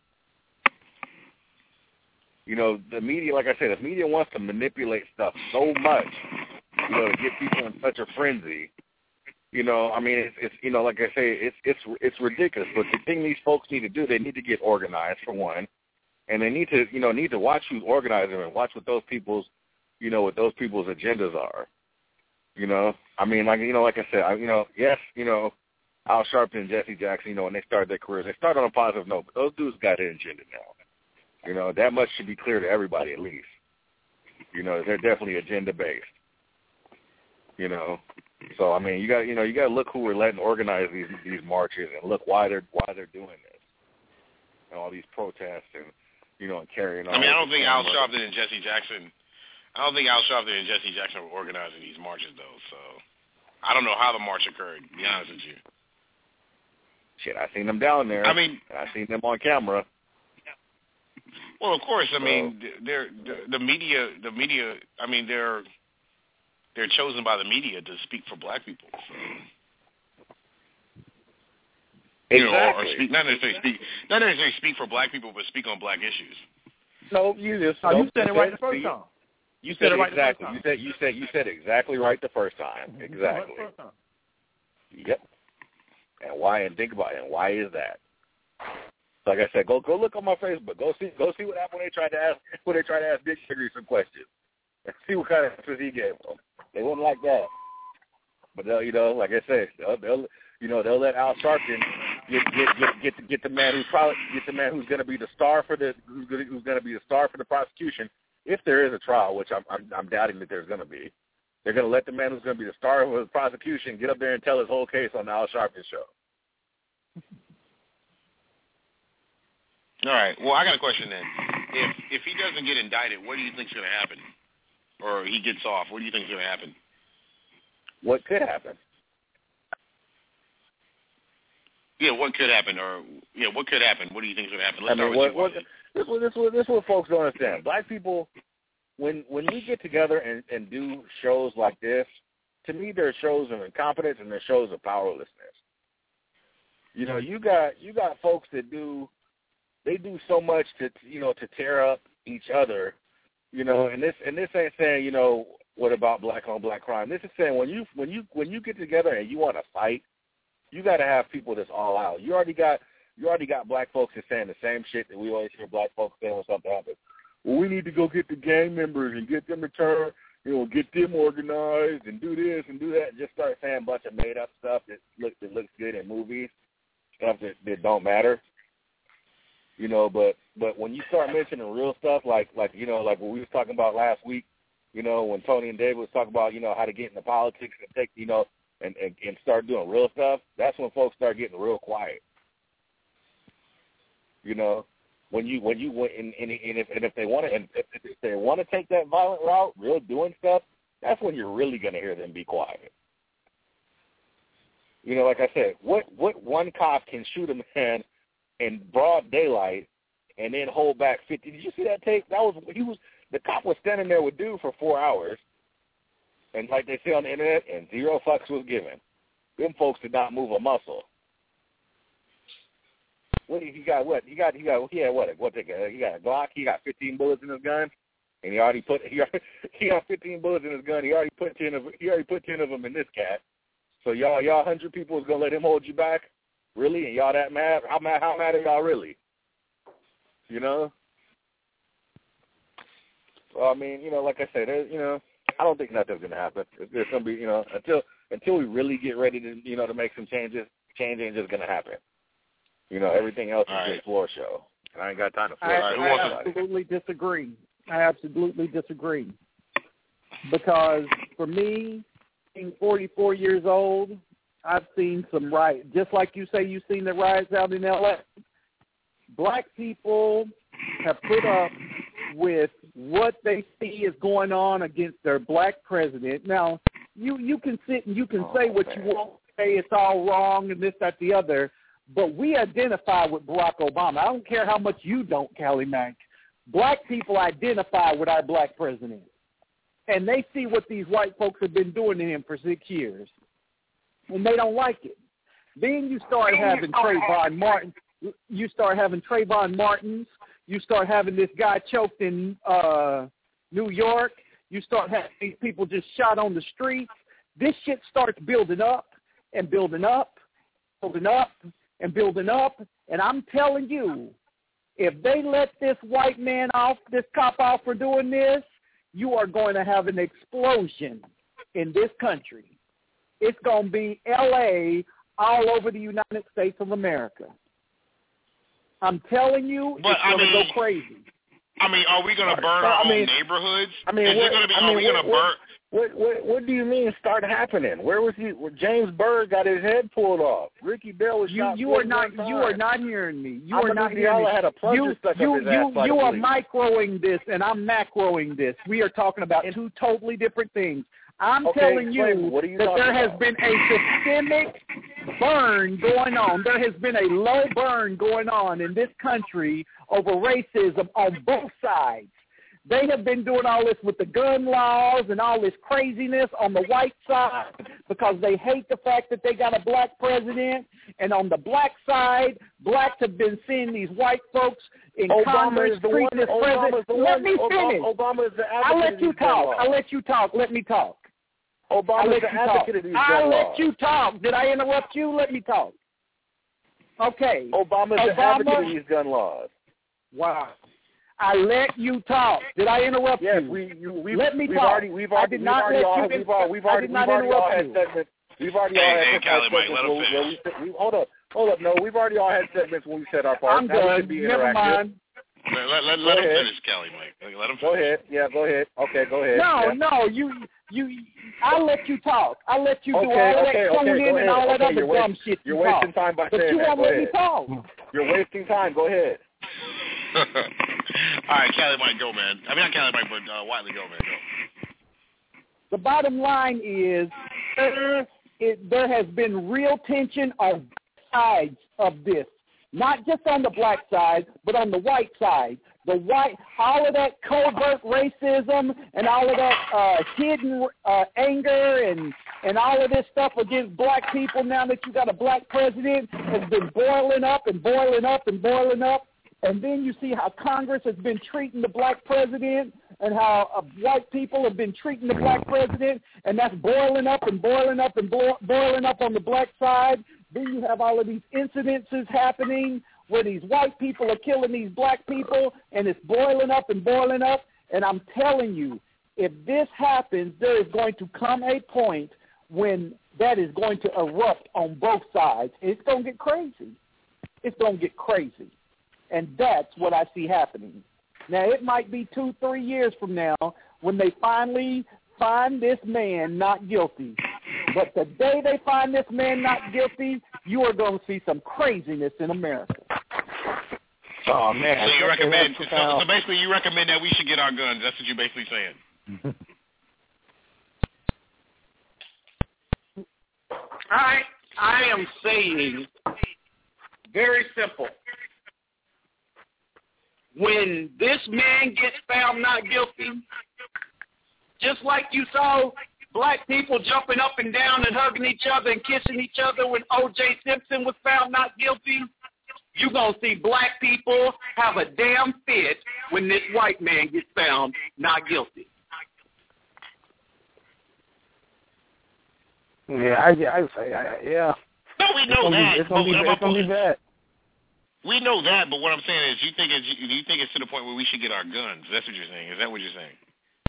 You know, the media, like I said, the media wants to manipulate stuff so much, you know, to get people in such a frenzy. You know, I mean, it's, it's you know, like I say, it's it's it's ridiculous. But the thing these folks need to do, they need to get organized for one, and they need to, you know, need to watch who's organizing and watch what those people's, you know, what those people's agendas are. You know, I mean, like you know, like I said, I, you know, yes, you know, Al Sharpton and Jesse Jackson, you know, when they started their careers, they started on a positive note, but those dudes got an agenda now. You know, that much should be clear to everybody at least. You know, they're definitely agenda based. You know. So I mean, you got you know you got to look who we're letting organize these these marches and look why they're why they're doing this and all these protests and you know and carrying on. I mean, I don't think Al Sharpton and Jesse Jackson. I don't think Al Sharpton and Jesse Jackson were organizing these marches though. So I don't know how the march occurred. To be honest with you. Shit, I seen them down there. I mean, I seen them on camera. Well, of course. I mean, they're, they're the media. The media. I mean, they're. They're chosen by the media to speak for black people. So. You Exactly. know, or, or speak, not necessarily speak, not necessarily speak for black people, but speak on black issues. No, you just. Oh, no, you said it right the first time. You, you said, said it right exactly. the first time. You said you said you said exactly right the first time. Exactly. Right the first time. Yep. And why? And think about it. And why is that? Like I said, go go look on my Facebook. Go see go see what happened when they tried to ask when they tried to ask Dick Gregory some questions. See what kind of answers he gave them. They wouldn't like that. But they'll, you know, like I said, they'll, they'll you know they'll let Al Sharpton get get get get the, get the man who's probably get the man who's going to be the star for the who's going who's going to be the star for the prosecution if there is a trial, which I'm I'm, I'm doubting that there's going to be. They're going to let the man who's going to be the star of the prosecution get up there and tell his whole case on the Al Sharpton show. All right. Well, I got a question then. If if he doesn't get indicted, what do you think's going to happen? Or he gets off, what do you think's going to happen? What could happen? Yeah, what could happen? Or yeah, what could happen? What do you think's going to happen? Let's I mean, start what, with you. what, this, what, this, what, this is what folks don't understand. Black people, when when we get together and, and do shows like this, to me, there are shows of incompetence and there are shows of powerlessness. You know, you got you got folks that do. They do so much to, you know, to tear up each other, you know, and this and this ain't saying, you know, what about black on black crime? This is saying when you when you when you get together and you want to fight, you got to have people that's all out. You already got you already got black folks that's saying the same shit that we always hear black folks saying when something happens. Well, we need to go get the gang members and get them to turn, you know, get them organized and do this and do that, and just start saying a bunch of made up stuff that looks that looks good in movies, stuff that, that don't matter. You know, but but when you start mentioning real stuff like like you know like what we was talking about last week, you know, when Tony and David was talking about, you know, how to get into politics and take, you know, and, and, and start doing real stuff, that's when folks start getting real quiet. You know, when you when you and, and, and if and if they want to and if, if they want to take that violent route, real doing stuff, that's when you're really going to hear them be quiet. You know, like I said, what what one cop can shoot a man in broad daylight and then hold back fifty? Did you see that tape? That was he was the cop was standing there with dude for four hours, and like they say on the internet, and zero fucks was given. Them folks did not move a muscle. What he got? What he got? He got? He had what? What they got? He got a Glock. He got fifteen bullets in his gun, and he already put he already, he got fifteen bullets in his gun. He already put ten of he already put ten of them in this cat. So y'all y'all hundred people is gonna let him hold you back? Really? And y'all that mad? How mad? How mad are y'all really? You know. Well, I mean, you know, like I said, you know, I don't think nothing's gonna happen. There's gonna be, you know, until until we really get ready to, you know, to make some changes. Change ain't just gonna happen. You know, everything else is right. just floor show. And I ain't got time to floor. I, I absolutely disagree. I absolutely disagree. Because for me, being forty-four years old, I've seen some riots. Just like you say you've seen the riots out in L A. Black people have put up with what they see is going on against their black president. Now, you, you can sit and you can oh, say what man. you want, say it's all wrong and this, that, the other, but we identify with Barack Obama. I don't care how much you don't, Callie Mack. Black people identify with our black president. And they see what these white folks have been doing to him for six years. And they don't like it. Then you start having Trayvon Martin. You start having Trayvon Martins. You start having this guy choked in uh, New York. You start having these people just shot on the streets. This shit starts building up and building up, building up and building up. And I'm telling you, if they let this white man off, this cop off for doing this, you are going to have an explosion in this country. It's going to be L A all over the United States of America. I'm telling you, but, it's going to go crazy. I mean, are we going to burn but, our I mean, own neighborhoods? I mean, Is what, it going to be? I mean, are we going to burn? What, what what do you mean start happening? Where was he? Where James Byrd got his head pulled off. Ricky Bell was you, shot. You are not. You are not hearing me. You I'm are not hearing me. Had a you stuck you up his you, ass you are police. microing this, and I'm macroing this. We are talking about two totally different things. I'm okay, telling you, you that there has about? been a systemic burn going on. There has been a low burn going on in this country over racism on both sides. They have been doing all this with the gun laws and all this craziness on the white side because they hate the fact that they got a black president. And on the black side, blacks have been seeing these white folks in Obama Congress treat this president. Let me finish. Obama is the advocate I'll let you talk. I'll let you talk. Let me talk. Obama is the advocate of these gun I'll laws. let you talk. Did I interrupt you? Let me talk. Okay. Obama's Obama, an advocate of these gun laws. Wow. I let you talk. Did I interrupt yes, you? we, you, we, let me we've talk. Already, we've already, I did we've not already let all, you. We've already, we've already, I did not we've already all interrupt had you. segments. We've already hey, all had, hey, had Cali, Mike, segments let him where, finish. where we, we, hold up, hold up. No, we've already all had segments when we said our part. I'm now done. we can be Never interactive. mind. Let, let, let, let him finish, Cali, Mike. Let him finish. Go ahead. Yeah, go ahead. Okay, go ahead. No, yeah. no, you, you. I let you talk. I let you do okay, all okay, that okay, tuning in ahead. and all that okay, other you're dumb waste, shit. You're you wasting talk. time by but saying you that. won't Go let ahead. me talk. You're wasting time. Go ahead. All right, Cali, Mike, go, man. I mean, not Cali, Mike, but uh, Wiley, go, man. Go. The bottom line is there, it, there has been real tension on both sides of this, not just on the black side, but on the white side. The white, all of that covert racism and all of that uh, hidden uh, anger and and all of this stuff against black people now that you got a black president has been boiling up and boiling up and boiling up. And then you see how Congress has been treating the black president and how uh, white people have been treating the black president, and that's boiling up and boiling up and bo- boiling up on the black side. Then you have all of these incidences happening where these white people are killing these black people, and it's boiling up and boiling up. And I'm telling you, if this happens, there is going to come a point when that is going to erupt on both sides. It's going to get crazy. It's going to get crazy. And that's what I see happening. Now, it might be two, three years from now when they finally find this man not guilty. But the day they find this man not guilty, you are going to see some craziness in America. Oh, man. So you recommend, so, so basically you recommend that we should get our guns. That's what you're basically saying. I, I am saying very simple. When this man gets found not guilty, just like you saw black people jumping up and down and hugging each other and kissing each other when O J Simpson was found not guilty, you're going to see black people have a damn fit when this white man gets found not guilty. Yeah, I, I, I yeah. No, we know that. Be, it's going to be, it's gonna be bad. We know that, but what I'm saying is, you think it's, you think it's to the point where we should get our guns. That's what you're saying. Is that what you're saying?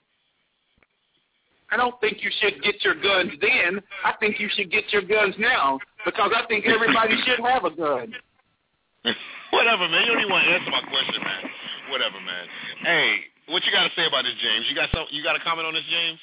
I don't think you should get your guns then. I think you should get your guns now because I think everybody should have a gun. Whatever, man. You don't even want to answer my question, man. Whatever, man. Hey, what you got to say about this, James? You got some? You got a comment on this, James?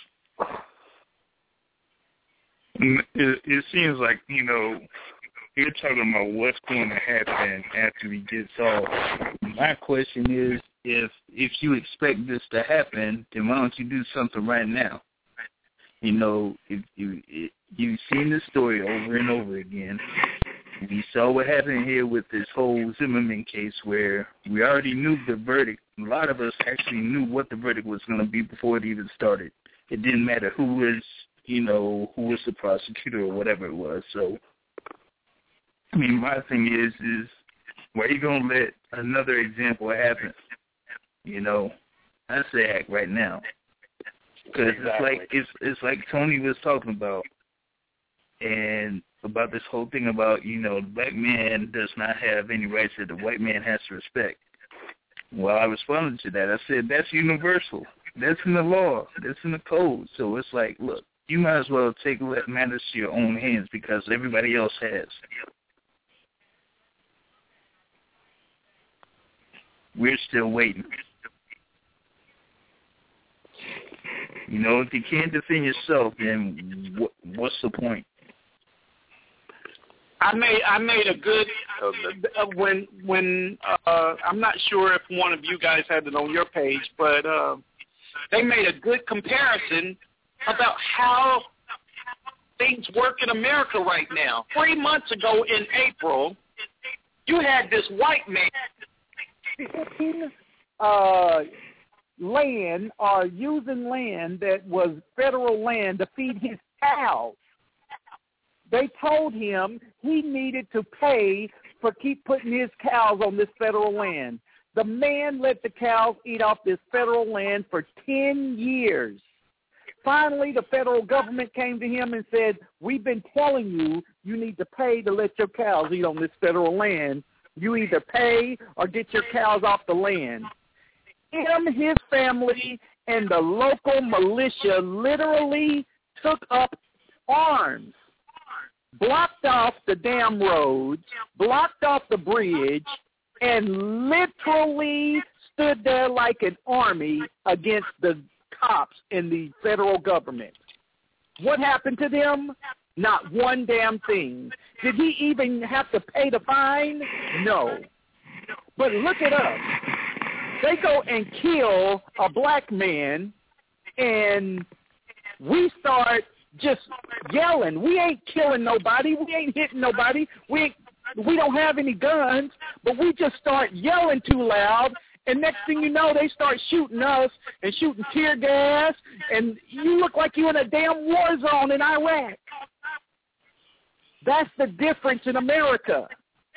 It, it seems like, you know, you're talking about what's going to happen after he gets off. My question is, if if you expect this to happen, then why don't you do something right now? You know, if you if you've seen the story over and over again. We saw what happened here with this whole Zimmerman case where we already knew the verdict. A lot of us actually knew what the verdict was going to be before it even started. It didn't matter who was, you know, who was the prosecutor or whatever it was. So, I mean, my thing is, is why are you going to let another example happen? You know, I say act right now. Because exactly. it's like it's it's like Tony was talking about, and about this whole thing about, you know, the black man does not have any rights that the white man has to respect. Well, I responded to that. I said, that's universal. That's in the law. That's in the code. So it's like, look, you might as well take matters to your own hands because everybody else has. We're still waiting. You know, if you can't defend yourself, then wh- what's the point? I made I made a good uh, when when uh, I'm not sure if one of you guys had it on your page, but uh, they made a good comparison about how things work in America right now. Three months ago in April, you had this white man uh, land or using land that was federal land to feed his cows. They told him he needed to pay for keep putting his cows on this federal land. The man let the cows eat off this federal land for ten years. Finally, the federal government came to him and said, we've been telling you you need to pay to let your cows eat on this federal land. You either pay or get your cows off the land. Him, his family, and the local militia literally took up arms, blocked off the damn roads, blocked off the bridge, and literally stood there like an army against the cops in the federal government. What happened to them? Not one damn thing. Did he even have to pay the fine? No. But look at us. They go and kill a black man, and we start just yelling. We ain't killing nobody. We ain't hitting nobody. We ain't, we don't have any guns, but we just start yelling too loud. And next thing you know, they start shooting us and shooting tear gas, and you look like you're in a damn war zone in Iraq. That's the difference in America.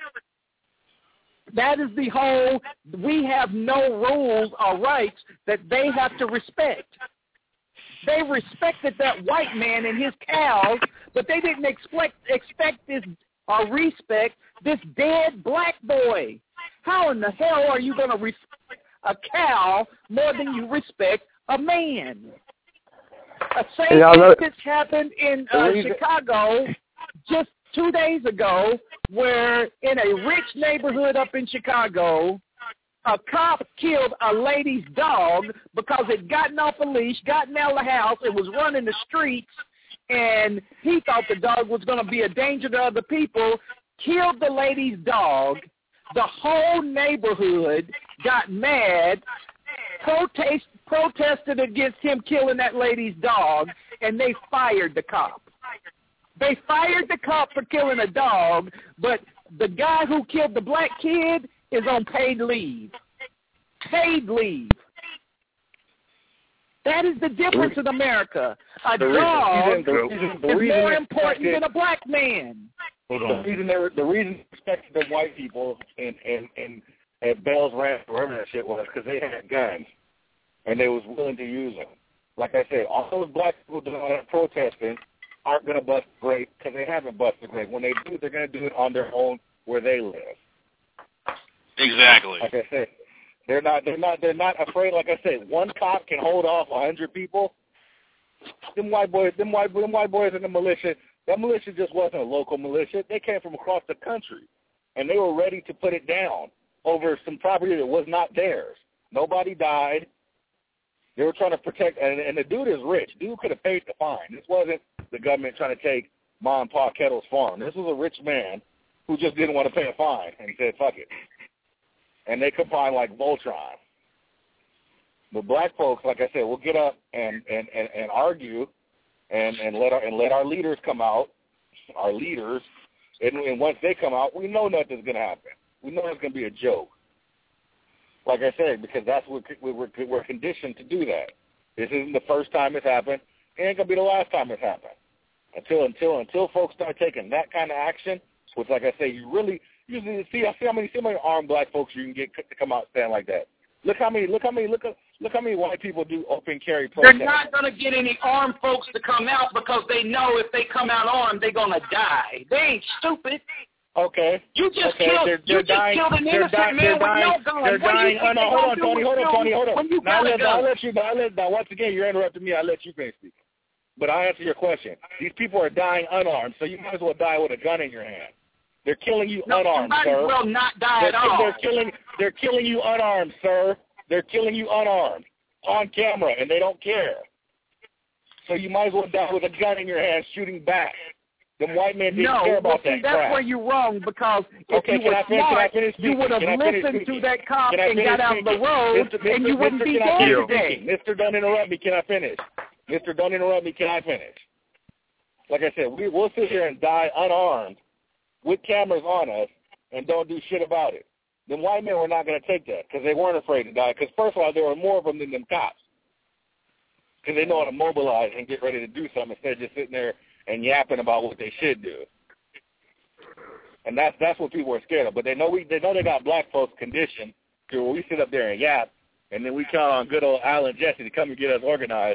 That is the whole, we have no rules or rights that they have to respect. They respected that white man and his cows, but they didn't expect, expect this or respect this dead black boy. How in the hell are you going to respect a cow more than you respect a man? A same instance happened in uh, Chicago just two days ago, where in a rich neighborhood up in Chicago, a cop killed a lady's dog because it gotten off a leash, gotten out of the house, it was running the streets, and he thought the dog was going to be a danger to other people, killed the lady's dog. The whole neighborhood got mad, protest, protested against him killing that lady's dog, and they fired the cop. They fired the cop for killing a dog, but the guy who killed the black kid is on paid leave. Paid leave. That is the difference in America. A the dog reason, the reason, the is reason more important than a black man. Hold on. The reason they were, the reason respected the white people and and and at Bell's Ranch, wherever that shit was, because they had guns and they was willing to use them. Like I said, all those black people doing all that protesting aren't going to bust a grape because they haven't busted a grape. When they do, they're going to do it on their own where they live. Exactly. Like I said, they're not they're not they're not afraid. Like I said, one cop can hold off a hundred people. Them white boys, them white them white boys in the militia. That militia just wasn't a local militia. They came from across the country, and they were ready to put it down over some property that was not theirs. Nobody died. They were trying to protect, and, and the dude is rich. Dude could have paid the fine. This wasn't the government trying to take Mom and Pa Kettle's farm. This was a rich man who just didn't want to pay a fine, and he said, fuck it. And they complied like Voltron. But black folks, like I said, will get up and, and, and, and argue and, and let our and let our leaders come out, our leaders, and, and once they come out, we know nothing's going to happen. We know it's going to be a joke. Like I said, because that's what we're, we're conditioned to do that. This isn't the first time it's happened. It ain't going to be the last time it's happened. Until until until folks start taking that kind of action, which, like I say, you really you see see how many see how many armed black folks you can get to come out and stand like that. Look how many look how many look look how many white people do open carry protests. They're not going to get any armed folks to come out because they know if they come out armed, they're going to die. They ain't stupid. Okay. You just okay. killed. They're, you they're just dying, killed an innocent dying, man with dying, no gun. They're what dying. do you Oh, think no, hold on, Tony. Hold on, Tony. Hold on. When you now, got let, a now gun. let you. Now, let, now once again, you're interrupting me. I let you finish speaking. But I answer your question. These people are dying unarmed, so you might as well die with a gun in your hand. They're killing you no, unarmed, you might sir. as well not die they're, at all. They're killing. They're killing you unarmed, sir. They're killing you unarmed on camera, and they don't care. So you might as well die with a gun in your hand, shooting back. Them white men didn't no, care about well, see, that that's crap. where you're wrong, because if okay, you were finish, smart, you would have listened to that cop and got out of the road, Mister and you Mister wouldn't be Mister dead Mister today. Mister Don't interrupt me. Can I finish? Mister Don't interrupt me. Can I finish? Like I said, we, we'll sit here and die unarmed with cameras on us and don't do shit about it. Them white men were not going to take that because they weren't afraid to die. Because first of all, there were more of them than them cops. Because they know how to mobilize and get ready to do something instead of just sitting there and yapping about what they should do. And that's that's what people are scared of. But they know we they know they got black folks conditioned to where we sit up there and yap, and then we count on good old Al and Jesse to come and get us organized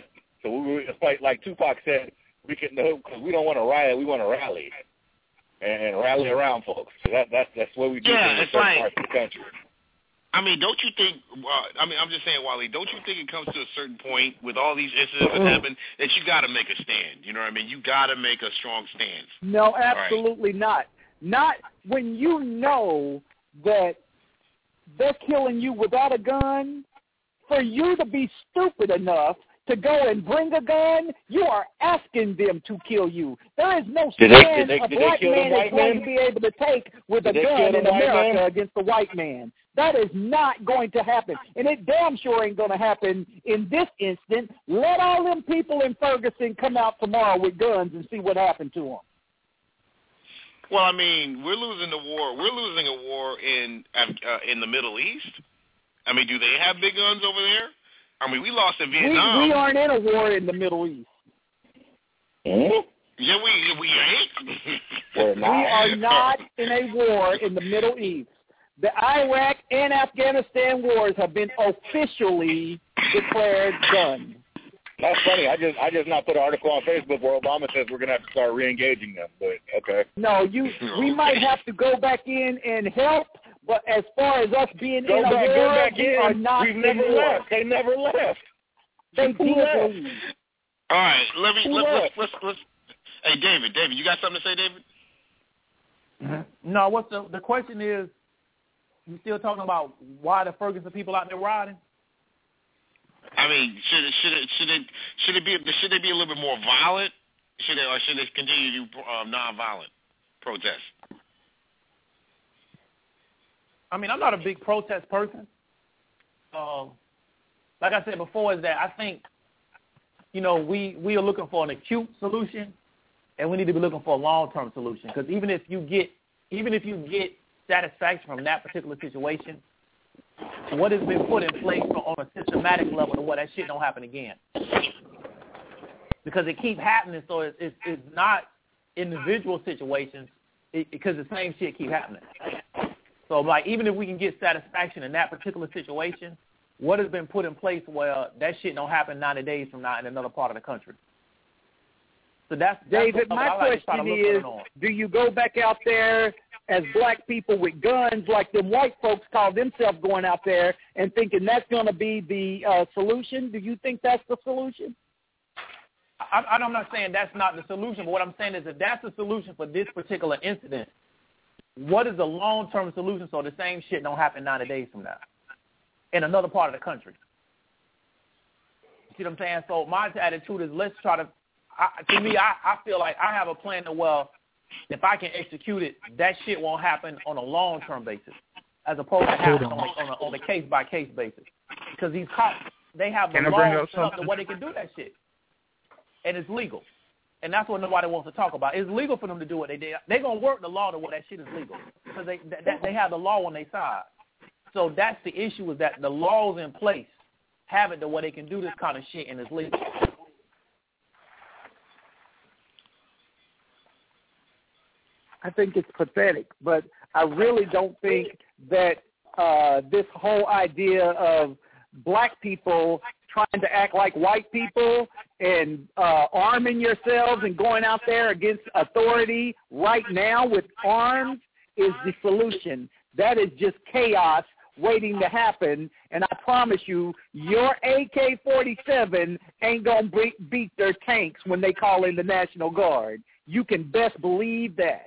So we, it's like like Tupac said, we can know because we don't want to riot, we want to rally and, and rally around folks. So that that's that's what we do yeah, in it's certain like, parts of the country. I mean, don't you think? Uh, I mean, I'm just saying, Wally. Don't you think it comes to a certain point with all these incidents that happen that you got to make a stand? You know what I mean? You got to make a strong stance. No, absolutely right. not. Not when you know that they're killing you without a gun. For you to be stupid enough to go and bring a gun, you are asking them to kill you. There is no Did they- stand did they- a did they black kill the man is white going man? to be able to take with Did a they gun kill the in white America man? against the white man. That is not going to happen. And it damn sure ain't going to happen in this instant. Let all them people in Ferguson come out tomorrow with guns and see what happened to them. Well, I mean, we're losing the war. We're losing a war in uh, in the Middle East. I mean, do they have big guns over there? I mean, we lost in Vietnam. We, we aren't in a war in the Middle East. Mm-hmm. Yeah, we we ain't. We're We not. are not in a war in the Middle East. The Iraq and Afghanistan wars have been officially declared done. That's funny. I just I just not put an article on Facebook where Obama says we're gonna have to start re-engaging them. But okay. No, you. We might have to go back in and help, but as far as us being Go in a back, war, go back we in. are not We've in never war. left. They never left. They Who did left? leave. All right, let me Who let, let's, left? let's let's. Hey, David, David, you got something to say, David? No, what's the the question is? You still talking about why the Ferguson people out there riding? I mean, should it should it should it should it be should they be a little bit more violent? Should they or should they continue to do um, non-violent protests? I mean, I'm not a big protest person. Um, like I said before, is that I think, you know, we, we are looking for an acute solution, and we need to be looking for a long-term solution. Because even if you get even if you get satisfaction from that particular situation, what has been put in place on a systematic level to where that shit don't happen again? Because it keep happening, so it's it's, it's not individual situations, it, because the same shit keep happening. So, like, even if we can get satisfaction in that particular situation, what has been put in place where that shit don't happen ninety days from now in another part of the country? So that's, that's David, what my I like to try to question look is, on. do you go back out there as black people with guns like them white folks call themselves going out there and thinking that's going to be the uh, solution? Do you think that's the solution? I, I'm not saying that's not the solution, but what I'm saying is if that's the solution for this particular incident, what is the long-term solution so the same shit don't happen ninety days from now in another part of the country? You see what I'm saying? So my attitude is let's try to, I, to me, I, I feel like I have a plan to, well, if I can execute it, that shit won't happen on a long-term basis as opposed to happening on, on, a, on a case-by-case basis. Because these cops, they have the Can I bring law up set up to something? where they can do that shit. And it's legal. And that's what nobody wants to talk about. It's legal for them to do what they did. They're going to work the law to where that shit is legal because they, that, they have the law on their side. So that's the issue, is that the laws in place have it to where they can do this kind of shit and it's legal. I think it's pathetic, but I really don't think that uh, this whole idea of black people trying to act like white people and uh, arming yourselves and going out there against authority right now with arms is the solution. That is just chaos waiting to happen, and I promise you, your A K forty-seven ain't going to beat their tanks when they call in the National Guard. You can best believe that.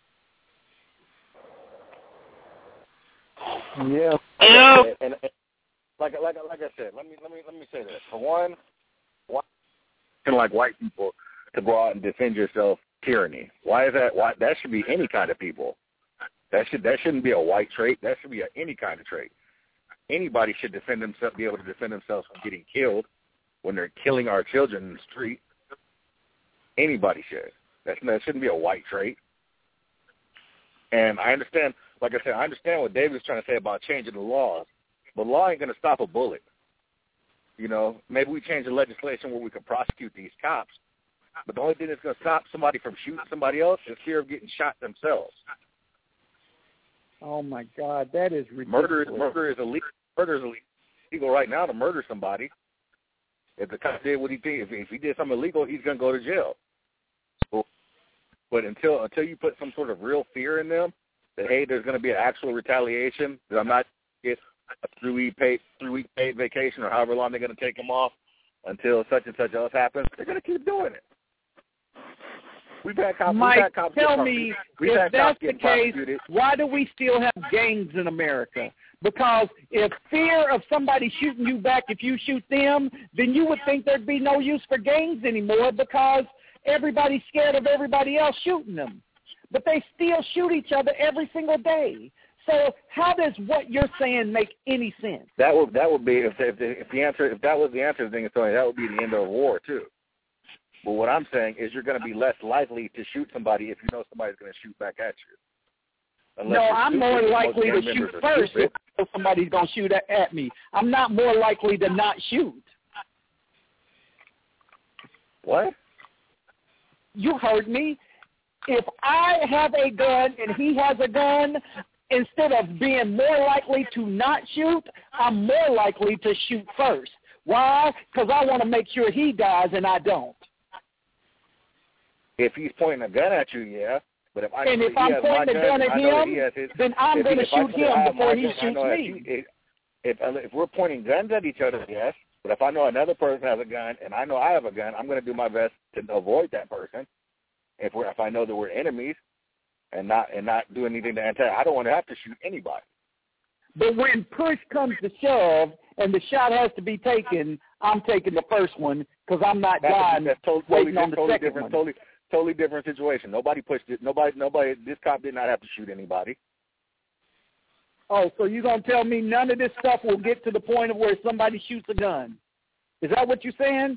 Yeah. Yeah. And, and, and like like like I said, let me let me let me say this. For one, why kind of like white people to go out and defend yourself tyranny? Why is that? Why that should be any kind of people. That should that shouldn't be a white trait. That should be a, any kind of trait. Anybody should defend themselves, be able to defend themselves from getting killed when they're killing our children in the street. Anybody should. That's, that shouldn't be a white trait. And I understand, like I said, I understand what David's trying to say about changing the laws, but law ain't going to stop a bullet. You know, maybe we change the legislation where we can prosecute these cops, but the only thing that's going to stop somebody from shooting somebody else is fear of getting shot themselves. Oh my God, that is ridiculous. Murder is murder is illegal. Murder is illegal right now to murder somebody. If the cop did what he did, if, if he did something illegal, he's going to go to jail. But until until you put some sort of real fear in them that, hey, there's going to be an actual retaliation, that I'm not going to get a three-week paid, three-week paid vacation or however long they're going to take them off until such and such else happens, they're going to keep doing it. We've had cops, Mike, we've had cops tell get me, we've if had that's cops the get case, prosecuted. why do we still have gangs in America? Because if fear of somebody shooting you back if you shoot them, then you would think there'd be no use for gangs anymore because everybody's scared of everybody else shooting them. But they still shoot each other every single day. So how does what you're saying make any sense? That would that would be if if the, if the answer if that was the answer to the thing, Tony, that would be the end of war too. But what I'm saying is you're going to be less likely to shoot somebody if you know somebody's going to shoot back at you. Unless no, I'm stupid, more likely to gang shoot members are first stupid. if I know somebody's going to shoot at, at me. I'm not more likely to not shoot. What? You heard me. If I have a gun and he has a gun, instead of being more likely to not shoot, I'm more likely to shoot first. Why? Because I want to make sure he dies and I don't. If he's pointing a gun at you, yeah. But if I and know if that he I'm has pointing my a gun at I know that him, he has his, then I'm going to if I shoot know that I him have before my he gun, I shoots know that me. he- If, if we're pointing guns at each other, yes. But if I know another person has a gun and I know I have a gun, I'm going to do my best to avoid that person. If we're if I know that we're enemies, and not and not do anything to anti, I don't want to have to shoot anybody. But when push comes to shove and the shot has to be taken, I'm taking the first one because I'm not That's, dying that's totally, waiting totally, on the totally second different, one. totally, totally different situation. Nobody pushed it. Nobody, nobody. This cop did not have to shoot anybody. Oh, so you're going to tell me none of this stuff will get to the point of where somebody shoots a gun? Is that what you're saying?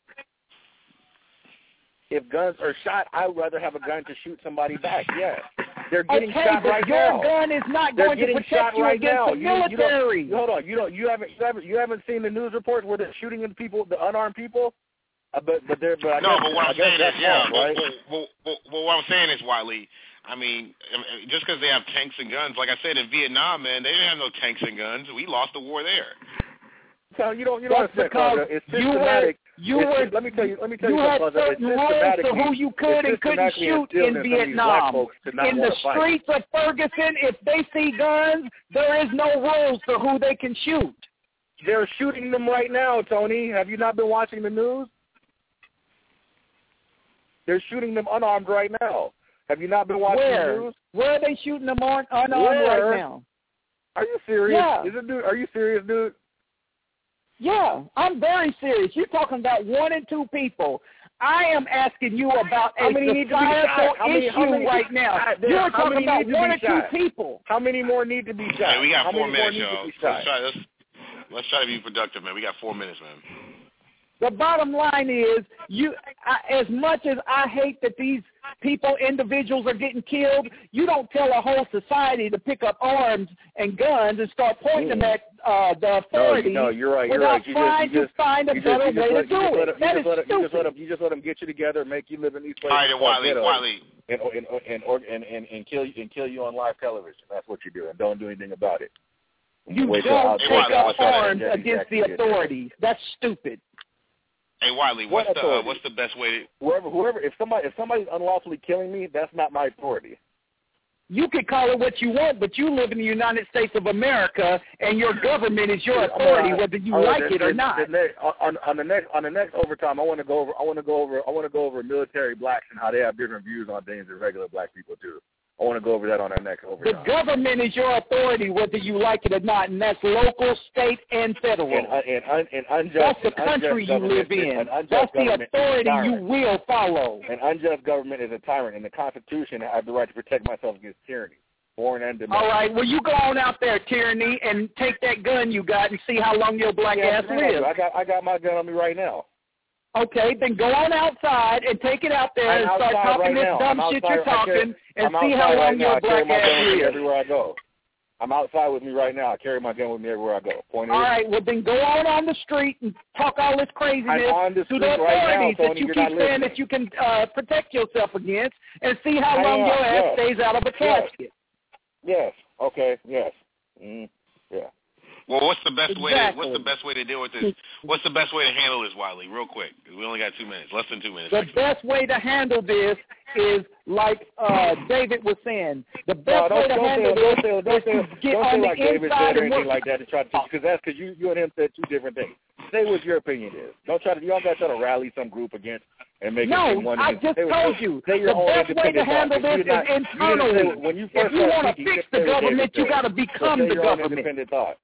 If guns are shot, I would rather have a gun to shoot somebody back. Yes, they're getting okay, shot but right your now. gun is not They're going to getting protect shot you right against now. the You, you military. don't, hold on, you don't. You haven't. You haven't. You haven't seen the news reports where they're shooting into people, the unarmed people. Uh, but but they're. But I no, guess, but what I I'm guess saying is, that's yeah. wrong, But, right? but, but, but, but what I'm saying is, Wiley, I mean, just because they have tanks and guns, like I said in Vietnam, man, they didn't have no tanks and guns. We lost the war there. So you don't. You don't That's understand, because Claudia. It's you systematic. were, you it's, were, let me tell you. Let me tell you you, had something, Claudia. certain It's rules to systematically- who you could it's and couldn't systematically shoot instilled in some of these black Vietnam. folks to not In the wanna fight. streets of Ferguson, if they see guns, there is no rules for who they can shoot. They're shooting them right now, Tony. Have you not been watching the news? They're shooting them unarmed right now. Have you not been watching Where? the news? Where are they shooting them on unarmed Where? right now? Are you serious? Yeah. Is it, dude? Are you serious, dude? Yeah, I'm very serious. You're talking about one and two people. I am asking you about a How many need to be societal shot? How many- issue how many- right now. I- there- You're how talking many about need to one be or two shot? people. How many more need to be shot? Hey, we got How four many more minutes, need to y'all. be shot? Let's try, let's, let's try to be productive, man. We got four minutes, man. The bottom line is, you, I, as much as I hate that these people, individuals are getting killed, you don't tell a whole society to pick up arms and guns and start pointing them at uh, the authorities No, you, no, you're right. You're without right. You trying just, you to just, find a you better just, you way just to let, do you it. just That let, is you just let, you just let stupid. them. You just let them get you together, make you live in these places. All right, called Wiley, ghettos, Wiley. And and and and and, and kill you and kill you on live television. That's what you're doing. Don't do anything about it. You Wait till don't Al- take Al- up Al- arms Jesse against the Jackson gets there. authorities. That's stupid. Hey, Wiley, What what's the uh, authority? what's the best way to? Whoever, whoever, if somebody, if somebody's unlawfully killing me, that's not my authority. You can call it what you want, but you live in the United States of America, and your government is your Yeah, authority, all right. whether you All right, like the- it or the- not. the next, on, on the next on the next overtime, I want to go over. I want to go over. I want to go over military blacks and how they have different views on things than regular black people do. I want to go over that on our next The overtime. government is your authority, whether you like it or not, and that's local, state, and federal. And, uh, and, un, and unjust, That's the and unjust country you government live is- in. an unjust That's the government is a authority you tyrant. will follow. An unjust government is a tyrant, and the Constitution, I have the right to protect myself against tyranny, foreign and domestic. All right, well, you go on out there, tyranny, and take that gun you got and see how long your black Yeah, ass man, I do. lives. I got I got my gun on me right now. Okay, then go on outside and take it out there I'm and start outside talking right this now. dumb I'm shit outside- you're I carry- talking and I'm see how outside long right now. your I carry black my gun ass with me lives. everywhere I go. I'm outside with me right now. I carry my gun with me everywhere I go. Point All is, right, well, then go on on the street and talk all this craziness I'm on the to street the right now, authorities Tony. that you You're keep not saying listening. that you can uh, protect yourself against and see how I long am, your ass yes. stays out of a Yes. casket. Yes. Okay. Yes. Mm, yeah. Well, what's the best exactly. way? To, what's the best way to deal with this? What's the best way to handle this, Wiley? Real quick, we only got two minutes, less than two minutes. The actually. best way to handle this is like uh, David was saying. The best no, way to don't handle say, this don't say, is don't to get don't on say the like David inside said or and anything work. like that to try to because that's because you you and him said two different things. Say what your opinion is. Don't try to you don't got to try to rally some group against and make no, it one. I just say, told you. Say your the own best way to handle this is not, internally. You when you first if you want to speaking, fix the government, you got to become so the your government. Independent thought.